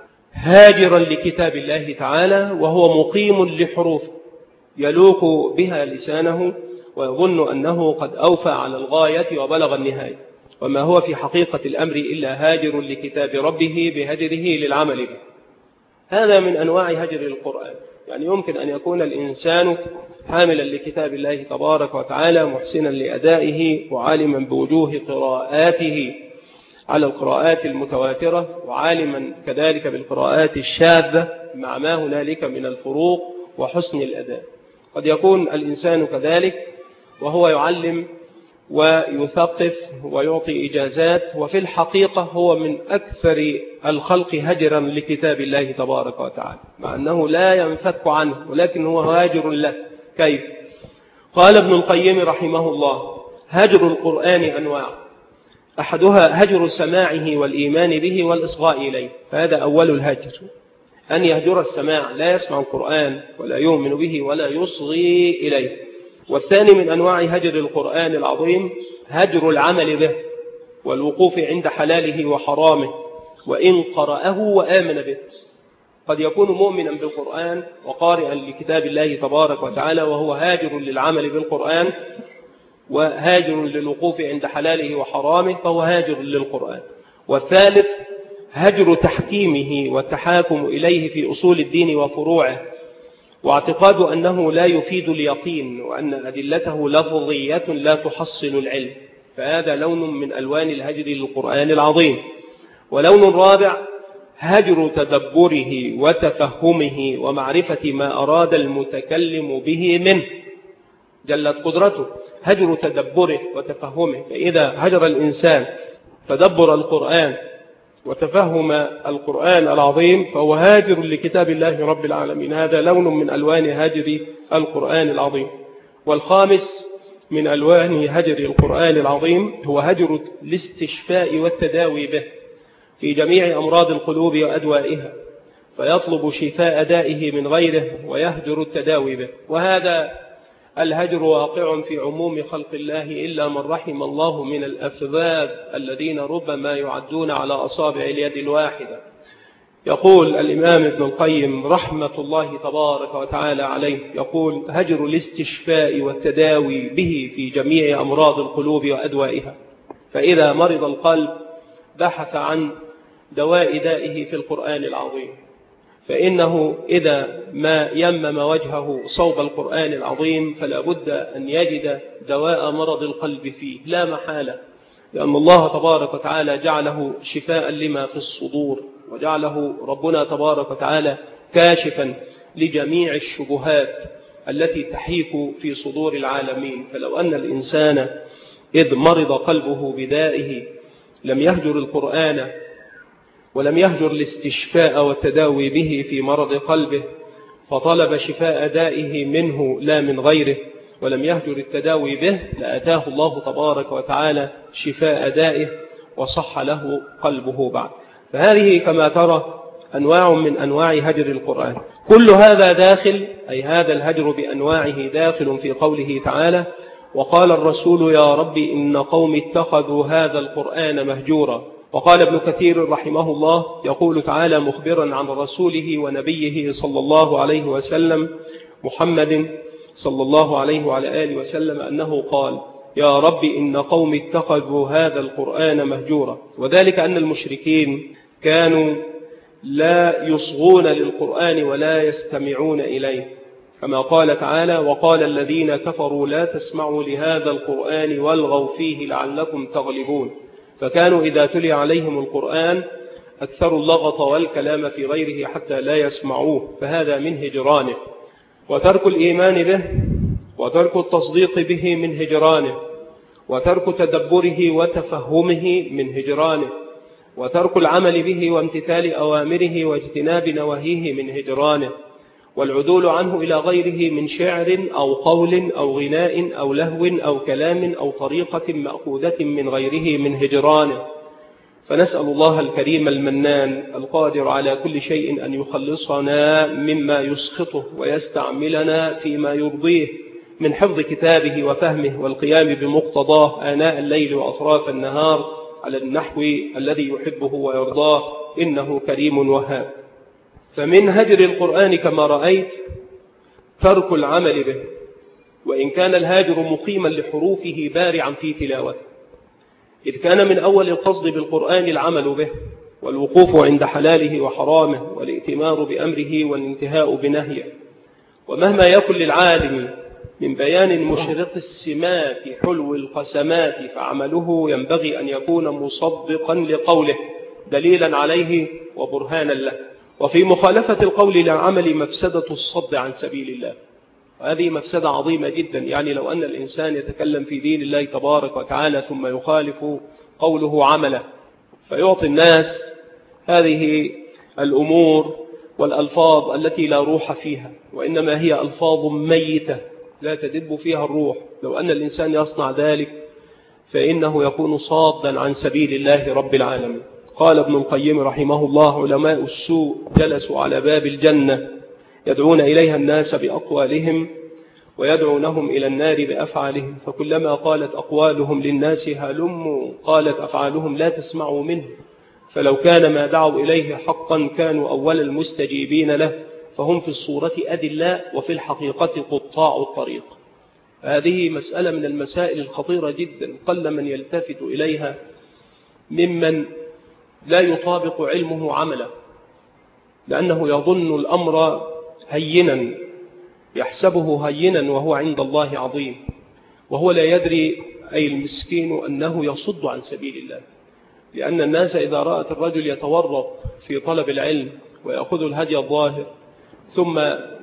Speaker 1: هاجرا لكتاب الله تعالى وهو مقيم لحروف يلوق بها لسانه، ويظن أنه قد أوفى على الغاية وبلغ النهاية، وما هو في حقيقة الأمر إلا هاجر لكتاب ربه بهجره للعمل به. هذا من أنواع هجر القرآن. يعني يمكن أن يكون الإنسان حاملا لكتاب الله تبارك وتعالى، محسنا لأدائه، وعالما بوجوه قراءاته على القراءات المتواترة، وعالما كذلك بالقراءات الشاذة مع ما هنالك من الفروق وحسن الأداء. قد يكون الإنسان كذلك وهو يعلم ويثقف ويعطي إجازات، وفي الحقيقة هو من أكثر الخلق هجرا لكتاب الله تبارك وتعالى، مع أنه لا ينفك عنه ولكن هو هاجر له. كيف؟ قال ابن القيم رحمه الله: هجر القرآن أنواع، أحدها هجر سماعه والإيمان به والإصغاء إليه، فهذا أول الهجر، أن يهجر السماع، لا يسمع القرآن ولا يؤمن به ولا يصغي إليه. والثاني من أنواع هجر القرآن العظيم هجر العمل به والوقوف عند حلاله وحرامه وإن قرأه وآمن به. قد يكون مؤمنا بالقرآن وقارئا لكتاب الله تبارك وتعالى وهو هاجر للعمل بالقرآن وهاجر للوقوف عند حلاله وحرامه، فهو هاجر للقرآن. والثالث هجر تحكيمه والتحاكم إليه في أصول الدين وفروعه، واعتقاد أنه لا يفيد اليقين وأن أدلته لفظية لا تحصل العلم، فهذا لون من ألوان الهجر للقرآن العظيم. ولون رابع هجر تدبره وتفهمه ومعرفة ما أراد المتكلم به منه، جلت قدرته، هجر تدبره وتفهمه. فإذا هجر الإنسان تدبر القرآن وتفهم القرآن العظيم فهو هاجر لكتاب الله رب العالمين، هذا لون من ألوان هجر القرآن العظيم. والخامس من ألوان هجر القرآن العظيم هو هجر الاستشفاء والتداوي به في جميع أمراض القلوب وأدوائها، فيطلب شفاء دائه من غيره ويهجر التداوي به. وهذا الهجر واقع في عموم خلق الله إلا من رحم الله من الأفذاذ الذين ربما يعدون على أصابع اليد الواحدة. يقول الإمام ابن القيم رحمة الله تبارك وتعالى عليه، يقول: هجر الاستشفاء والتداوي به في جميع أمراض القلوب وأدوائها. فإذا مرض القلب بحث عن دواء دائه في القرآن العظيم، فإنه إذا ما يمم وجهه صوب القرآن العظيم فلا بد أن يجد دواء مرض القلب فيه لا محالة، لأن الله تبارك وتعالى جعله شفاء لما في الصدور، وجعله ربنا تبارك وتعالى كاشفا لجميع الشبهات التي تحيك في صدور العالمين. فلو أن الإنسان إذ مرض قلبه بدائه لم يهجر القرآن ولم يهجر الاستشفاء والتداوي به في مرض قلبه، فطلب شفاء دائه منه لا من غيره، ولم يهجر التداوي به، لأتاه الله تبارك وتعالى شفاء دائه وصح له قلبه بعد. فهذه كما ترى أنواع من أنواع هجر القرآن. كل هذا داخل، أي هذا الهجر بأنواعه داخل في قوله تعالى: وقال الرسول يا رب إن قوم اتخذوا هذا القرآن مهجورا. وقال ابن كثير رحمه الله يقول تعالى مخبرا عن رسوله ونبيه صلى الله عليه وسلم محمد صلى الله عليه وعلى آله وسلم أنه قال: يا رب إن قوم اتخذوا هذا القرآن مهجورا. وذلك أن المشركين كانوا لا يصغون للقرآن ولا يستمعون إليه، كما قال تعالى: وقال الذين كفروا لا تسمعوا لهذا القرآن والغوا فيه لعلكم تغلبون. فكانوا إذا تلي عليهم القرآن أكثروا اللغط والكلام في غيره حتى لا يسمعوه، فهذا من هجرانه. وترك الإيمان به وترك التصديق به من هجرانه، وترك تدبره وتفهمه من هجرانه، وترك العمل به وامتثال أوامره واجتناب نواهيه من هجرانه، والعدول عنه إلى غيره من شعر أو قول أو غناء أو لهو أو كلام أو طريقة مأخوذة من غيره من هجرانه. فنسأل الله الكريم المنان القادر على كل شيء أن يخلصنا مما يسخطه ويستعملنا فيما يرضيه من حفظ كتابه وفهمه والقيام بمقتضاه آناء الليل وأطراف النهار على النحو الذي يحبه ويرضاه، إنه كريم وهاب. فمن هجر القرآن كما رأيت ترك العمل به، وإن كان الهاجر مقيما لحروفه بارعا في تلاوته، إذ كان من أول القصد بالقرآن العمل به والوقوف عند حلاله وحرامه والائتمار بأمره والانتهاء بنهيه. ومهما يكن للعالم من بيان مشرق السمات حلو القسمات فعمله ينبغي أن يكون مصدقا لقوله دليلا عليه وبرهانا له. وفي مخالفة القول للعمل مفسدة الصد عن سبيل الله، وهذه مفسدة عظيمة جدا. يعني لو أن الإنسان يتكلم في دين الله تبارك وتعالى ثم يخالف قوله عمله، فيعطي الناس هذه الأمور والألفاظ التي لا روح فيها، وإنما هي ألفاظ ميتة لا تدب فيها الروح. لو أن الإنسان يصنع ذلك فإنه يكون صادا عن سبيل الله رب العالمين. قال ابن القيم رحمه الله: علماء السوء جلسوا على باب الجنة يدعون إليها الناس بأقوالهم ويدعونهم إلى النار بأفعالهم، فكلما قالت أقوالهم للناس هلموا قالت أفعالهم لا تسمعوا منه، فلو كان ما دعوا إليه حقا كانوا أول المستجيبين له، فهم في الصورة أدلاء وفي الحقيقة قطاع الطريق. هذه مسألة من المسائل الخطيرة جدا، قل من يلتفت إليها ممن لا يطابق علمه عمله، لأنه يظن الأمر هينا، يحسبه هينا وهو عند الله عظيم، وهو لا يدري أي المسكين أنه يصد عن سبيل الله. لأن الناس إذا رأت الرجل يتورط في طلب العلم ويأخذ الهدي الظاهر ثم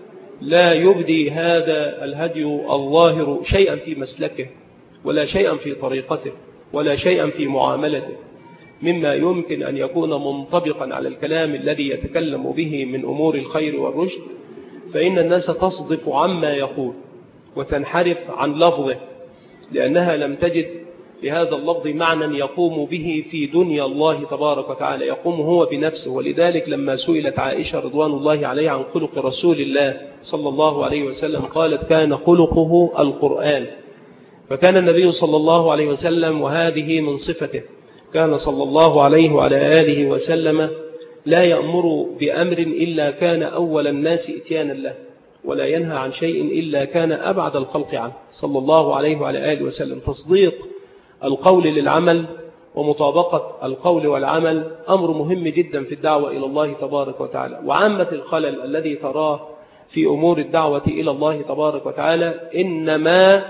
Speaker 1: لا يبدي هذا الهدي الظاهر شيئا في مسلكه ولا شيئا في طريقته ولا شيئا في معاملته مما يمكن أن يكون منطبقا على الكلام الذي يتكلم به من أمور الخير والرشد، فإن الناس تصدف عما يقول وتنحرف عن لفظه، لأنها لم تجد لهذا اللفظ معنى يقوم به في دنيا الله تبارك وتعالى، يقوم هو بنفسه. ولذلك لما سئلت عائشة رضوان الله عليها عن خلق رسول الله صلى الله عليه وسلم قالت: كان خلقه القرآن. فكان النبي صلى الله عليه وسلم وهذه من صفته، كان صلى الله عليه وعلى آله وسلم لا يأمر بأمر إلا كان أول الناس إتيانا له، ولا ينهى عن شيء إلا كان أبعد الخلق عنه صلى الله عليه وعلى آله وسلم. تصديق القول للعمل ومطابقة القول والعمل أمر مهم جدا في الدعوة إلى الله تبارك وتعالى. وعامة الخلل الذي تراه في أمور الدعوة إلى الله تبارك وتعالى إنما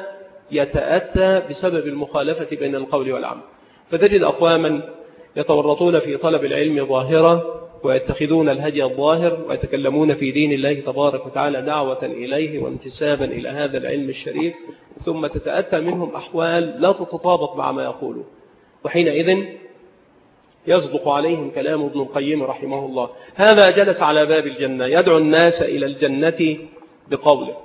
Speaker 1: يتأتى بسبب المخالفة بين القول والعمل. فتجد أقواما يتورطون في طلب العلم ظاهرة ويتخذون الهدي الظاهر ويتكلمون في دين الله تبارك وتعالى دعوة إليه وانتسابا إلى هذا العلم الشريف، ثم تتأتى منهم أحوال لا تتطابق مع ما يقولون، وحينئذ يصدق عليهم كلام ابن القيم رحمه الله: هذا جلس على باب الجنة يدعو الناس إلى الجنة بقوله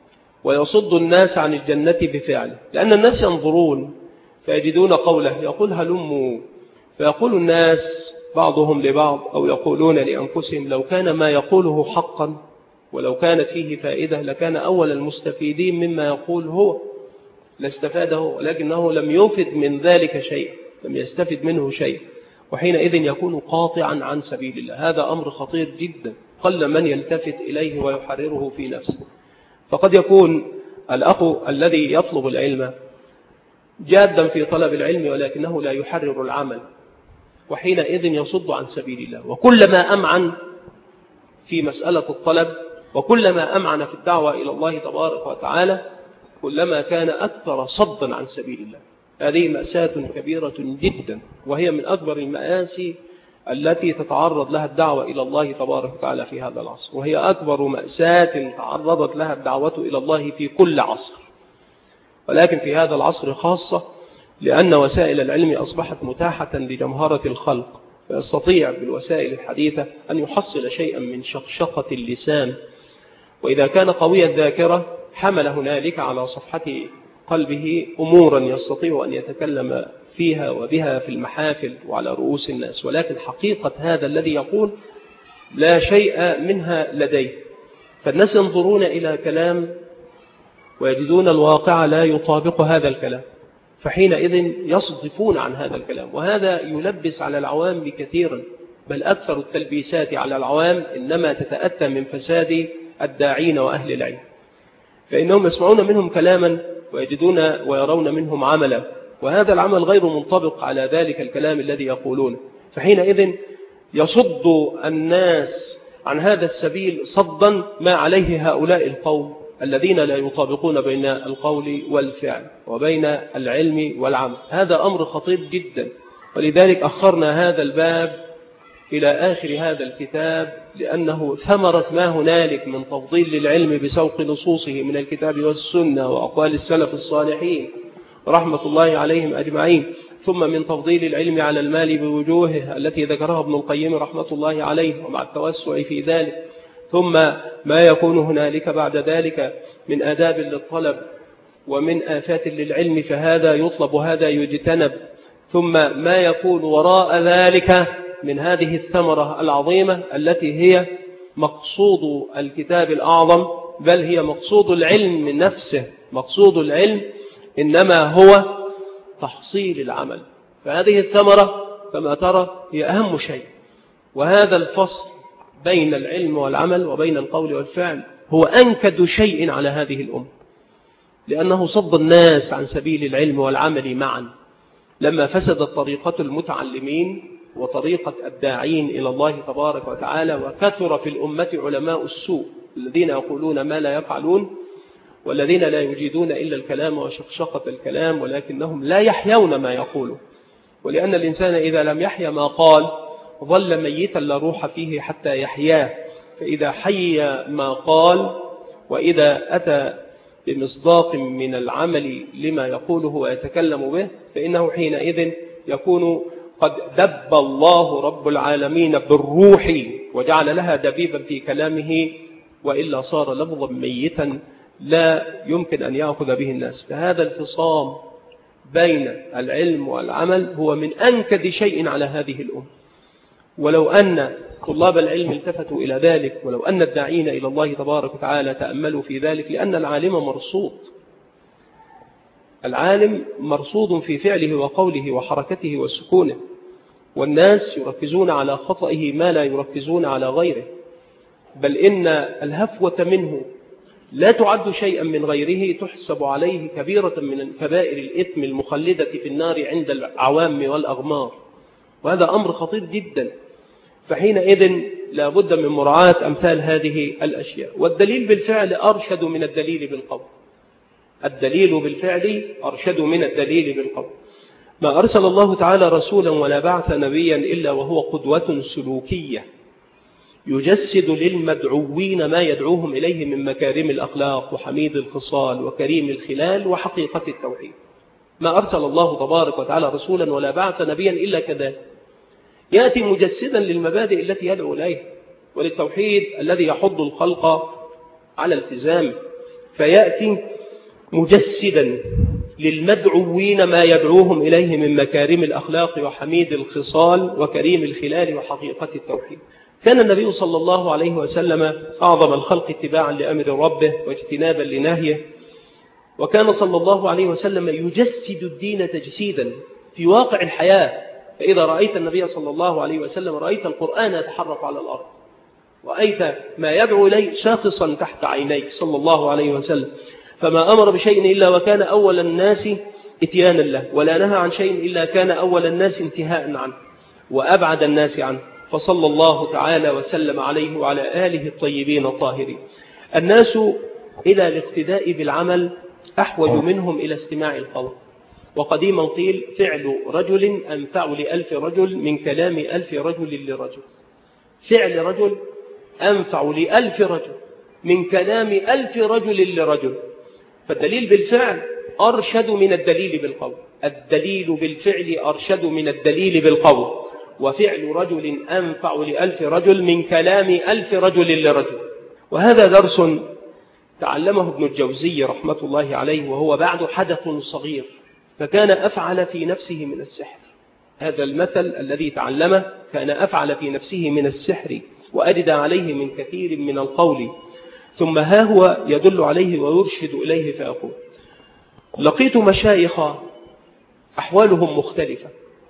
Speaker 1: ويصد الناس عن الجنة بفعله، لأن الناس ينظرون فيجدون قوله يقول هلموا، فيقول الناس بعضهم لبعض أو يقولون لأنفسهم: لو كان ما يقوله حقا ولو كانت فيه فائدة لكان أول المستفيدين مما يقول هو، لاستفاده، ولكنه لم يفد من ذلك شيء، لم يستفد منه شيء، وحينئذ يكون قاطعا عن سبيل الله. هذا أمر خطير جدا، قل من يلتفت إليه ويحرره في نفسه. فقد يكون الأخ الذي يطلب العلم جادا في طلب العلم ولكنه لا يحرر العمل، وحينئذ يصد عن سبيل الله. وكلما أمعن في مسألة الطلب وكلما أمعن في الدعوة إلى الله تبارك وتعالى كلما كان أكثر صدا عن سبيل الله. هذه مأساة كبيرة جدا، وهي من أكبر المآسي التي تتعرض لها الدعوة إلى الله تبارك وتعالى في هذا العصر، وهي أكبر مأساة تعرضت لها الدعوة إلى الله في كل عصر، ولكن في هذا العصر خاصة لأن وسائل العلم أصبحت متاحة لجمهرة الخلق، فيستطيع بالوسائل الحديثة أن يحصل شيئا من شقشقة اللسان، وإذا كان قوي الذاكرة حمل هنالك على صفحة قلبه أمورا يستطيع أن يتكلم فيها وبها في المحافل وعلى رؤوس الناس، ولكن حقيقة هذا الذي يقول لا شيء منها لديه. فالناس ينظرون إلى كلام ويجدون الواقع لا يطابق هذا الكلام، فحينئذ يصدفون عن هذا الكلام، وهذا يلبس على العوام كثيرا، بل أكثر التلبيسات على العوام إنما تتأتى من فساد الداعين وأهل العلم، فإنهم يسمعون منهم كلاما ويجدون ويرون منهم عملا، وهذا العمل غير منطبق على ذلك الكلام الذي يقولونه، فحينئذ يصد الناس عن هذا السبيل صدا ما عليه هؤلاء القوم الذين لا يطابقون بين القول والفعل وبين العلم والعمل. هذا أمر خطير جدا، ولذلك أخرنا هذا الباب إلى آخر هذا الكتاب، لأنه ثمرة ما هنالك من تفضيل للعلم بسوق نصوصه من الكتاب والسنة وأقوال السلف الصالحين رحمة الله عليهم أجمعين، ثم من تفضيل العلم على المال بوجوهه التي ذكرها ابن القيم رحمة الله عليه ومع التوسع في ذلك، ثم ما يكون هنالك بعد ذلك من آداب للطلب ومن آفات للعلم، فهذا يطلب وهذا يجتنب، ثم ما يكون وراء ذلك من هذه الثمرة العظيمة التي هي مقصود الكتاب الأعظم، بل هي مقصود العلم من نفسه. مقصود العلم إنما هو تحصيل العمل، فهذه الثمرة كما ترى هي أهم شيء. وهذا الفصل بين العلم والعمل وبين القول والفعل هو أنكد شيء على هذه الأمة، لأنه صد الناس عن سبيل العلم والعمل معا. لما فسدت طريقة المتعلمين وطريقة الداعين إلى الله تبارك وتعالى، وكثر في الأمة علماء السوء الذين يقولون ما لا يفعلون، والذين لا يجيدون إلا الكلام وشقشقة الكلام، ولكنهم لا يحيون ما يقولوا. ولأن الإنسان إذا لم يحيا ما قال ظل ميتا لا روح فيه حتى يحياه، فإذا حي ما قال وإذا أتى بمصداق من العمل لما يقوله ويتكلم به، فإنه حينئذ يكون قد دب الله رب العالمين بالروح وجعل لها دبيبا في كلامه، وإلا صار لفظا ميتا لا يمكن أن يأخذ به الناس. فهذا الفصام بين العلم والعمل هو من أنكد شيء على هذه الأمة. ولو أن طلاب العلم التفتوا إلى ذلك، ولو أن الداعين إلى الله تبارك وتعالى تأملوا في ذلك، لأن العالم مرصود، العالم مرصود في فعله وقوله وحركته وسكونه، والناس يركزون على خطئه ما لا يركزون على غيره، بل إن الهفوة منه لا تعد شيئا من غيره، تحسب عليه كبيرة من كبائر الإثم المخلدة في النار عند العوام والأغمار، وهذا أمر خطير جدا. فحينئذ لا بد من مراعاة أمثال هذه الأشياء. والدليل بالفعل أرشد من الدليل بالقول، الدليل بالفعل أرشد من الدليل بالقول. ما أرسل الله تعالى رسولا ولا بعث نبيا إلا وهو قدوة سلوكية يجسد للمدعوين ما يدعوهم إليه من مكارم الأخلاق وحميد الخصال وكريم الخلال وحقيقة التوحيد. ما أرسل الله تبارك وتعالى رسولا ولا بعث نبيا إلا كذلك، يأتي مجسدا للمبادئ التي يدعو إليها وللتوحيد الذي يحض الخلق على التزامه، فيأتي مجسدا للمدعوين ما يدعوهم إليه من مكارم الأخلاق وحميد الخصال وكريم الخلال وحقيقة التوحيد. كان النبي صلى الله عليه وسلم أعظم الخلق اتباعا لأمر ربه واجتنابا لنهيه، وكان صلى الله عليه وسلم يجسد الدين تجسيدا في واقع الحياة. فإذا رأيت النبي صلى الله عليه وسلم رأيت القرآن يتحرك على الأرض، رأيت ما يدعو إليه شاخصا تحت عينيك صلى الله عليه وسلم. فما أمر بشيء إلا وكان أول الناس إتيانا له، ولا نهى عن شيء إلا كان أول الناس انتهاء عنه وأبعد الناس عنه، فصلى الله تعالى وسلم عليه وعلى آله الطيبين الطاهرين. الناس إلى الاقتداء بالعمل أحوج منهم إلى استماع القول. وقديما قيل فعل رجل أنفع لألف رجل من كلام ألف رجل لرجل. فعل رجل أنفع لألف رجل من كلام ألف رجل لرجل. فالدليل بالفعل أرشد من الدليل بالقول، الدليل بالفعل أرشد من الدليل بالقول. وفعل رجل أنفع لألف رجل من كلام ألف رجل لرجل. وهذا درس تعلمه ابن الجوزي رحمة الله عليه وهو بعد حدث صغير، فكان أفعل في نفسه من السحر. هذا المثل الذي تعلمه كان أفعل في نفسه من السحر وأجد عليه من كثير من القول، ثم ها هو يدل عليه ويرشد إليه فيقول: لقيت مشايخ أحوالهم مختلفة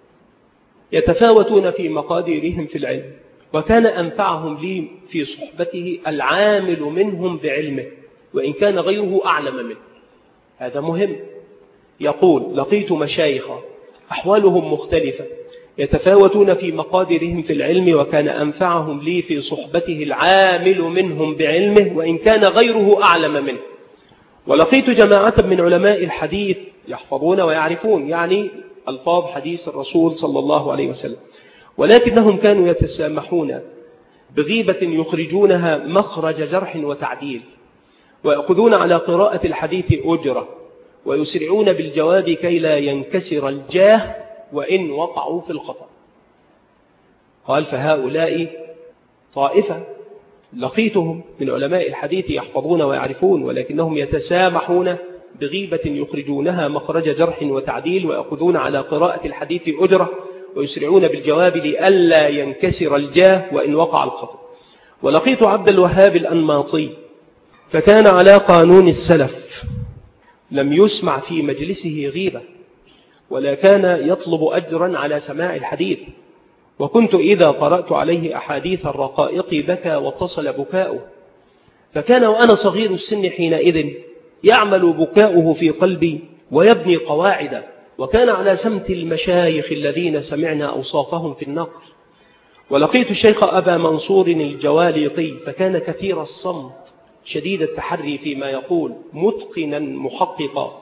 Speaker 1: يتفاوتون في مقاديرهم في العلم، وكان أنفعهم لي في صحبته العامل منهم بعلمه وإن كان غيره أعلم منه. هذا مهم. يقول: لقيت مشايخ أحوالهم مختلفة يتفاوتون في مقاديرهم في العلم، وكان أنفعهم لي في صحبته العامل منهم بعلمه وإن كان غيره أعلم منه. ولقيت جماعة من علماء الحديث يحفظون ويعرفون يعني ألفاظ حديث الرسول صلى الله عليه وسلم، ولكنهم كانوا يتسامحون بغيبة يخرجونها مخرج جرح وتعديل، ويأخذون على قراءة الحديث أجرة، ويسرعون بالجواب كي لا ينكسر الجاه وإن وقعوا في الخطأ. قال فهؤلاء طائفة لقيتهم من علماء الحديث يحفظون ويعرفون، ولكنهم يتسامحون بغيبة يخرجونها مخرج جرح وتعديل، ويأخذون على قراءة الحديث أجرة، ويسرعون بالجواب لئلا ينكسر الجاه وإن وقع الخطأ. ولقيت عبد الوهاب الأنماطي فكان على قانون السلف، لم يسمع في مجلسه غيبة، ولا كان يطلب أجرا على سماع الحديث. وكنت إذا قرأت عليه أحاديث الرقائق بكى واتصل بكاؤه، فكان وأنا صغير السن حينئذ يعمل بكاؤه في قلبي ويبني قواعد، وكان على سمت المشايخ الذين سمعنا أوصافهم في النقل. ولقيت الشيخ أبا منصور الجواليطي فكان كثير الصمت شديد التحري فيما يقول، متقنا محققا،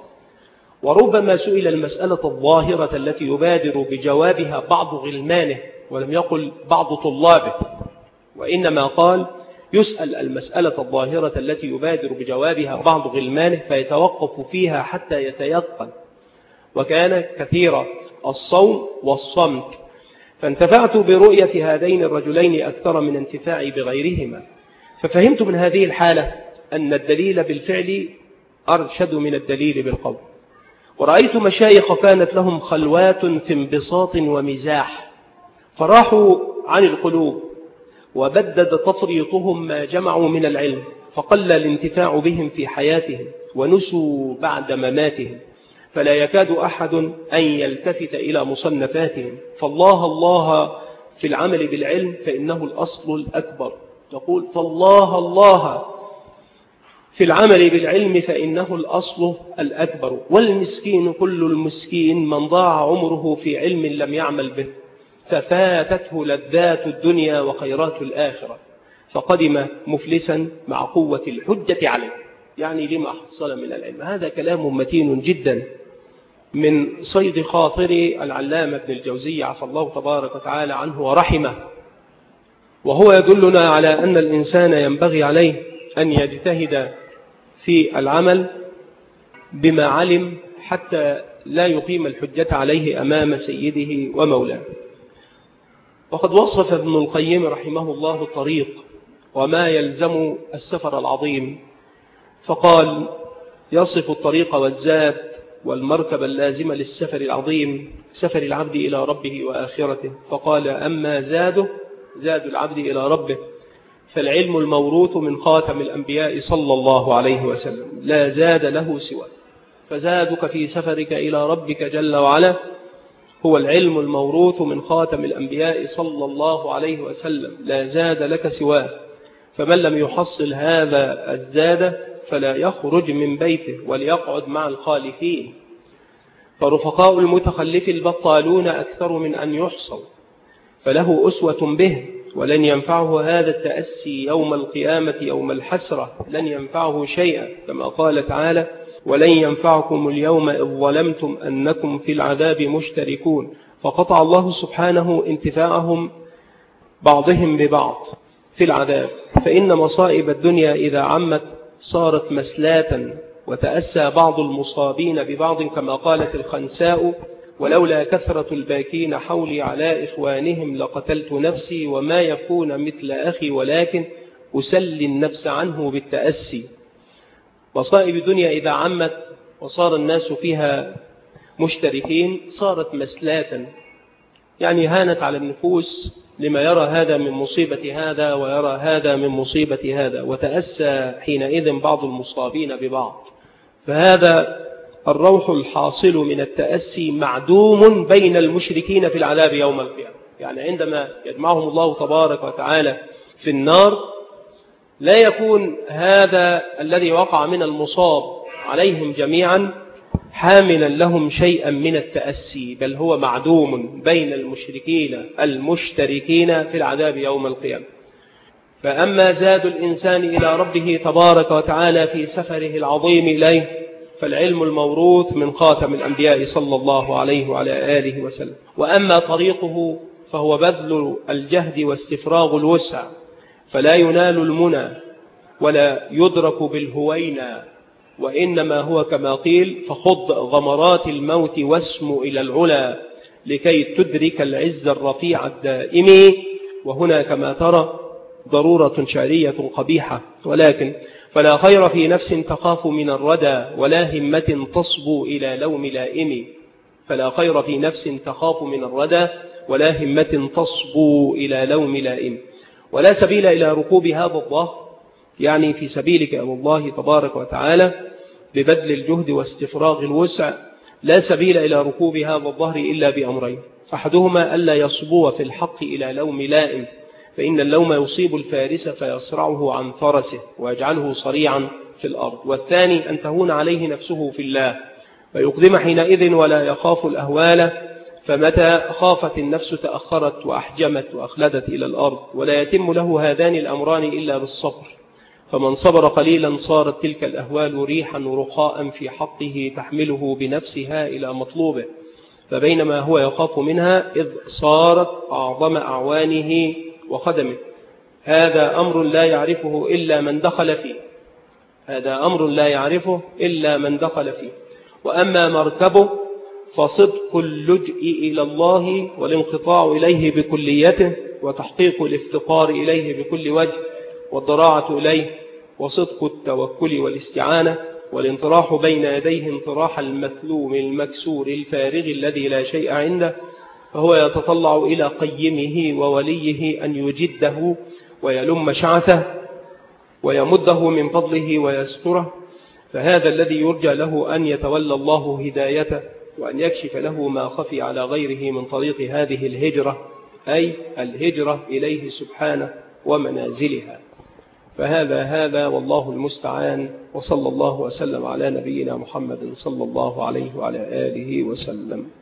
Speaker 1: وربما سئل المسألة الظاهرة التي يبادر بجوابها بعض غلمانه، ولم يقل بعض طلابه، وإنما قال يسأل المسألة الظاهرة التي يبادر بجوابها بعض غلمانه فيتوقف فيها حتى يتيقن. وكان كثير الصوم والصمت، فانتفعت برؤية هذين الرجلين أكثر من انتفاعي بغيرهما. ففهمت من هذه الحالة أن الدليل بالفعل أرشد من الدليل بالقول. ورأيت مشايخ كانت لهم خلوات في انبساط ومزاح، فراحوا عن القلوب، وبدد تفريطهم ما جمعوا من العلم، فقل الانتفاع بهم في حياتهم، ونسوا بعد مماتهم، فلا يكاد أحد أن يلتفت إلى مصنفاتهم. فالله الله في العمل بالعلم فإنه الأصل الأكبر. تقول فالله الله في العمل بالعلم فإنه الأصل الأكبر. والمسكين كل المسكين من ضاع عمره في علم لم يعمل به، ففاتته لذات الدنيا وخيرات الآخرة، فقدم مفلسا مع قوة الحجة عليه. يعني لما حصل من العلم. هذا كلام متين جدا من صيد خاطر العلامة ابن الجوزي عفى الله تبارك وتعالى عنه ورحمه، وهو يدلنا على أن الإنسان ينبغي عليه أن يجتهد في العمل بما علم حتى لا يقيم الحجة عليه أمام سيده ومولاه. وقد وصف ابن القيم رحمه الله الطريق وما يلزم السفر العظيم، فقال يصف الطريق والزاد والمركب اللازمة للسفر العظيم، سفر العبد إلى ربه وآخرته. فقال أما زاده، زاد العبد إلى ربه، فالعلم الموروث من خاتم الأنبياء صلى الله عليه وسلم، لا زاد له سواه. فزادك في سفرك إلى ربك جل وعلا هو العلم الموروث من خاتم الأنبياء صلى الله عليه وسلم، لا زاد لك سواه. فمن لم يحصل هذا الزاد فلا يخرج من بيته وليقعد مع الخالفين، فرفقاء المتخلف البطالون أكثر من أن يحصوا، فله أسوة به، ولن ينفعه هذا التأسي يوم القيامة يوم الحسرة، لن ينفعه شيئا، كما قال تعالى ولن ينفعكم اليوم إذ ظلمتم أنكم في العذاب مشتركون. فقطع الله سبحانه انتفاعهم بعضهم ببعض في العذاب. فإن مصائب الدنيا إذا عمت صارت مسلاة، وتأسى بعض المصابين ببعض، كما قالت الخنساء ولولا كثرة الباكين حولي على إخوانهم لقتلت نفسي وما يكون مثل أخي ولكن أسلي النفس عنه بالتأسي. مصائب الدنيا إذا عمت وصار الناس فيها مشتركين صارت مسلاة، يعني هانت على النفوس لما يرى هذا من مصيبة هذا ويرى هذا من مصيبة هذا، وتأسى حينئذ بعض المصابين ببعض. فهذا الروح الحاصل من التأسي معدوم بين المشركين في العذاب يوم القيامة. يعني عندما يجمعهم الله تبارك وتعالى في النار لا يكون هذا الذي وقع من المصاب عليهم جميعا حاملا لهم شيئا من التأسي، بل هو معدوم بين المشركين المشتركين في العذاب يوم القيامة. فأما زاد الإنسان إلى ربه تبارك وتعالى في سفره العظيم إليه فالعلم الموروث من خاتم الأنبياء صلى الله عليه وعلى آله وسلم. وأما طريقه فهو بذل الجهد واستفراغ الوسع، فلا ينال المنى ولا يدرك بالهوينى، وإنما هو كما قيل فخض غمرات الموت واسم إلى العلا لكي تدرك العز الرفيع الدائم. وهنا كما ترى ضرورة شعرية قبيحة، ولكن فلا خير في نفس تخاف من الردى ولا همة تصبو إلى لوم لائم. فلا خير في نفس تخاف من الردى ولا همة تصبو إلى لوم لائم. ولا سبيل إلى ركوب هذا الظهر، يعني في سبيلك أمر الله تبارك وتعالى ببذل الجهد واستفراغ الوسع، لا سبيل إلى ركوب هذا الظهر إلا بأمرين: أحدهما ألا يصبو في الحق إلى لوم لائم، فإن اللوم يصيب الفارس فيصرعه عن فرسه ويجعله صريعا في الأرض. والثاني أن تهون عليه نفسه في الله فيقدم حينئذ ولا يخاف الأهوال، فمتى خافت النفس تأخرت وأحجمت وأخلدت إلى الأرض. ولا يتم له هذان الأمران إلا بالصبر، فمن صبر قليلا صارت تلك الأهوال ريحا رخاء في حقه تحمله بنفسها إلى مطلوبه، فبينما هو يخاف منها إذ صارت أعظم أعوانه وخدمه. هذا أمر لا يعرفه إلا من دخل فيه هذا أمر لا يعرفه إلا من دخل فيه. وأما مركبه فصدق اللجئ إلى الله والانقطاع إليه بكليته، وتحقيق الافتقار إليه بكل وجه، والضراعة إليه، وصدق التوكل والاستعانة، والانطراح بين يديه انطراح المثلوم المكسور الفارغ الذي لا شيء عنده، فهو يتطلع إلى قيمه ووليه أن يجده ويلم شعثه ويمده من فضله ويستره. فهذا الذي يرجى له أن يتولى الله هدايته وأن يكشف له ما خفي على غيره من طريق هذه الهجرة، أي الهجرة إليه سبحانه ومنازلها. فهذا هذا والله المستعان، وصلى الله وسلم على نبينا محمد صلى الله عليه وعلى آله وسلم.